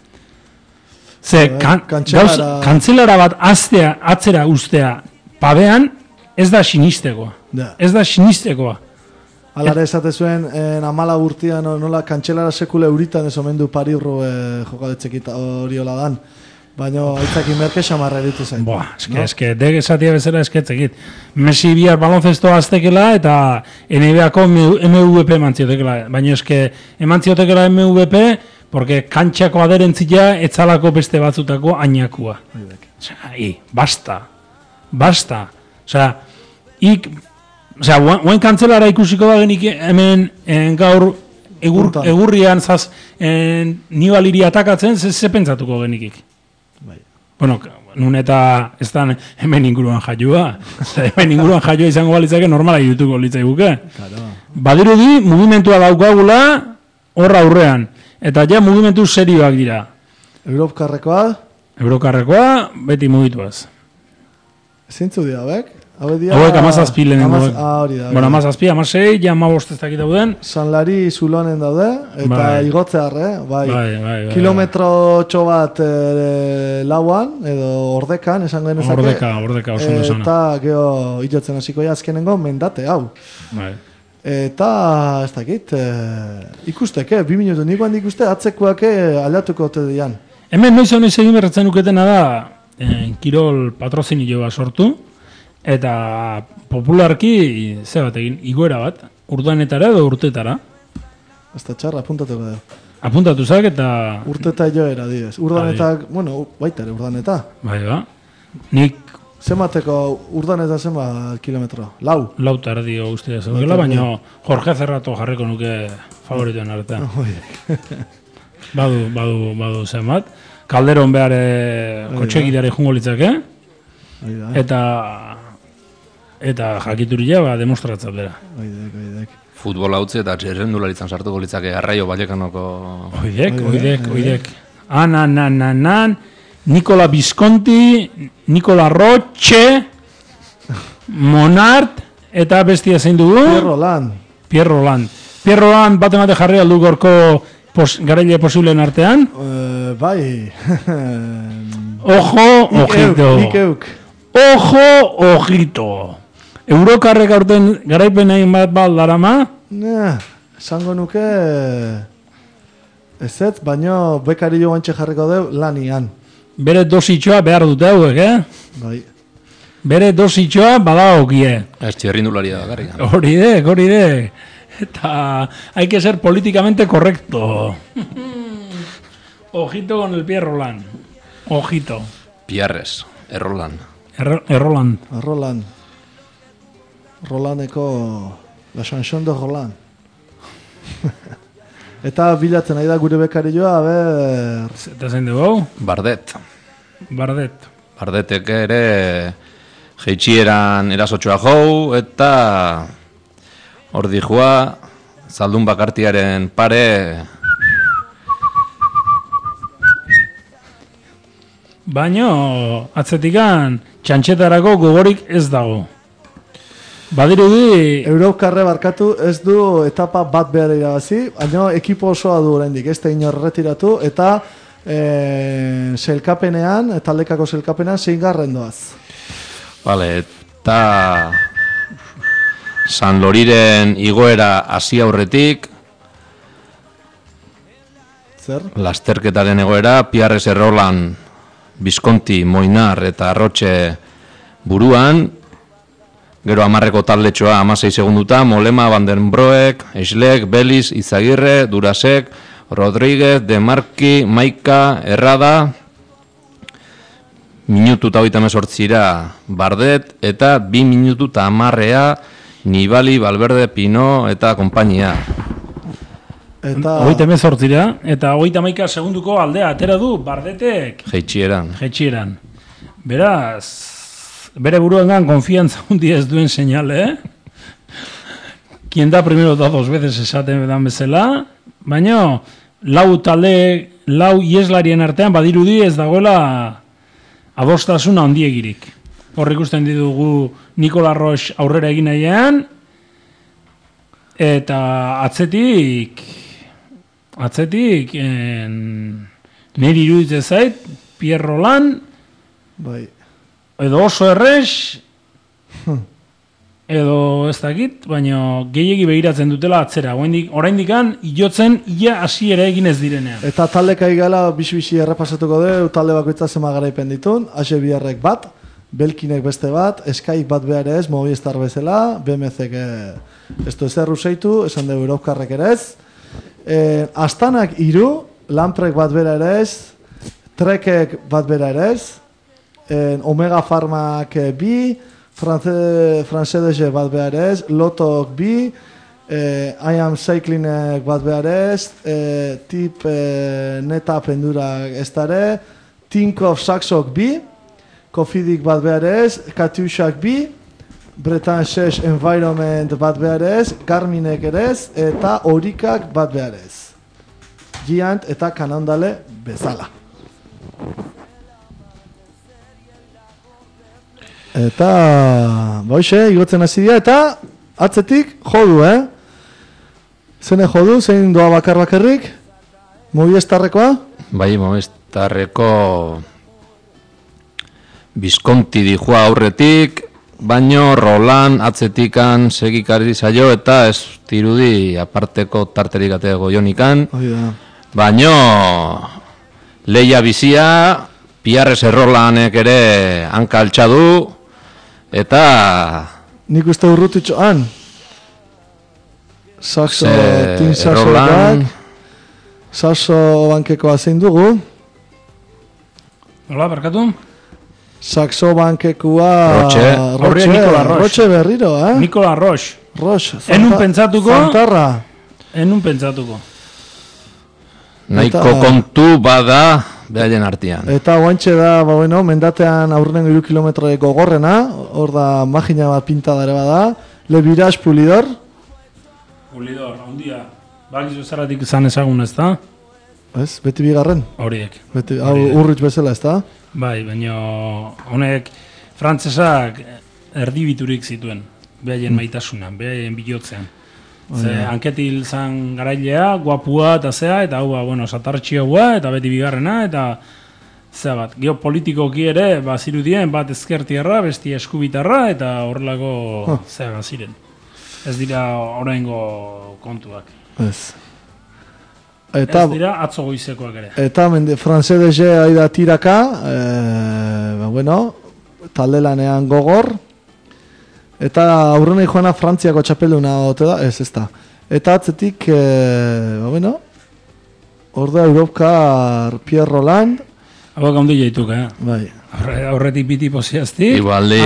Ze, kantzelara bat atzera ustea pabean ez da sinistekoa. Ez da sinistekoa. Alare esate zuen, 14 urtean nola kantzelara sekule euritan ez omen du Parirro jokadetzekita hori hola dan. Baina aitzaki merke xamarra eritu zain. Eske, dek esatia bezala esketzekit. Messi bihar baloncestoa aztekela eta NBA-ko MVP mantziotekela. Baina eske, emantziotekela MVP, porque kantxako aderentzia etzalako beste batzutako añakua. Basta. Guain kantzelara ikusiko da genik hemen gaur egurrian Nibaliri atakatzen, ze pentsatuko genikik. Bueno, nun eta ez da hemen inguruan jaioa. Hemen inguruan jaioa izango balitzake normala jutuko litzaiguke. Badirudi, mugimentua daukagula horra aurrean. Eta ja mugimentu serioak dira. Eurokarrekoa, beti mugituaz. Zintzu dira, hauek? Hauek 17 lehenengo. Bueno, 17, 16, ja 15 ez dakit dauden. Sanlari Zulonen daude, eta igotzearre, bai. Kilometro bat lauan, edo ordekan, esango genezake. Ordeka, oso nesana. Eta geho hilotzen hasiko azkenengo mendate, hau. Bai. Eta, ez dakit, ikusteke, 2 minutu, nik handik ikuste, atzekoak aldatuko ote dian. Hemen noiz egin berretzen uketena da, kirol patrozinio bat sortu, eta popularki, ze bat egin, igoera bat, urdanetara edo urtetara. Ez da txarra, apuntatuko da. Apuntatu zak eta... Urteta joera, didez. Urdanetak, bueno, baitare urdaneta. Bai, ba. Nik... Zemateko urdaneta zenbat kilometro? Lau? Lau tardio guztia zegoela, baina Jorge Cerrato jarriko nuke favoritoen artean. Badu zenbat. Calderon behar kotxegideare jungo litzake. Eta jakituria demostratzat bera. Futbol hautze eta txerrendularitzan sartuko litzake Arraio Vallecanoko... Oidek. Anan, Nicola Visconti, Nicola Roche, Monart, eta bestia zein dugu? Pierre Roland bate jarri aldu gorko garaile posibleen artean? Bai. Ojito. Eurokarrek aurten garaipen egin bat baldarama? Esango nuke... Ez, baina bekari jo gantxe jarriko deu lanian. Bere dositxoa behar dute hauek, Bai. Bere dositxoa badagokie. Ez txerrindularia da, garri. Hori dek. Eta hay que ser políticamente correcto. Ojito con el Pierre Roland. Ojito. Pierres, Erroland. Erroland. Rolandeko la chanson de Roland. Eta bilatzen nahi da gure bekari joa, Eta zein dugu? Bardetek ere jeitxieran erasotxoa jou, eta hor dijua zaldun bakartiaren pare... Baina atzetikan txantxetarako gogorik ez dago. Badirudi... Eurokarre barkatu ez du etapa bat behar irabazi, baina ekipo osoa du oraindik, ez da inor retiratu, eta selkapenean, taldekako selkapenean, 6. doaz. Vale, eta San Loriren igoera hasi aurretik, zer? Lasterketaren egoera, Pierres Errolan, Visconti, Moinar eta Arrotxe buruan, gero 10 taldetxoa 16 segunduta, Molema, Van den Broek, Eislek, Belis, Izagirre, Durasek, Rodríguez, De Marchi, Maika, Errada, minutu eta 38 Bardet, eta 2 minutu eta 10 Nibali, Valverde, Pino eta kompainia. Eta 38 eta 31 segunduko aldea atera du Bardetek Jeitxieran. Beraz, bere buruengan konfiantza hundi ez duen señale, Quien da primero da dos veces esaten dan bezala, baina lau ieslarien artean badirudi ez dagoela adostasuna handiegirik. Hor ikusten ditugu Nikola Roche aurrera egin nahian, eta atzetik niri iruditzen zait, Pierre Roland, edo oso errex, edo ez dakit, baina gehiegi begiratzen dutela atzera. Oraindikan ilotzen ia hasi ere egin ez direnean. Eta taldeka igala bisi errepasatuko du, talde bakoitza zema garaipen ditun, HBRek bat, Belkinek beste bat, Skype bat behar ez, Movistar bezala, BMCek ez du ezer useitu, esan dugu Eurokarrek ere ez, Astanak 3, Lamprek bat bera ere ez, Trekek bat bera ere ez, Omega Pharmak 2, Francedege bat behar ez, Lotok 2, I Am Cyclingek bat behar ez, Tip Neta Pendurak ez dare, Tinkoff Saxok 2, Kofidik bat behar ez, Katyushak 2, Bretan 6 Environment bat behar ez, Garminek ere ez, eta Orikak bat behar ez. Giant eta Kanandale bezala. Eta, boixe, igotzen hasi dira, eta atzetik jodu, Zene jodu, zein doa bakarrik? Movistarrekoa? Bai, Movistarreko Visconti dijua aurretik, baino Roland atzetikan segikari zaio eta ez tirudi aparteko tarterik atego jonikan. Baino leia bizia, Pierre Rolandek ere hanka altxadu, eta nik uste urrutitxoan Saxo Tinsaxoak Saxo bankekoa zein dugu. Hola, barkatu? Saxo bankekoa Roche berriro, Nikola Roche. Enun pentsatuko. Zantarra. Enun pentsatuko. Nahiko kontu bada behaien artean. Eta guantxe da, mendatean aurrenengo 3 kilometroek gogorrena, hor da magina bat pintada ere bada, Le Virage Pulidor. Pulidor, handia. Bakizu zaratik izan ezagun ez da? Ez, beti bigarren. Horiek. Urritz bezala ez da? Bai, baina honek frantzesak erdibiturik zituen, behaien maitasuna, behaien bilotzean. Anketil zan garailea, guapua eta zea, eta hau, satartxia hua, eta beti bigarrena, eta zea bat, geopolitikoki ere, zirudien, bat ezkertierra, besti eskubitarra, eta horrelako zea ziren. Ez dira oraingo kontuak. Ez. Ez dira atzo goizekoak ere. Eta Francedege aida tiraka, talde lanean gogor, eta aurrenei joana Frantziako txapelduna ote da, ez da. Eta atzetik, orda Europkar Pierre Roland. Hau gaundi jaituk, Bai. Aurretik biti poziaztik. Igualdi.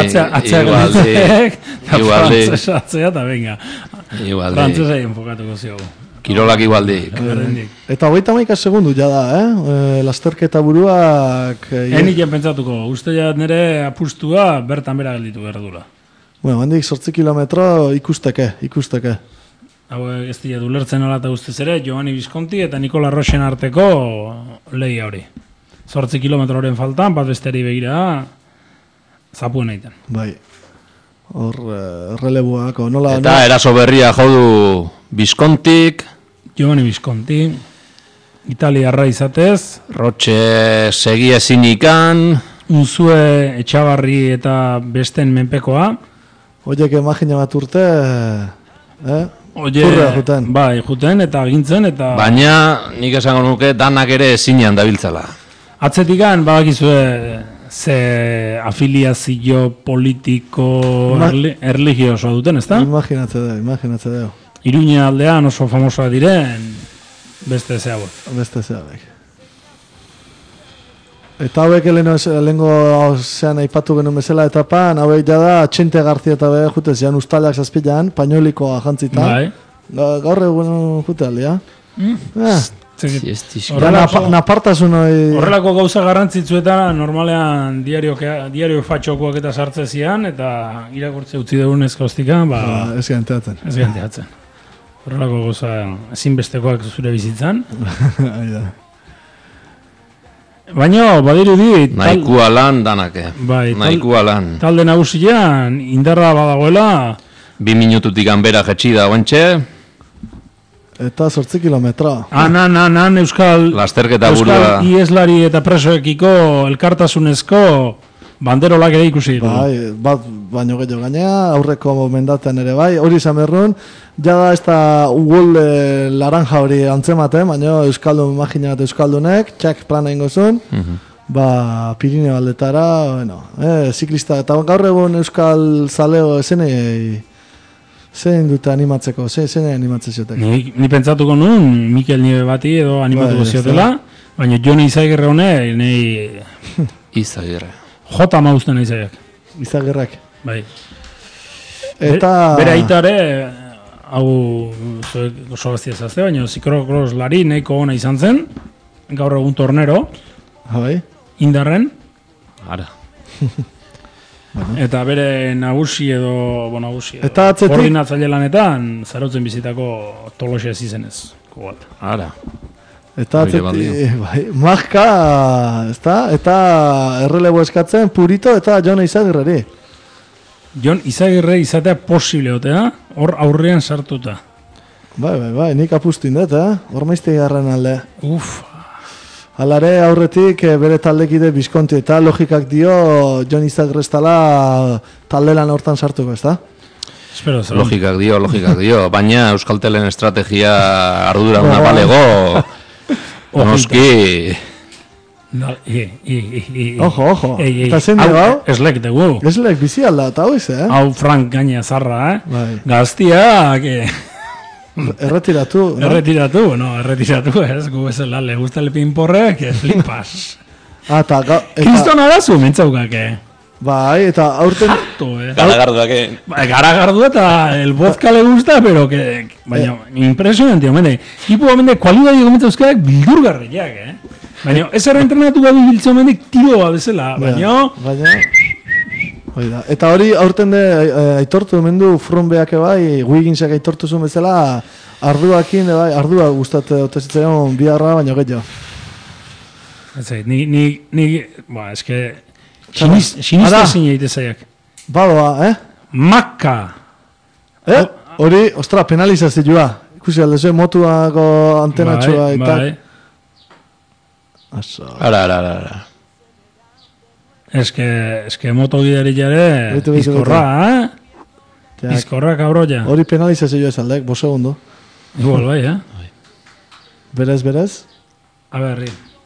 Frantzesa atzea eta venga. Frantzesa enfokatuko ziogu. Kirolak igualdi. Eta 31 segundu jada, lasterketa buruak... Enik pentsatuko, uste ja nire apustua bertan bera gelditu behar dula. Handik 8 kilometro ikusteke. Hau ez dira dulertzen ala eta ustez ere, Giovanni Visconti eta Nikola Rochen arteko lehia hori. 8 kilometroren faltan, bat besteri begira, zapuen egiten. Bai, hor relebuak, nola... Eta eraso berria jodu Viscontik. Giovanni Visconti, italiarra izatez. Roche segi ezinikan. Unzue Etxabarri eta besten menpekoa. Oiek imagina bat urte, bai, juten eta gintzen eta... Baina, nik esango nuke, danak ere ezinean dabiltzala. Atzetikan, badakizue, ze afiliazio politiko erligiosoa duten, ez da? Imaginatze deo. Iruña aldean oso famosoa diren, beste zeabot. Beste zeabek. Eta hauek lehengo zean aipatu genuen bezala etapan, hauek jada Txente Garzia eta beha jute zian ustalak zazpilan, pañolikoa jantzita. Bai. Gaur egun jute alia. Napartasun horrelako gauza garrantzitzuetan normalean diario fatxokoak eta sartze zian eta irakurtze utzi dugun ezkauztika ez ganteatzen horrelako gauza ezinbestekoak zure bizitzan baina badirudi nahikua lan danake nahikua lan talde nagusian indarra badagoela 2 minututik anbera jetxi da oentxe eta 8 kilometra. Han Euskal Ieslari eta presoekiko elkartasunezko banderolak ere ikusi. Bai, bat baino gehiago gainea, aurreko mendaten ere bai, hori izan berrun, jada ez da ugolde laranja hori antzematen, baina Euskaldun, imaginat Euskaldunek, txak plana ingozun, Pirineo aldetara, bueno, ziklista, eta gaur egun Euskal zaleo esenei, zein dute animatzeko, zein animatzen ziotek? Ni pentsatuko nun, Mikel Nieve bati edo animatuko ziotela, baina Joni Izagirre honek, nahi... Izagirre. Jota mauzten Izagirrak. Izagirrak. Bai. Eta... Bere aitare, hau oso gaztia zazte, baina zikrokros lari nahiko ona izan zen, gaur egun tornero, indarren. Ara. Eta bere nagusi edo koordinatzaile lanetan zarautzen bizitako Tolosa izenez. Ara. Eta marka, eta errelebo eskatzen Purito eta Jon Izagirreri. Jon Izagirre izatea posible otea, hor aurrean sartuta. Bai, nik apustu indet, hor maizte garran alde. Alare aurretik bere taldekide Bizkonti eta logikak dio Jon Izagirre estala taldelan hortan sartuko, ez da? Logikak dio, baina Euskaltelen estrategia ardura una balego noski Ojo, eta zen dugu? Eslek dugu. Eslek bizi alda, eta hau izan, Hau Frank gaina zarra, Gaztia, Erretiratu, no? Erretiratu, ez, gu bezala, le gusta el pinporre, que flipas. Kristona da zu, mentzaukake. Bai, eta aurten... Garagardu eta el vodka le gusta, pero que... Baina, impresionante, homende. Tipo, homende, kualidadi gomenta euskak bildurgarriak, Baina, ez erra entrenatu gabi biltzen, homende, tiroa bezala, baina... Eta hori aurten de aitortu emendu Frumbeak bai, Wigginsak aitortu zuen bezala, arduakin, ardua gustate otezitzen biharra, baina gehiago. Eske... Siniste zineite zaiak. Badoa, Makka! Hori, ostra, penalizazioa. Ikusi alde zuen, motuako antenatxoa eta... Ara. Eske motogidari jare bizkorra, Bizkorra, kabroia. Hori penalizazioa ez aldek, 5 segundo. Igual bai, Berez? A berri.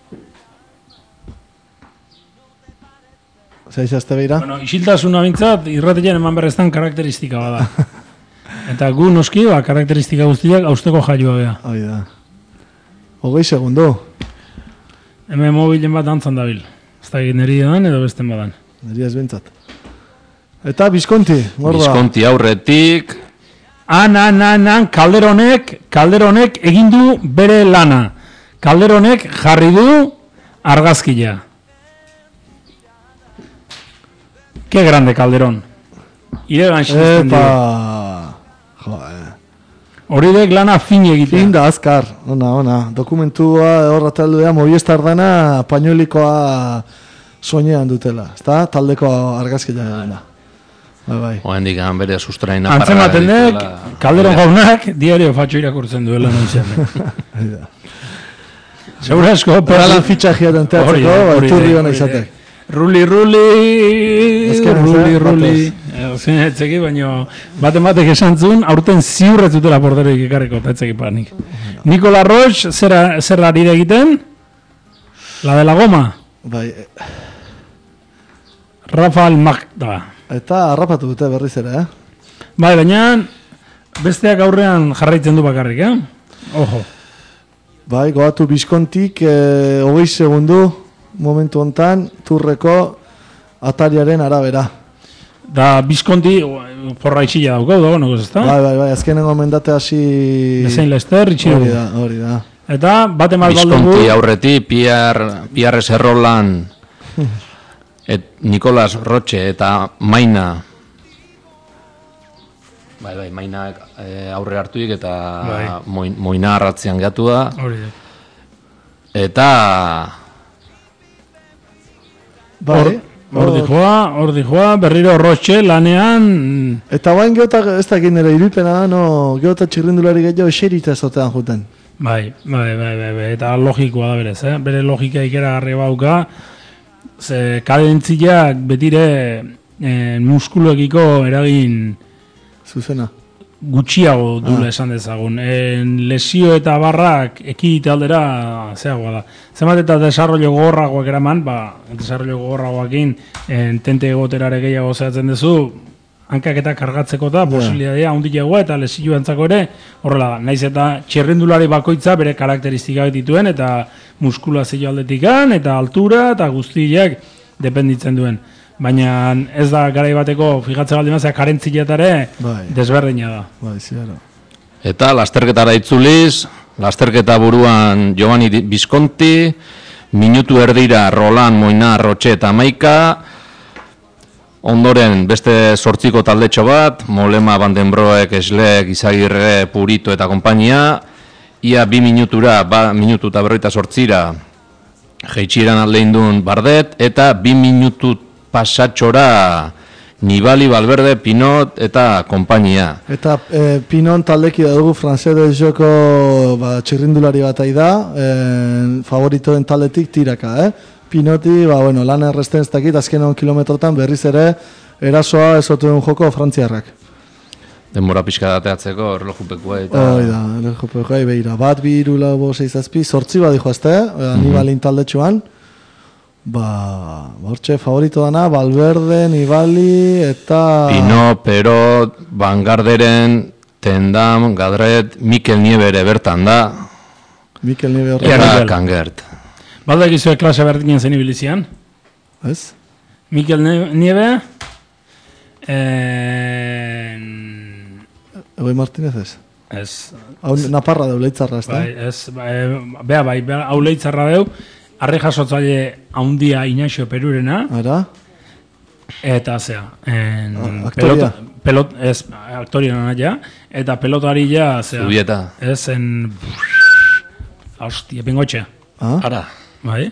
Zaizazte beira? Bueno, isiltasuna bintzat, irratian eman berreztan karakteristika bada. Eta gu noski, karakteristika guztiak hausteko jaioa beha. Hoi da. 20 segundo. Hemen mobilen bat antzan dabil. Ez da neri edan edo besten badan. Neri ez bintzat. Eta Bizkonti, gorda. Bizkonti aurretik. Kalderonek egin du bere lana. Kalderonek jarri du argazkia. Qué grande Calderón. Iregan xisten dio. Horidek lana fin egitea. Fin da azkar. Ona. Dokumentua horratalduea Movistar dana pañolikoa soinean dutela. Ezta? Taldeko argazkia dena. Bai. Oendik bere sustraina para. Antzematen dek, Calderón jaunak diario fatxo irakurtzen duela noizean. Segura esko. Peralan fitxajia denteatzeko, iturri hona izatek. Ruli. Etzeki, baina batek esantzun, aurten ziurretzutela porteroik ekarriko, eta etzeki panik. Nikola Roche, zer ari egiten? La de la goma? Bai. Rafael Magda. Eta harrapatu dute berriz ere, Bai, baina besteak aurrean jarraitzen du bakarrik, Ojo. Bai, goatu Bizkontik, 20 segundu, momentu hontan turreko atariaren arabera. Da Bizkonti porra itxilla daukau dago, no ez da? Bai, azkenengo mendate hasi... Bezain Lester, itxilla. Hori da. Eta, bate mal baldugu... Bizkonti aurreti, Pierre Serrolan, Nikolas Roche eta Maina. Bai, Maina aurre hartuik eta Moina arratzean gatu da. Hori da. Eta... Hordi joa, berriro Roche lanean... Eta bain geota ez dakit nire irupena, geota txirrindulari gehiago eserita ezotean juten. Bai, eta logikoa da berez, bere logika ikeragarri bauka, ze kadentziak betire muskuluekiko eragin zuzena gutxiago dula esan dezagun. Lesio eta barrak ekidite aldera zeagoa da. Zenbat eta desarrollo gogorragoak eraman, desarrollo gogorragoakin tente egoterare gehiago zehatzen duzu, hankak eta kargatzeko da posibilitatea handiagoa eta lesio antzako ere horrela da. Naiz eta txirrindulari bakoitza bere karakteristikak dituen eta muskulazio aldetikan eta altura eta guztiak dependitzen duen. Baina ez da garai bateko fijatzen baldin bazea karentziletare desberdina da. Bai, zero. Eta lasterketara itzuliz, lasterketa buruan Giovanni Visconti, minutu erdira Roland, Moina, Roche eta Maika, ondoren beste 8 taldetxo bat, Molema, Van den Broek, Eslek, Izagirre, Purito eta konpainia, ia 2 minutura, minutu eta 48ra jeitxiran aldeindun Bardet, eta 2 minutu pasatxora Nibali, Valverde, Pinot eta konpainia. Eta Pinot taldeki da dugu Francés joko txirrindulari bat da, favoritoen taldetik tiraka, Pinoti, lan erresten ez dakit, azken kilometrotan berriz ere erasoa ezotuen joko frantziarrak. Denbora pixka dateatzeko, erlojupekua eta... Hoi da, erlojupekua beira. 1, 2, 3, 4, 5, 6, 7, 8 bat dijo azte, Nibalin taldetxuan. Hortxe favorito dana, Valverde, Nibali eta... Pino, Perot, Van Garderen, Tendam, Gadret, Mikel Niebere bertan da. Mikel Niebere eta Kangert. Balda egizue klase berdinen zen ibilizian? Ez? Mikel Niebe... Egoi Martínez ez? Ez. Naparra deu, leitzarra ez da? Bai, hau leitzarra deu. Arre jasotzaile haundia Inaxio Perurena. Ara? Eta zea. Aktoria? Aktoria nana eta pelotari ja, zea. Zubieta. Ez en... Hostia, pingotxe. Ara. Bai.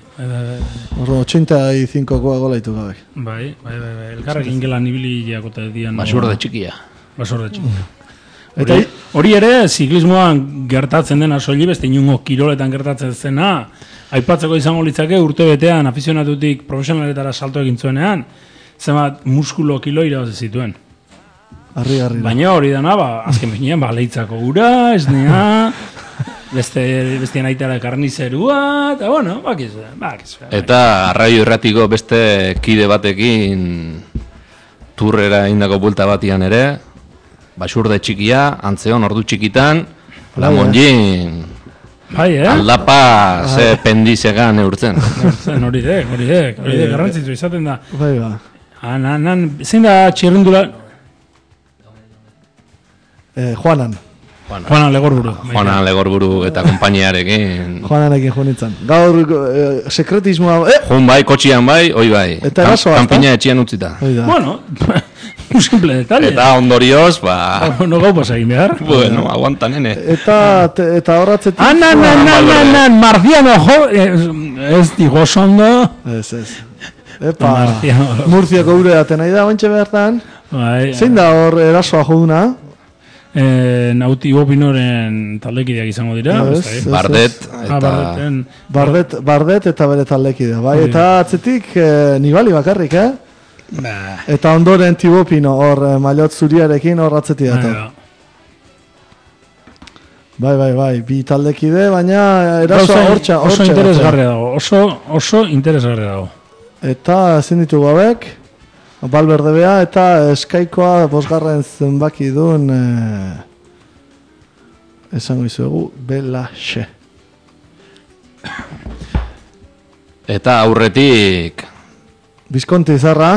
85koa golaitu gabe. Bai. Elkarrekin gelan ibili jakote dian. Basurde txikia. Hori ere, ziklismoan gertatzen dena soili, beste inungo kiroletan gertatzen zena, aipatzeko izango litzake urte betean afizionatutik profesionaletara salto egin zuenean, zenbat muskulo kilo irabazi zituen. Arri. Baina hori dana, azken behinean, leitzako ura, esnea, bestien aitara karnizerua, eta bueno, bakiz. Eta arraio irratiko beste kide batekin turrera indako bulta batian ere, basurde txikia, antzeon ordu txikitan, Lamonjin... Aldapa ze pendizegan eurtzen. Hori dek, garrantzitu izaten da. Bai. Zein da txirrindula? Juanan Legorburu eta konpainiarekin. Juananekin junitzen. Gaur sekretismoa... Jun bai, kotxian bai, oi bai. Eta erasoa, kanpina etxian utzita. Bueno... simple detalle. Eta ondorioz, no gau pasagin behar. Bueno, aguanta, nene. Eta horratzetik... Marciano, ez digo sondo. Ez. Epa, Murziako gure daten nahi da, bantxe behartan. Zein da hor erasoa joduna? Nauti Bopinoren taldekideak izango dira. Bardet eta bere taldekidea. Eta atzetik Nibali bakarrik, Eta ondoren Tibopino hor maillot zuriarekin hor atzetik data. Bai, bi taldekide, baina erasoa hortxe. Oso interesgarria dago, oso interesgarria dago. Eta ezin ditugu hauek, Valverde bea eta Eskaikoa 5. zenbaki duen esango izuegu Belaxe. Eta aurretik... Bizkonti Zarra.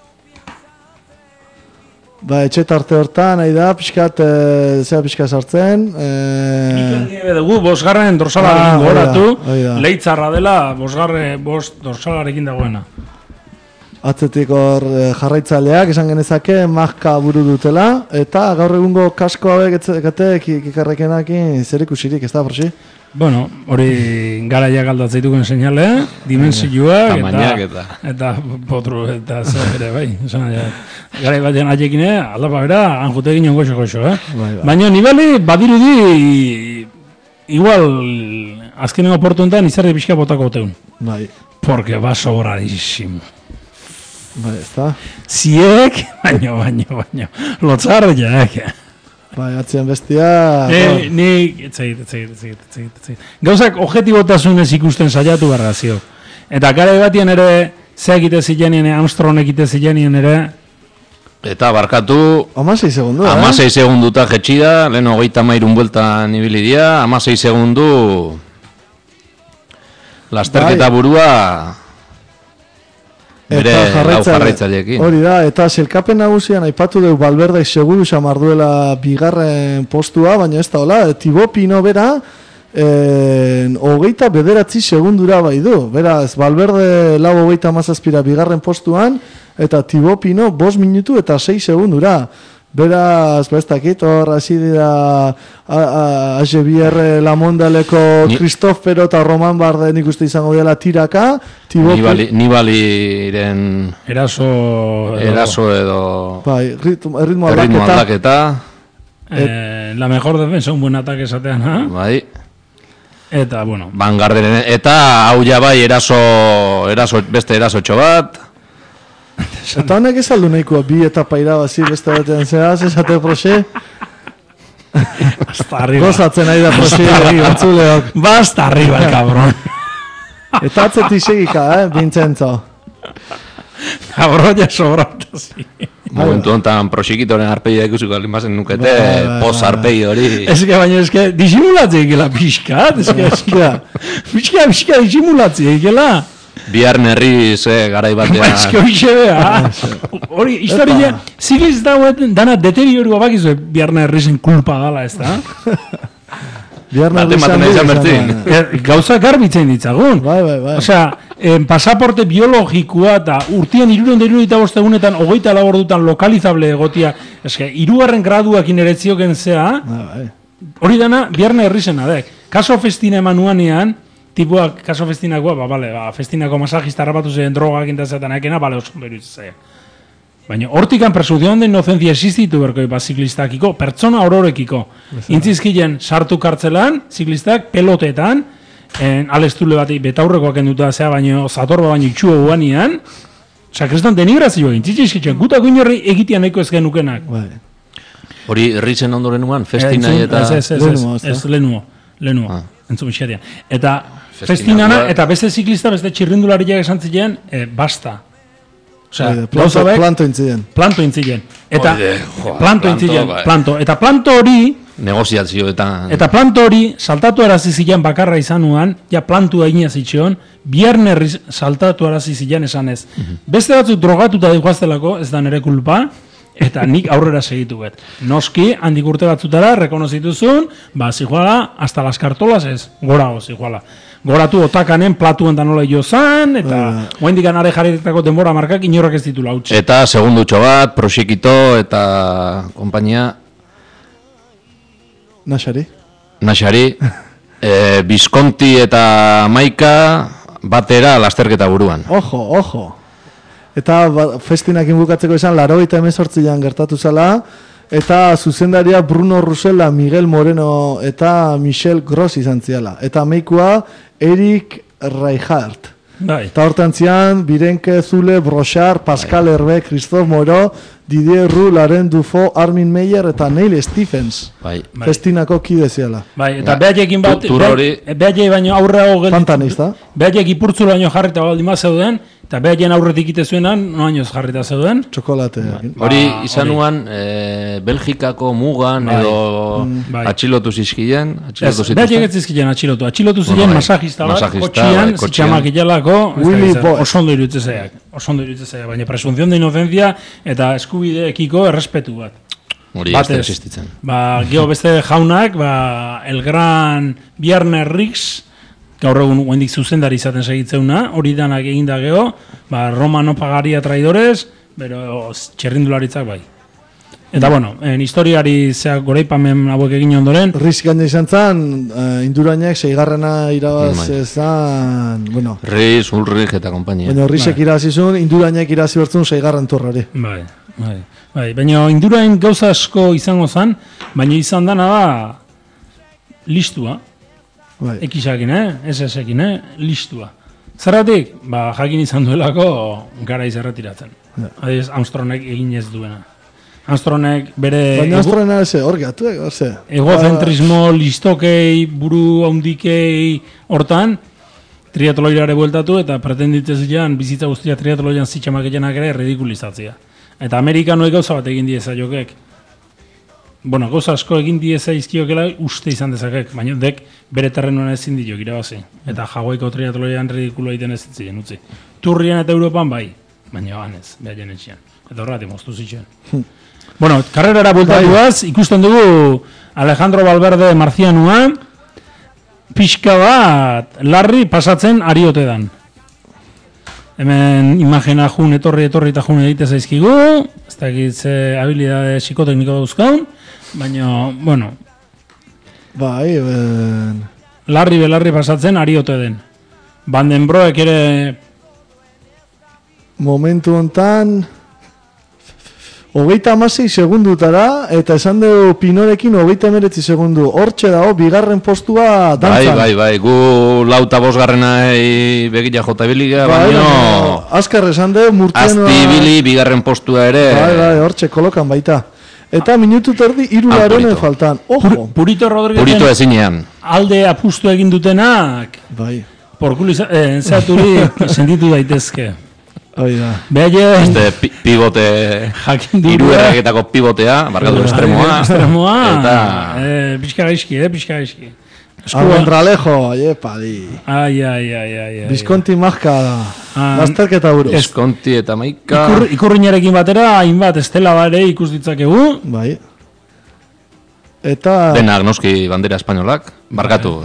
Ba, etxetarte hortan, nahi da, pixkat, zea pixka sartzen. Dugu, bosgarren dorsalarekin goratu, leitzarra dela, bost dorsalarekin dagoena. Atzetik hor jarraitzaileak, esan genezake, marka buru dutela, eta gaur egungo kasko hauek egatek ikarrekenakin zer ikusirik, ez da, Prosi? Bueno, hori garaiak aldatzeituken seinale, dimensioak eta potru eta zer ere, bai. Garai batean aiekine, aldapa bera, anjute ginen goxo, Baina nibeli badirudi igual azkenengo oportuntan izarri pixka botako teun. Bai. Porque va sobradísimo. Bai, ez da? Ziek, baino, lotzarriak. Bai, atzian bestia... Ni, etzait. Gauzak objetibotasunez ikusten saiatu barra zio. Eta gara batien ere, zeak ite zilenien, Armstrongek ite zilenien ere... Eta barkatu... 16 segundu, 16 segunduta jetxida, lehen 33 bueltan ibili dia, 16 segundu... Lasterketa burua... Bere lau jarraitzaileekin. Hori da, eta selkapen nagusian aipatu deu Valverde seguru xamar duela bigarren postua, baina ez da hola, Thibaut Pinot bera 29 segundura bai du. Beraz, Valverde lau 37 bigarren postuan, eta Thibaut Pinot 5 minutu eta 6 segundura. Beraz, ez dakit, hor hasi dira Javier Lamondaleko Cristofero eta Roman Barde nik uste izango dela tiraka. Nibaliren eraso edo bai, ritmo aldaketa. La mejor defensa, un buen ataque esatean, ha? Bai. Eta, bueno. Van Garderen, eta hau ja bai beste erasotxo bat. Eta honek ez aldu nahikoa bi etapa irabazi beste batean zehaz, esate Prosi? Basta arriba. Gozatzen nahi da Prosi, antzuleok. Basta arriba, el cabrón. Eta atzetik segika, Vincenzo. Cabroña sobratazi. Momentu honetan Prosikitoren arpeia ikusiko alimazen nukete, pos arpei hori. Ez que baina, ez que disimulatzi egela pixkat, pixka disimulatzi egela. Bihar nerriz, garai batean. Ez que hoxe beha. Hori, historia, zigiz dana deteriorua bakizu, bihar nerrizen kulpa dala, ez da? Bihar nerrizen gauza garbitzen ditzagun. Bai. Osea, pasaporte biologikoa eta urtien 375 egunetan 24 ordutan lokalizable egotia, eske, 3. graduakin eretzioken zea, hori dana bihar nerrizen adek. Kaso festina emanuanean, tipuak, kaso festinakoa, festinako masajista harrapatu zen drogak intazetan ekena, oso beru izazea. Baina, hortikan presunción de inocencia existitu berkoi ziklistakiko, pertsona ororekiko. Intzizkilen sartu kartzelan, ziklistak pelotetan, alestule bati betaurrekoak enduta zea, baina zatorba baina itxua guanian, kriston denigrazioa egin, txitzizkitzen, gutako inorri egitean eko ez genukenak. Hori erritzen ondoren nuan, festina eta... Ez, lehenuo. Entzun mixatia. Eta festinana, eta beste ziklista, beste txirrindulariak esan zilean, basta. Osea, planto intzilen. Eta planto. Eta planto hori... Negoziazioetan... Eta planto hori, saltatu arazizilean bakarra izanuan, ja plantu eginaz itxeon, bihar nerriz saltatu arazizilean esan ez. Beste batzuk drogatuta diguaztelako, ez da nere kulpa, eta nik aurrera segitu bet. Noski, handik urte batzutara, rekonozituzun, zijoala, hasta las kartolas ez, gorago zijoala. Goratu otakanen platuen da nola jo zan, eta guaindikan are jarritako denbora markak inorrak ez ditu lautxe. Eta segundutxo bat, Prosikito eta kompainia... Nasari. Bizkonti eta Maika batera lasterketa buruan. Ojo. Eta festinak inbukatzeko esan, 88an gertatu zala, eta zuzendaria Bruno Rusella, Miguel Moreno eta Michel Gross izan ziala. Eta meikua Eric Reichardt. Eta hortan zian, Birenke Zule, Brochard, Pascal Herbe, Christophe Moreau, Didier Roux, Laurent Dufo, Armin Meyer eta Neil Stephens. Festinako kide ziala. Eta behaiekin bat, behaie baino aurreago gelditzen. Pantanista. Behaiekin ipurtzula baino jarrita baldima zeuden, Eta behaien aurretik ite zuenan, noainoz jarrita zeuden. Txokolatea. Hori izanuan Belgikako mugan edo atxilotu zizkien. Behaien ez zizkien atxilotu. Atxilotu ziren masajista bat, kotxian, zitxamak italako, osondo irutzezaiak. Osondo irutzezaiak, baina presunción de inocencia eta eskubideekiko errespetu bat. Hori ez da existitzen. Gero beste jaunak, el gran Bjarne Riggs, gaur egun guendik zuzendari izaten segitzeuna, hori danak eginda geho, Roma no pagaria traidores, pero txerrindularitzak bai. Eta bueno, historiari zeak goraipamen hauek egin ondoren. Riz gaina izan zen, Indurainek 6. irabaz ezan, bueno. Riz, Ulrich eta kompainia. Baina Rizek irazizun, Indurainek irazi bertzun 6. torrari. Bai, baina Indurain gauza asko izango zen, baina izan dana da listua. Ekisakin, SS-ekin, listua. Zerratik? Jakin izan duelako garaiz erretiratzen. Adiz, Armstrongek egin ez duena. Armstrongek bere... Baina Armstrongena eze, hor gatu, eze. Egocentrismo, listokei, buru haundikei hortan, triatloirare bueltatu eta pretenditzen zian, bizitza guztia triatloian zitxamaketenak ere ridikulizatzea. Eta Amerikanoek gauza bat egin dieza jokek. Bueno, gauza asko egin dieza izkiokela uste izan dezakek, baina dek bere terrenuan ezin diok irabazi. Eta Hawaiiko triatloian ridikulo egiten ez zitzen utzi. Turrian eta Europan bai, baina banez, behaien etxean. Eta horretik moztu zitzen. Bueno, karrerara bueltatuaz, ikusten dugu Alejandro Valverde marzianua, pixka bat larri pasatzen ariote dan. Hemen imagina jun, etorri eta jun edite zaizkigu, ez dakit ze habilidade psikotekniko dauzkaun, baina, bueno. Bai, Larri pasatzen ariote den. Van den Broek ere... Momentu hontan... 36 segundutara, eta esan dugu Pinorekin 39 segundu. Hortxe dago, bigarren postua dantzan. Bai, gu lauta bosgarrenai begila jota biliga, baina... Azkar esan dugu, Murtiano... Azti bili, bigarren postua ere... Bai, hortxe, kolokan baita. Eta minutu terdi, 3 laronen faltan. Ojo! Purito Rodríguez... Purito ezinean. Alde apustu egin dutenak... Bai. Porkulu zeaturi sentitu daitezke. Oida. Behaien... Este pivote... Iruerreketako pivotea, barkatu estremoa. Eta... Pixka gaizki. Almendralejo, padi. Ai. Visconti Mazka lasterketa buruz. Visconti eta Maika. Ikurriñarekin batera, hainbat estela bare ikus ditzakegu. Bai. Eta... Denak noski bandera espainolak, barkatu.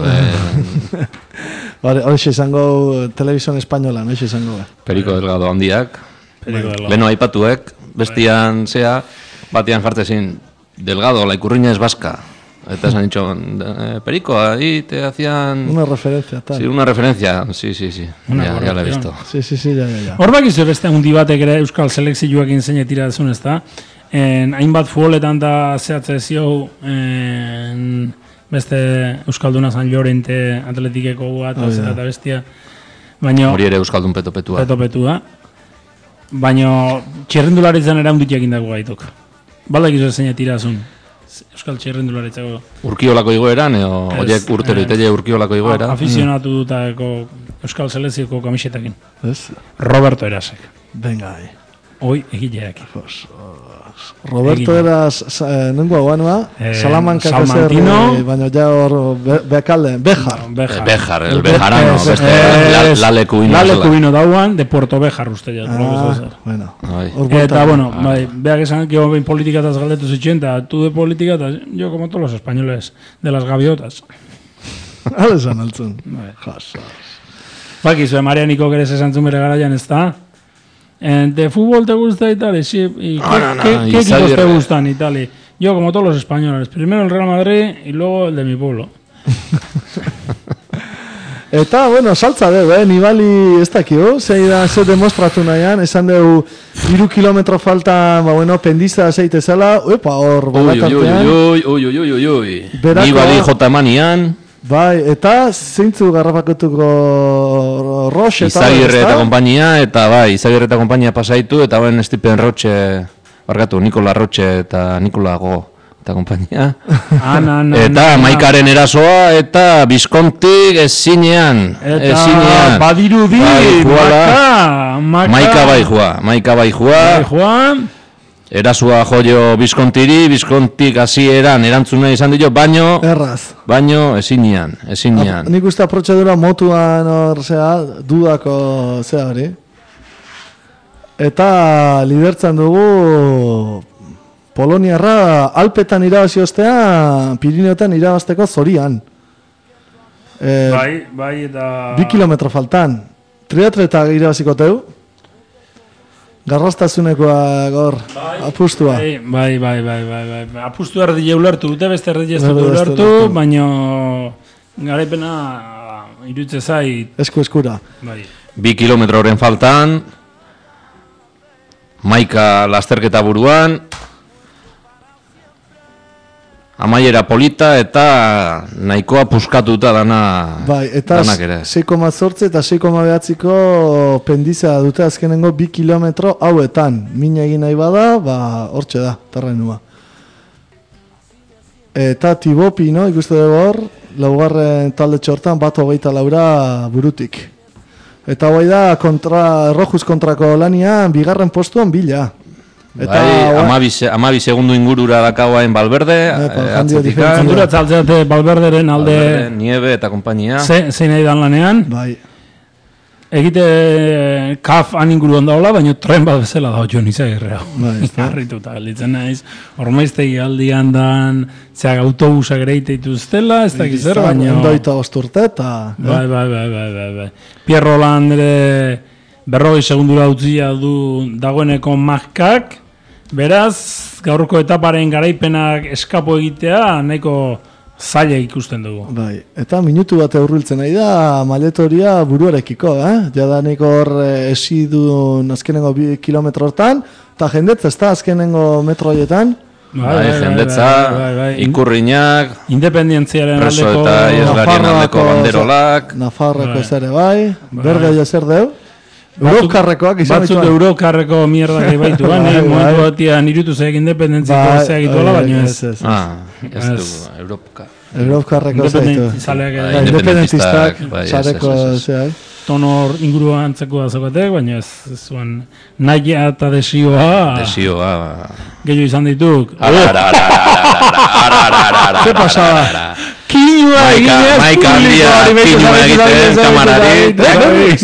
Horixe izango televisión española, noixe izango. Perico Delgado handiak. Beno aipatuek, bestian zea, batean jartzezin, Delgado, la ikurriña es vasca. Eta esan dicho, Perico, ahí te hacían... Una referencia, tal. Sí, una referencia, sí. Ya la he visto. Sí, ya. Hor bakizu beste hundi batek ere Euskal Selekzioak inzein tiradezun ez da. Hainbat futboletan da zehatze zio, beste Euskalduna San Llorente atletikeko bat, eta bestia. Hori ere Euskaldun petopetua. Petopetua. Baina txerrendularitzen era hunditiak indago gaituk. Baldak izo zein tirazun. Euskal txerrendularitzako. Urkiolako igoeran, oiek urtero itelle urkiolako igoera. Afizionatu dutako Euskal Selekzioko kamisetakin. Roberto Erasek. Venga, Hoi egileak. Roberto Eras, nengoa guanua, Salamankak ezer, baina ja hor, bekalde, Bejar, el bejarano, laleku bino dauan, de Puerto Bejar uste ja. Bueno. Eta, bueno, beak esan, que ben politikataz galdetu zitzen, eta tu de politikatas, yo como todos los españoles, de las gaviotas. Alezan altzun. Bakizu, Marianiko gerez esan zumere garaian ez da. ¿De fútbol te gusta Italia? Sí. ¿Y qué equipos te gustan Italia? Yo, como todos los españoles. Primero el Real Madrid y luego el de mi pueblo. Eta, bueno, saltza dugu, Nibali ez dakio, ze demostratu nahian, esan dugu 3 kilometro faltan, pendista zeite zela, hor belatartean. Ui. Nibali jota manian. Bai, eta zeintzu garrapakotuko Roche eta... Izagirre eta kompainia, eta bai, Izagirre eta kompainia pasaitu, eta ben Stipen Roche, barkatu, Nikola Roche eta Nikola eta kompainia. Eta Maikaren erasoa eta Bizkontik ezinean. Eta badirudi Maika bai joa. Erasoa joio Bizkontiri, Bizkontik hasieran erantzuna izan dio, baino ezinean. Nik uste prozedura motuan dudako hori. Eta lidertzan dugu Poloniarra Alpetan irabazi ostean Pirineotan irabazteko zorian. Bai, eta 2 kilometro faltan. Triatleta irabaziko teu? Garrastasunekoa gaur apustua. Bai. Apustu erdi ulertu dute, beste erdi ez dute ulertu, baina garaipena irutze zait. Eskura. 2 kilometroren faltan, Maika lasterketa buruan, amaiera polita eta nahikoa puskatuta danak ere. 6,8 eta 6,9ko pendiza dute azkenengo 2 kilometro hauetan. Mina egin nahi bada, hortxe da, terrenua. Eta Tibopi, ikuste dugu hor, laugarren talde txortan, 1:24 burutik. Eta bai da, Rojuz kontrako lanian, 2. postuan bila. Amabi segundu ingurura dakagoain Valverde, atzetika. Kontura txaltzeate Valverderen alde... Nieve eta kompainia. Zein nahi dan lanean. Egite kaf aninguruan daula, baina tren bat bezala da Jon Izagirre. Harrituta gelditzen naiz. Ormaiztegi aldian dan, autobusak gereite dituztela, ez dakiz zer, baina... Endoita osturte eta... Bai. Pierre Roland ere 40 segundura utzia du dagoeneko markak, beraz, gaurko etaparen garaipenak eskapo egitea, nahiko zaila ikusten dugu. Bai, eta minutu bat eurriltzen nahi da, maletoria buruarekiko, Jadanik hor esidun azkenengo 2 kilometro hortan, eta jendetza ez da azkenengo metroietan. Jendetza, ikurriñak, independientziaren preso eta iesgarien aldeko banderolak, Nafarroko ez ere bai, berde jo zer deu. Eurokarrekoak izan batzuk eurokarreko mierda gai baitu, momentu batian irutu zeak independentziko zeak ituela, baina ez. Ez du, Eurokarreko zaitu. Independentistak, zareko zeak. Tonor ingurua antzeko azabatek, baina ez zuen nahi eta desioa. Gehiago izan dituk. Ze pasaba? Kinua eginez Kinua egiten kamarari.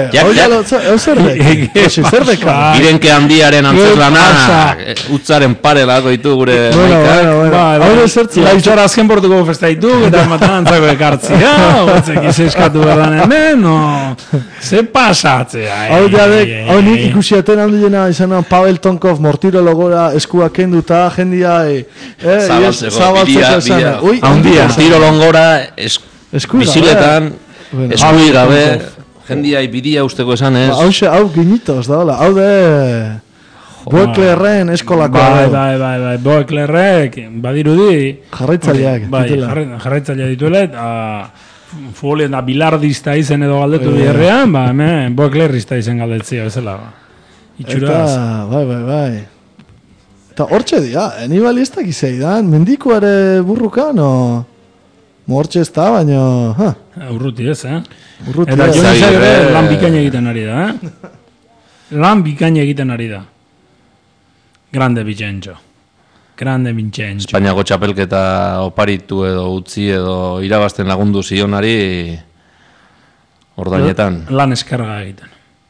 Irenke handiaren antzeslanak utzaren pare lako ditu gure Laizora azken portuko festa dituk eta matan antzako ekartzia Otzek izeskatu berdan hemen Ze pasatzea Hau nik ikusiaten handiena izan Pavel Tonkov mortiro logora eskua kenduta jendia zabaltzeko handia mortiro longora biziletan eskui gabe jendia bidia usteko esan ez hau ginitos da hau de Boeklerren eskolakoa bai Boeklerrek badirudi jarraitzaileak dituela eta futbolien da bilardista izen edo galdetu biherrean hemen Boeklerrista izen galdetzia bezala itxuraz bai eta hortxe dira enibalista gizeidan mendikoare burrukan mortxe ez da, baina... Urruti ez, Eta Jon Izagirre lan bikaina egiten ari da, Lan bikaina egiten ari da. Grande Vincenzo. Espainiako txapelketa oparitu edo utzi edo irabazten lagundu zionari ordainetan. Lan eskarga egiten.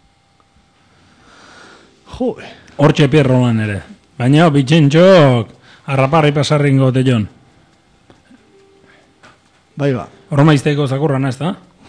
Hortxe Pierro lan ere. Baina Vincenzo harraparri pasarringo de Jon. Bai ba. Ormaizteko zakurran ez da?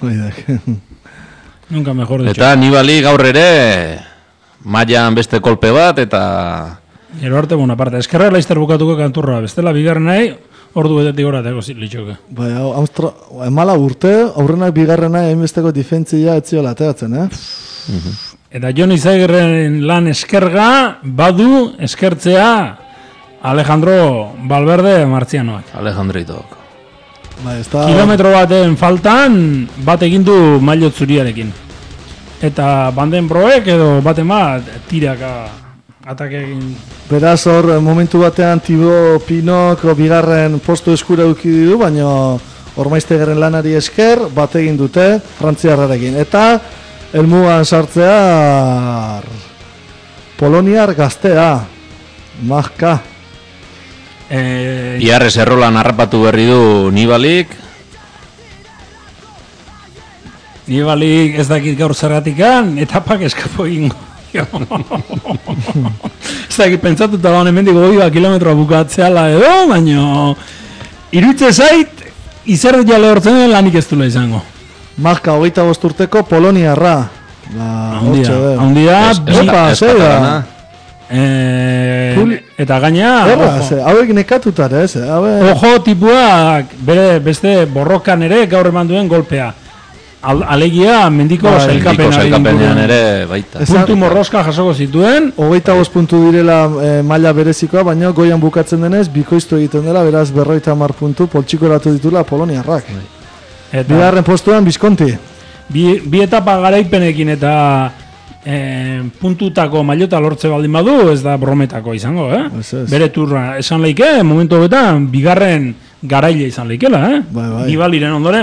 Nunca mejor dicho. Eta Nibali gaur ere mailan beste kolpe bat eta... Gero arte Bonaparte. Eskerra laizter bukatuko kanturra. Bestela bigarren nahi, ordu betetik horateko litxoke. Bai, emala urte, aurrenak bigarrena hainbesteko difentzia etziola ateatzen, Eta Jon Izagirren lan eskerga badu eskertzea Alejandro Valverde Martzianoak. Alejandritok. Kilometro baten faltan bat egin du maillot zuriarekin. Eta Van den Broek edo baten bat tiraka Atake egin. Beraz hor, momentu batean Thibaut Pinok bigarren postu eskura eduki du, baina Ormaiztegeren lanari esker bat egin dute frantziarrarekin. Eta helmugan sartzea poloniar gaztea. Marka. Iarrez errolan harrapatu berri du Nibalik. Nibalik ez dakit gaur zergatikan, etapak eskapo egingo. Ez dakit pentsatuta da hemendik 20 kilometroa bukatzeala edo, baina iruditze zait, izerret jale hortzen den lanik ez dula izango. Marka 25 urteko poloniarra. Haundia, eta gaina hauek nekatutar, ez? Ojo tipuak bere beste borrokan ere gaur eman duen golpea. Alegia mendiko sailkapenean ere baita. Puntu morroska jasoko zituen. 25 puntu direla maila berezikoa, baina goian bukatzen denez bikoiztu egiten dela, beraz 50 puntu poltsikoratu ditula poloniarrak. Bigarren postuan Visconti. Bi etapa garaipenekin eta puntutako mailota lortze baldin badu, ez da brometako izango, Bere turra esan leike, momentu betan bigarren garaile izan leikela, Nibaliren ondore,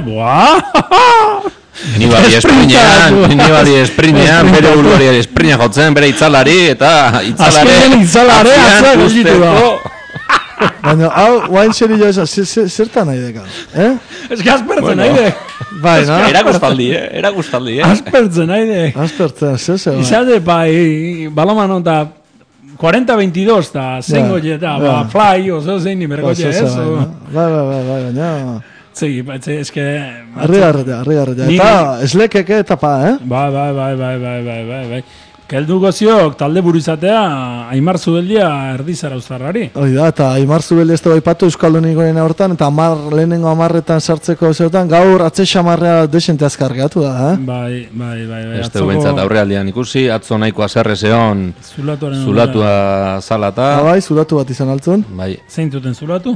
Nibali esprinean, bere uluari esprinean jotzen, bere itzalari, eta itzalare atzean guztitu da. Baina, hau, guain seri jo esa, zertan nahi deka? Ez que aspertzen nahi dek. Bai, no? Eragustaldi, Aspertzen nahi dek. Aspertzen, zeze, bai. Izate, bai, balomano eta 40-22 eta zengo eta fly, oso zein nimergo ez. Bai, baina... Zegi, eske... Arri-garretea. Eta eslekeke etapa, Bai. Keldu goziok talde buru izatea Aimar Zubeldia erdizara uztarrari. Oida, eta Aimar Zubeldia ez da baipatu Euskaldunikoen hortan, eta lehenengo 10etan sartzeko zeutan, gaur atze xamarrea desente azkargeatu da, Bai. Este guentzat aurrealdean ikusi, atzo nahiko azerre zeon zulatua zalata. Bai, zulatu bat izan altzun. Bai. Zein duten zulatu?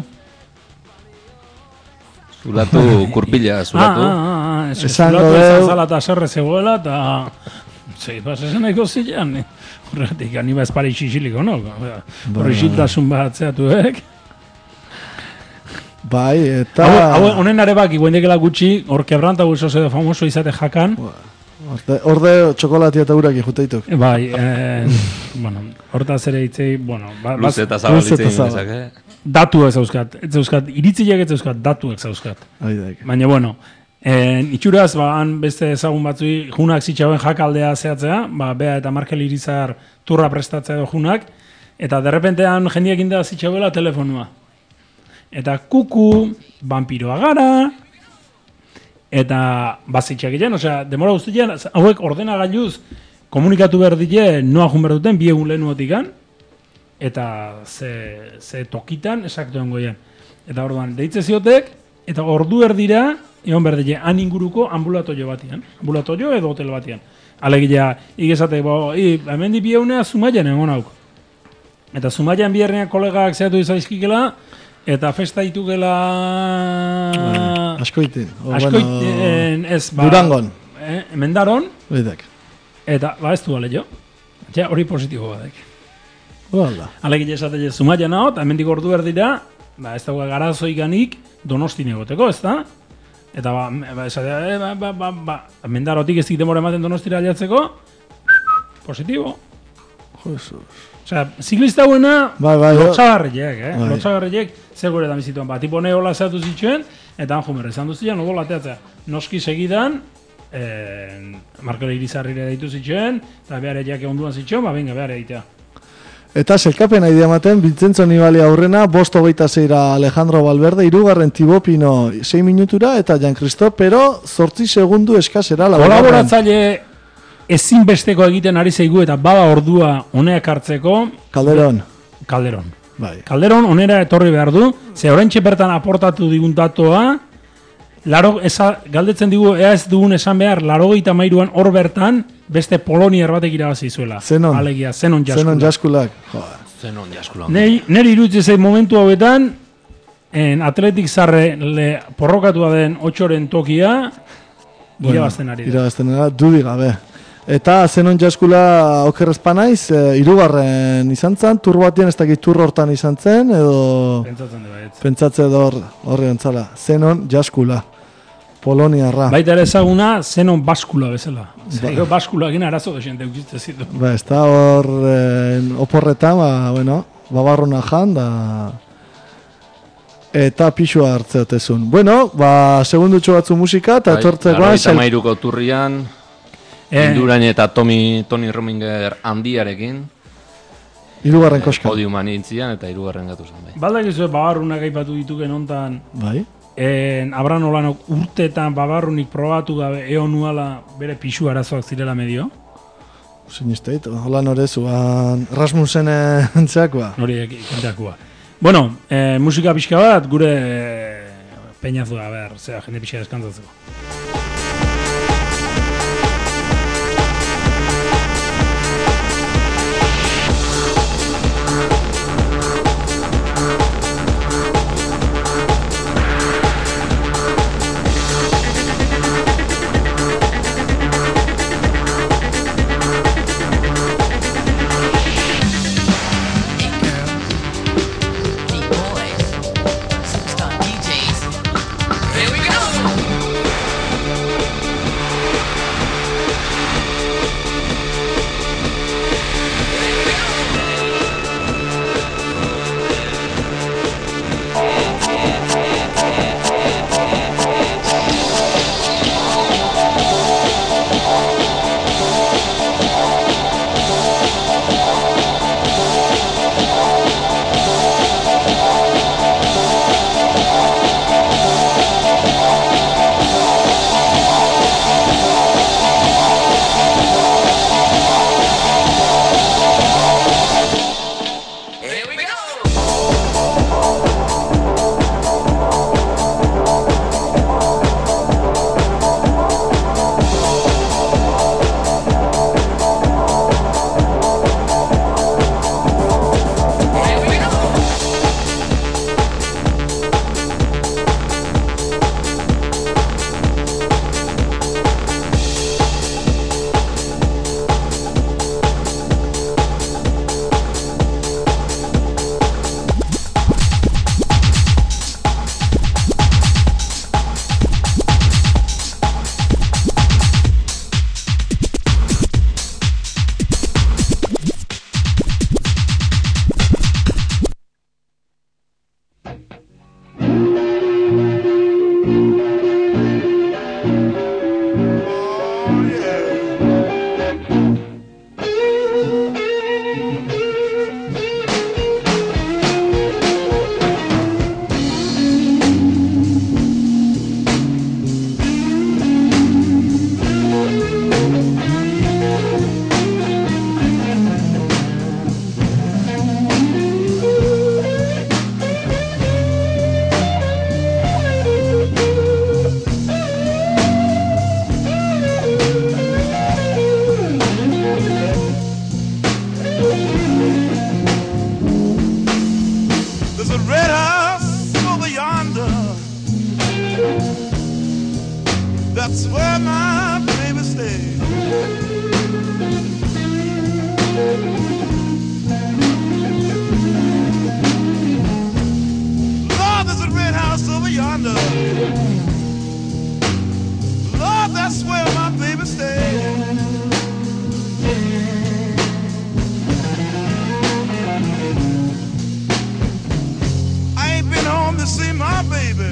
Zulatu, kurpila, zulatu. Zulatu izan zalata azerre zegoela, eta... Zei, esan nahiko zilean, horretik, aniba ez pari txixiliko, no? Horrexitasun bat zeatuek. Bai, eta... Honen arebak, iguendekela gutxi, hor kebranta guzo zedo famoso izate jakan. Horde txokolatia eta urak ikuteituk. Bai, hortaz ere hitzei, Luze eta zabal hitzei inezak, Datuek zauzkat, iritzileak ez zauzkat, datuek zauzkat. Baina, itxuraz, han beste ezagun batzui junak zitxauen jakaldea zehatzea, Bea eta Markel Irizar turra prestatzea edo junak, eta derrepentean jendiak inda zitxauela telefonua. Eta kuku, vampiroa gara, eta bazitxak egin, demora guztien, hauek ordenagailuz komunikatu behar dite noa jun behar duten, bi egun lehen uotikan, eta ze tokitan esaktuen goian. Eta orduan, deitze ziotek, eta ordu erdira, egon berdile, han inguruko ambulatorio batian. Ambulatorio edo hotel batian. Alegila, igezate, hemen di bieunea Zumaian egon hauk. Eta Zumaian biherneak kolegak zehatu izaizkikela, eta festa itukela... Askoitin. Durangon. Mendaron. Bidek. Eta, ez du bale jo. Hori positibo badek. Alegila esate Zumaian hau, eta hemen dik ordu erdira, ez dago garazoikanik Donostin egoteko, ez da? Eta mendarotik ez dik demora ematen Donostira aliatzeko, positibo. Ziklista buena, lotxagarriek, zer gure da bizituan. Tipo neola zehatu zituen, eta anjumerra izan duztian, odo lateatzea. Noski segidan, Markel Irizarrire deitu zituen, eta behar eiak onduan zituen, benga, behar eitea. Eta selkapen nahi diamaten, Vincenzo Nibali aurrena, 5:26 Alejandro Valverde, 2. Thibaut Pinot 6 minutura, eta Jean-Christophe, pero 8 segundu eskasera. Kolaboratzaile ezinbesteko egiten ari zeigu, eta bada ordua honeak hartzeko. Calderón. Bai. Calderón onera etorri behar du, ze oraintxe bertan aportatu digun datoa, galdetzen digu, ea ez dugun esan behar, 83an hor bertan, beste poloniar batek irabazi zuela. Alegia, Zenon Jaskulak. Neri iruditzen momentu hauetan, Atletik zarre porrokatua den 8 tokia, irabazten ari da. Dudik gabe. Eta zenon jaskula okerrezpa naiz, hirugarren izan zen, tur batien ez dakit tur hortan izan zen, edo... Pentsatzen da horri ontzala. Zenon jaskula. Poloniarra. Baita ere ezaguna, zenon baskula bezala. Zego baskula egin arazo desien deukitze zitu. Ba, ez da hor oporretan, bueno, babarrona jan, da... Eta pixua hartzeotezun. Bueno, segundutxo batzu musika, eta etortzekoa... Arroita mairuko turrian... Indurain eta Tony Rominger handiarekin. Hirugarren koska. Podiuman intzian eta hirugarren gatu zen. Baldak izu babarrunak aipatu dituken ontan. Bai. Abran Olanok urtetan babarrunik probatu gabe eon nuala bere pixu arazoak zirela medio? Sinisteit, holan horezuan Rasmussen entzakua. Hori entzakua. Bueno, musika pixka bat, gure peñazua, jende pixka deskantatzeko. That's where my baby stays. Lord, there's a red house over yonder. Lord, that's where my baby stays. I ain't been home to see my baby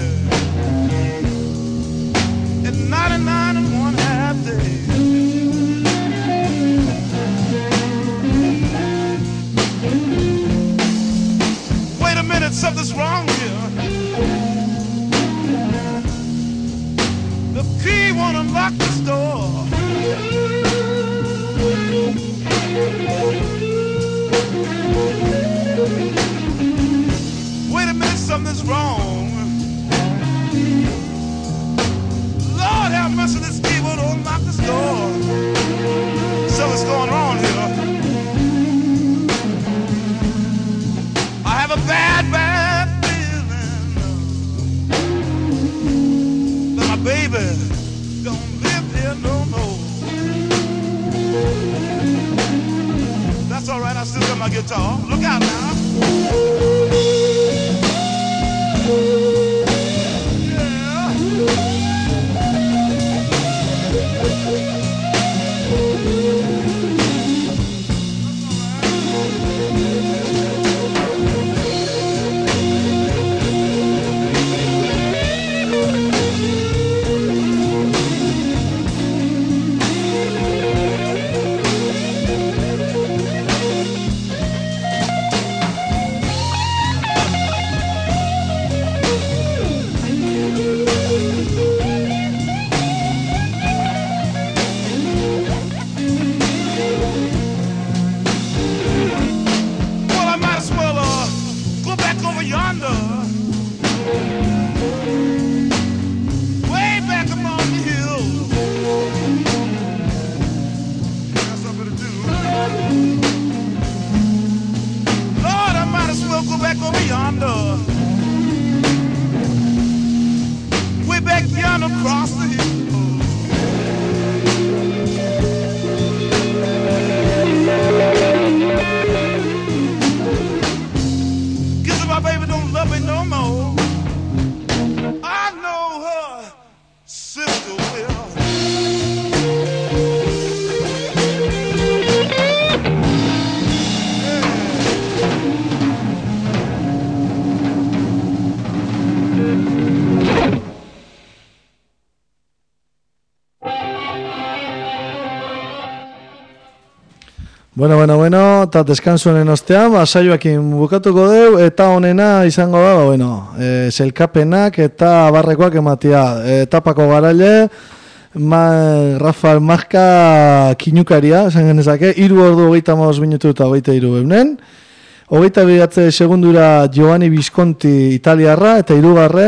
in 99 and one half days. Wait a minute, something's wrong here. The key won't unlock this door. Wait a minute, something's wrong. Lord have mercy, this key won't unlock this door. Something's going on here. I have a bad, bad feeling that my baby don't live here no more. still got my guitar. Look out now. Bueno, eta deskansuenen ostean, saioakin bukatuko deu, eta honena izango da, zelkapenak eta barrekoak ematia. Etapako garaile, Rafael Marka kinukaria, esan genezake, 3 ordu 25 minutu eta 23 eunen. 29 segundura Giovanni Visconti italiarra, eta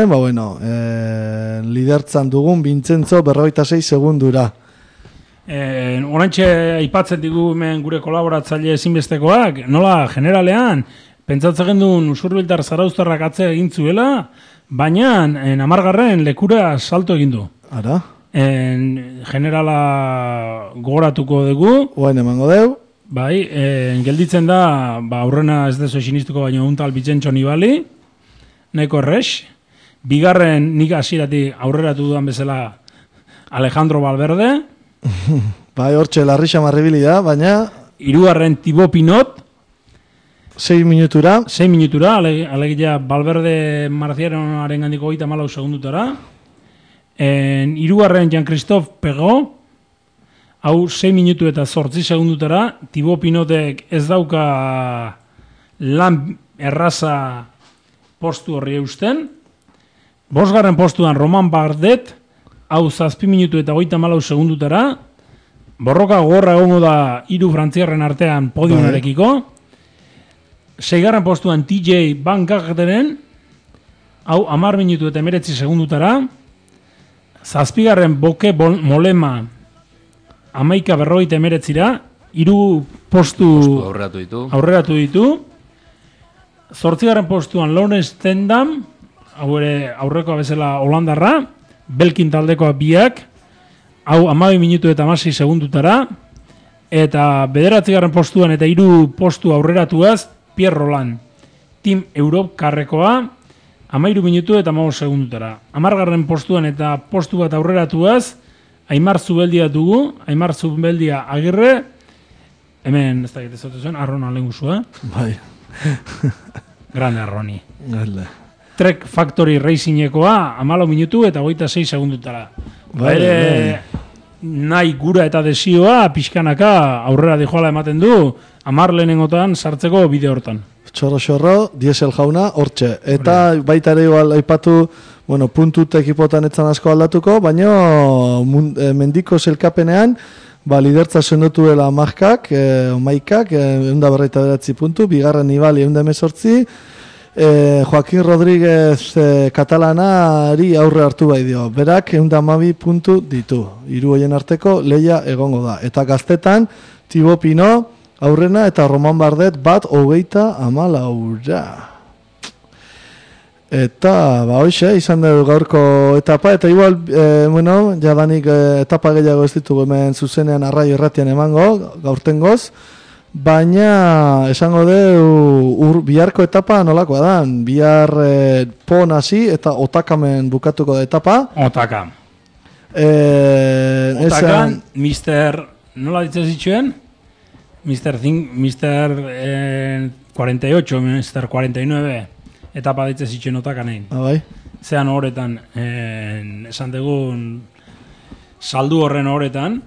3. Lidertzan dugun Vincenzo 46 segundura. Orantxe aipatzen digu hemen gure kolaboratzaile ezinbestekoak, nola generalean, pentsatzen duen Usurbiltar Zarauztarrak atze egin zuela, baina 10. lekura salto egin du. Ara? Generala gogoratuko dugu. Oain emango deu. Bai, gelditzen da, aurrena ez dezo sinistuko baino untal Vicentxo Nibali, nahiko errex. 2. nik hasieratik aurreratu dudan bezala Alejandro Valverde. Bai, hortxe larrixa marribili da, baina 3. Thibaut Pinot 6 minutura, alegia Valverde Marciaronaren gandiko 34 segundutara. 3. Jean-Christophe Pegot, hau 6 minutu eta 8 segundutara. Thibaut Pinotek ez dauka lan erraza postu horri eusten. 5. postuan Romain Bardet, hau 7 minutu eta 34 segundutara. Borroka gorra egongo da 3 frantziarren artean podiumarekiko. 6. postuan TJ Van Garderen, hau 10 minutu eta 19 segundutara. 7. Boke Molema, 11:49, 3 postu aurreratu ditu. 8. postuan Lawrence Stendam, aurrekoa bezala holandarra, Belkin taldekoa biak, hau 12 minutu eta 16 segundutara, eta 9. postuan eta 3 postu aurreratuaz, Pierre Roland, Team Europe karrekoa, 13 minutu eta 15 segundutara. 10. postuan eta postu bat aurreratuaz, Aimar Zubeldia dugu, Aimar Zubeldia Agirre, hemen, ez da egitezatu zuen, Arrona lehen guzua. Bai. Grande Arroni. Galde. Trek Factory Racingekoa 14 minutu eta 26 segundutara. Bai, nahi gura eta desioa pixkanaka aurrera dijoala ematen du 10 lehenengotan sartzeko bide hortan. Txorro, diesel jauna, hortxe. Eta baita ere igual aipatu, puntut ekipotan etzan asko aldatuko, baina mendiko zelkapenean, lidertza sendotu dela Markak, Maikak, 149 puntu, 2. Nibali 118, Joaquin Rodríguez katalanari aurre hartu bai dio. Berak 112 puntu ditu. 3 hoien arteko leia egongo da. Eta gaztetan, Thibaut Pinot aurrena eta Romain Bardet 34. Eta, hoxe, izan dugu gaurko etapa, eta igual, jadanik etapa gehiago ez ditugu hemen zuzenean arraio erratian emango, gaurtengoz, baina esango du biharko etapa nolakoa da, bihar pon hasi eta Otakamen bukatuko da etapa. Otakam. Otakan, nola ditzen zituen? Mr. 48, Mr. 49 etapa ditzen zituen Otakanein. Bai. Zean horretan, esan dugun saldu horren horretan,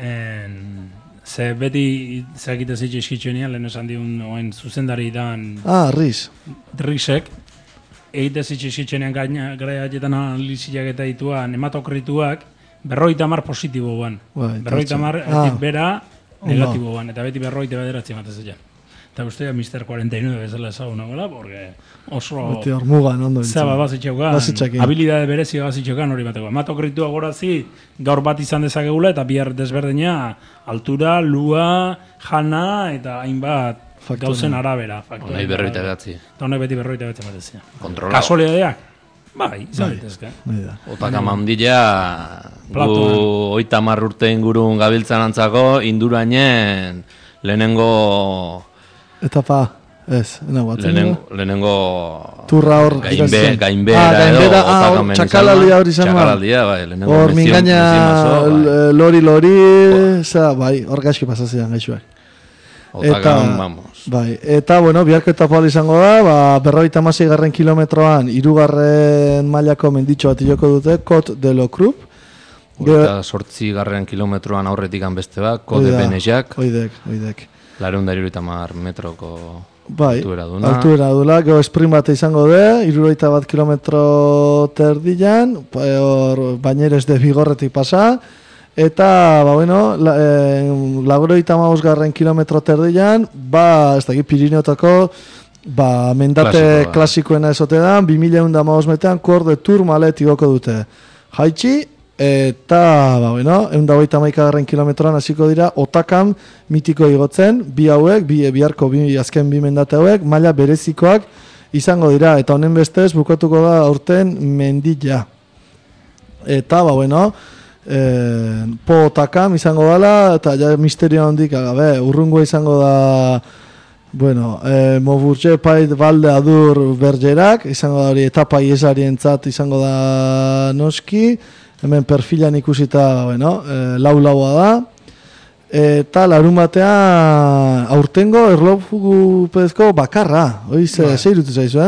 ze beti zeakite zitxe eskitxenean, lehen esan diun zuzendari dan... Risek, egite zitxe eskitxenean garaiatetan analiziak eta dituan, hematokrituak, 50 positibo guan. 50 bera negatibo guan, eta beti 50 ematez zilean. Eta guztia Mr. 49 bezala ezaguna gola, porque oso... Beti hor mugan, ondo entzun. Zaba bazitxeukan, habilidade berezio bazitxeukan hori bateko. Hematokritua gorazi, gaur bat izan dezakegula, eta bihar desberdina, altura, lua, jana, eta hainbat gauzen arabera. Honai 49. Eta honai beti 49 ematezia. Kontrolado. Kasualidadeak? Bai, izan ditezke. Otakam handia, gu 30 urte ingurun gabiltzan antzako, indurainen lehenengo... Etapa, ez, lehenengo... Turra hor... Gainbera edo, Otakamen izan. Txakalaldia hori izan. Txakalaldia, bai. Hor mingaina, lori, bai, hor gaizki pasazian gaixuak. Otakamen, vamos. Bai, eta, bueno, biharko etapa izango da, 56 garren kilometroan, 3. mailako menditxo bat joko dute, Kot de lo Krup. Eta 8 garren kilometroan aurretik beste bat, Kot de Benejak. Oidek. 270 metroko altuera dula. Gero sprint bat izango de, 61 kilometro terdian, Bañeres de Vigorretik pasa, eta, laguroita garren kilometro terdian, ez dakit Pirineotako, mendate klasikoena esote da, 2115 metean, Kor de Tourmalet igoko dute. Jaitxi, eta, 121 garren kilometroan hasiko dira, Otakam mitiko igotzen, bi hauek, biharko azken bi mendate hauek, maila berezikoak izango dira, eta honen bestez bukatuko da aurten mendilla. Eta, po Otakam izango dela, eta ja misterio handik, urrungo izango da, Moburge, Pait, Balde, Adur, Bergerak, izango da hori etapa iesarientzat izango da noski, hemen perfilan ikusita, lau-laua da. Eta larun batean aurtengo erlojupezko bakarra. Hoi, zeirutu zaizu,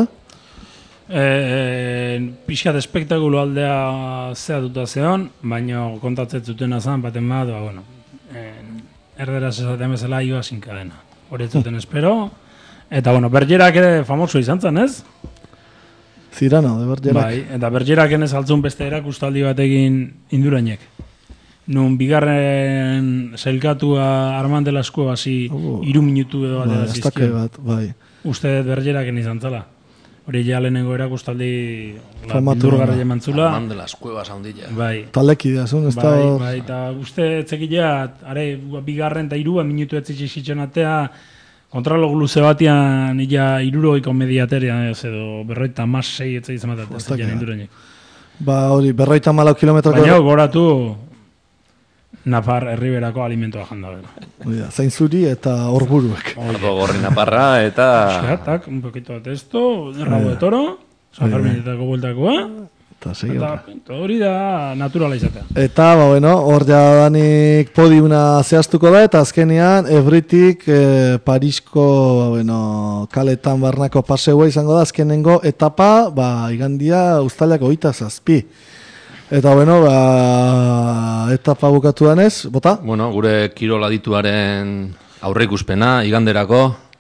Pixkat espektakulo aldea zehatuta zeon, baina kontatzen zuten azan, baten bat, erderaz esaten bezala ioa zinkadena. Hori zuten espero. Eta, Bergerak ere famoso izan zen, ez? Zirano, de Bergerak. Bai, eta Bergerak enez altzun beste erakustaldi batekin indurainek. Nun bigarren zailkatua Armand de la Escueba 3 minutu edo bat edazizkion. Uste Bergerak izan zala. Hori ja lehenengo erakustaldi bildurgarri emantzula. Armand de la Escueba saundilla. Bai. Taleki da, zun, ez da... Bai, eta uste etzekila, bigarren eta 3 minutu etzitxitzen atea, kontralog luze batian illa 60 mediateria edo 56 etzai izamatat ez da indurenik. Hori, 54 kilometroko... Baina goratu Nafar herriberako alimentoa janda bera. Zainzuri eta horburuek. Ordo gorri naparra eta... Eskeatak, un poquito de testo, rabo de toro, San Ferminetako bueltakoa, eta hori da naturala izatea. Eta, hor jadanik podiuna zehaztuko da, eta azkenean Evritik Parisko kaletan barnako paseua izango da, azkenengo etapa, igandia uztailak 27. Eta, etapa bukatu danez, bota? Gure kirola dituaren aurreikuspena, iganderako.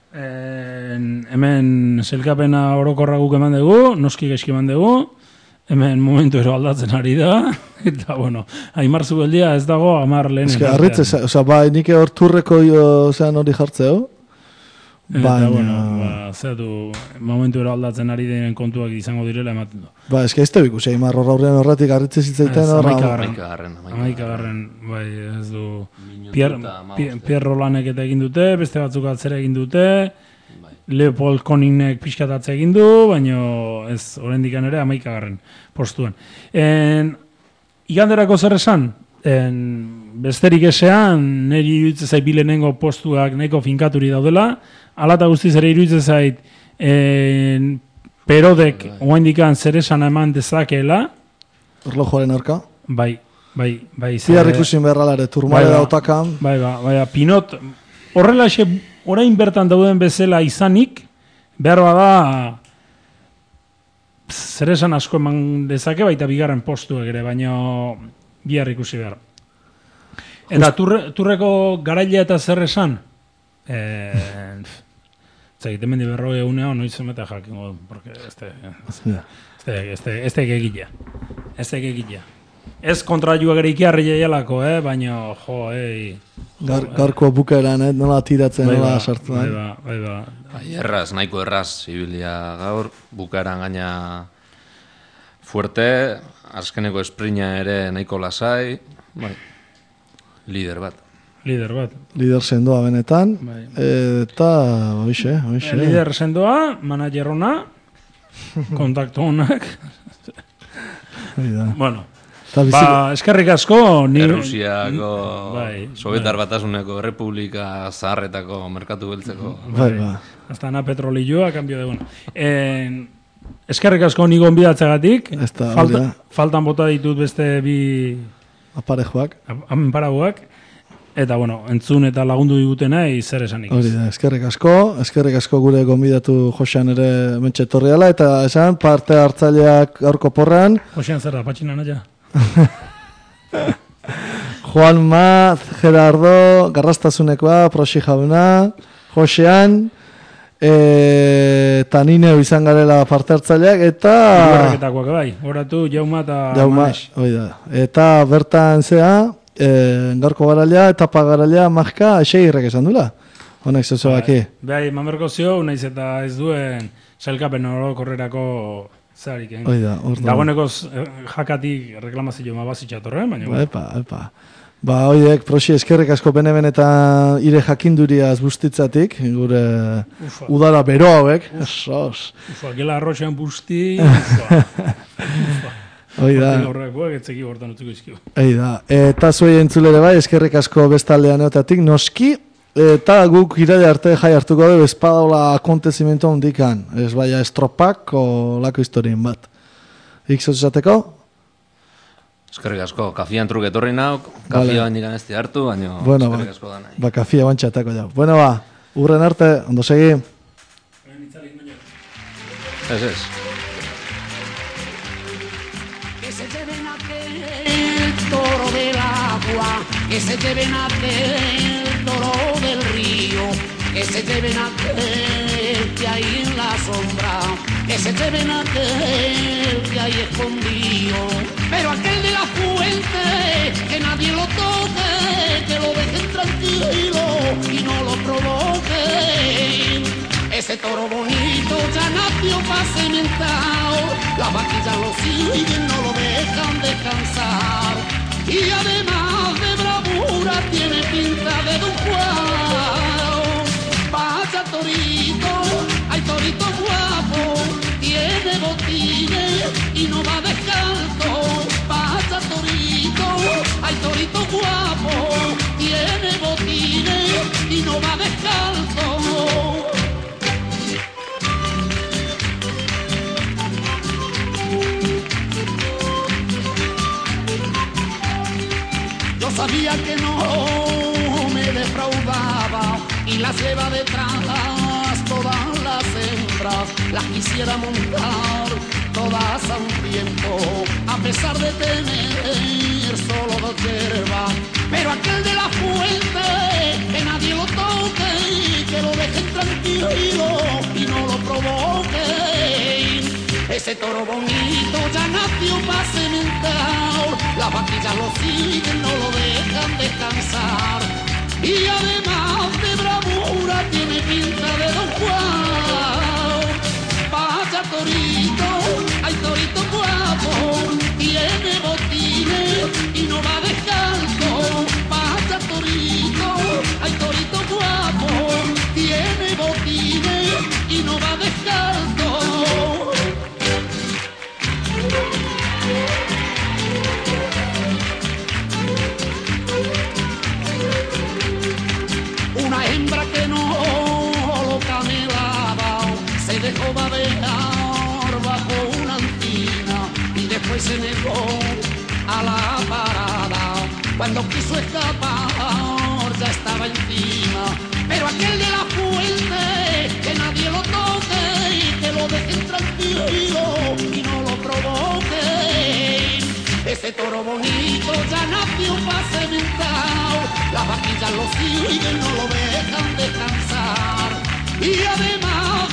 Hemen zelkapena orokorra guk eman dugu, noski gaizki eman dugu, hemen momentu ero aldatzen ari da, eta, Aimar Zubeldia ez dago, Amar lehen. Ez que, arritze, nik hor turreko hori jartzeo. Eta, zehatu, momentu ero aldatzen ari denen kontuak izango direla ematen du. Ez que ez tebi ikusi, Aimar horrean horretik arritze zitzaiten Amaikagarren, bai, ez du, Pierro Lanek eta egin dute, beste batzuk atzera egin dute, Leopold Koninek pixkatatze egin du, baina ez, oraindikan ere 11. postuan. Iganderako zer esan? besterik esean, niri iruditzen zait bilenengo postuak nahiko finkaturi daudela, alata guztiz ere iruditzen zait Perodek oaindikan zer esan eman dezakeela. Erlojuaren aurka. Bai. Ziar ikusin berralare, turmare dautakan. Bai, Pinot, horrela orain bertan dauden bezala izanik, behar bada zer esan asko eman dezake, baita bigarren postuak ere, baina bihar ikusi behar. Eta turreko garailea eta zer esan? Hemen di berroi egunea, noiz zemeta jakingo, porque este egilea. Ez kontra joa gero ikiarri jaialako, baina, Garko bukaeran, nola tiratzen, nola sartu. Erraz, nahiko erraz, ibilia gaur, bukaeran gaina fuerte, azkeneko esprina ere nahiko lasai, lider bat. Lider sendoa benetan, eta hoxe. Lider sendoa, manager ona, kontaktu onak. Bueno, eskerrik asko. Errusiako, Sobietar Batasuneko, Republika Zaharretako, Merkatu Beltzeko. Aztana petrolioa, cambio de bueno. Eskerrik asko ni gonbidatzegatik. Faltan bota ditut beste bi aparejoak. Eta, entzun eta lagundu digutena zer esanik. Hori da, eskerrik asko gure gonbidatu Josean ere mentxe torriala, eta esan parte hartzaileak gaurko porran. Josean zer da, patxina naia? Juanma, Gerardo, Garrastasunekoa, Proxi jauna, Josean, eta nineu izan garela parte hartzaileak, eta... Horreketakoak bai, horatu Jauma eta Manes. Eta bertan zea... Gaurko garailea, etapa garailea, Marka, Aixeirrek esan dula. Honek zozoaki. Bai, mamerko zio, naiz eta ez duen sailkapen orokorrerako zarik. Dagoeneko jakatik reklamazio mabazitxatorren, baina... Epa. Oidek, Proxi, eskerrik asko benetan ire jakinduriaz bustitzatik, gure udara bero hauek. Gela arroxean busti... Eta zuei entzulere bai, eskerrik asko bestaldean eotatik, noski, eta guk iraile arte jai hartuko dugu espadaula akontezimento hondikan, ez baina estropak o lako historien bat. Ikzot esateko? Eskerrik asko, kafian truk etorri nauk, kafia bain ikan ez hartu, baina eskerrik asko da nahi. Kafia bantxatako jau. Urren arte, ondo segi. Ez. Toro del agua, que se lleven aquel toro del río, que se lleven aquel que hay en la sombra, que se lleven aquel que hay escondido, pero aquel de la fuente, que nadie lo toque, que lo dejen tranquilo y no lo provoquen. Ese toro bonito ya nació pacimentado, las vaquillas lo siguen, no lo dejan descansar. Y además de bravura tiene pinta de Don Juan. Vaya torito, hay torito guapo, tiene botines y no va descalzo. Vaya torito, hay torito guapo, tiene botines y no va descalzo. Yo sabía que no me defraudaba y las lleva detrás todas las hembras, las quisiera montar todas a un tiempo, a pesar de tener solo 2 hierbas. Pero aquel de la fuente, que nadie lo toque, que lo dejen tranquilo y no lo provoquen. Ese toro bonito ya nació pacimentado, las vaquillas lo siguen, no lo dejan descansar. Y además de bravura tiene pinta de Don Juan. Vaya torito, hay torito guapo, tiene botines y no va descalzo. Vaya torito, hay torito guapo, tiene botines y no va descalzo. y se negó a la parada. Cuando quiso escapar ya estaba encima, pero aquel de la fuente, que nadie lo toque y que lo dejen tranquilo y no lo provoquen. Ese toro bonito ya nació pasementado, las vaquillas lo siguen, no lo dejan descansar. Y además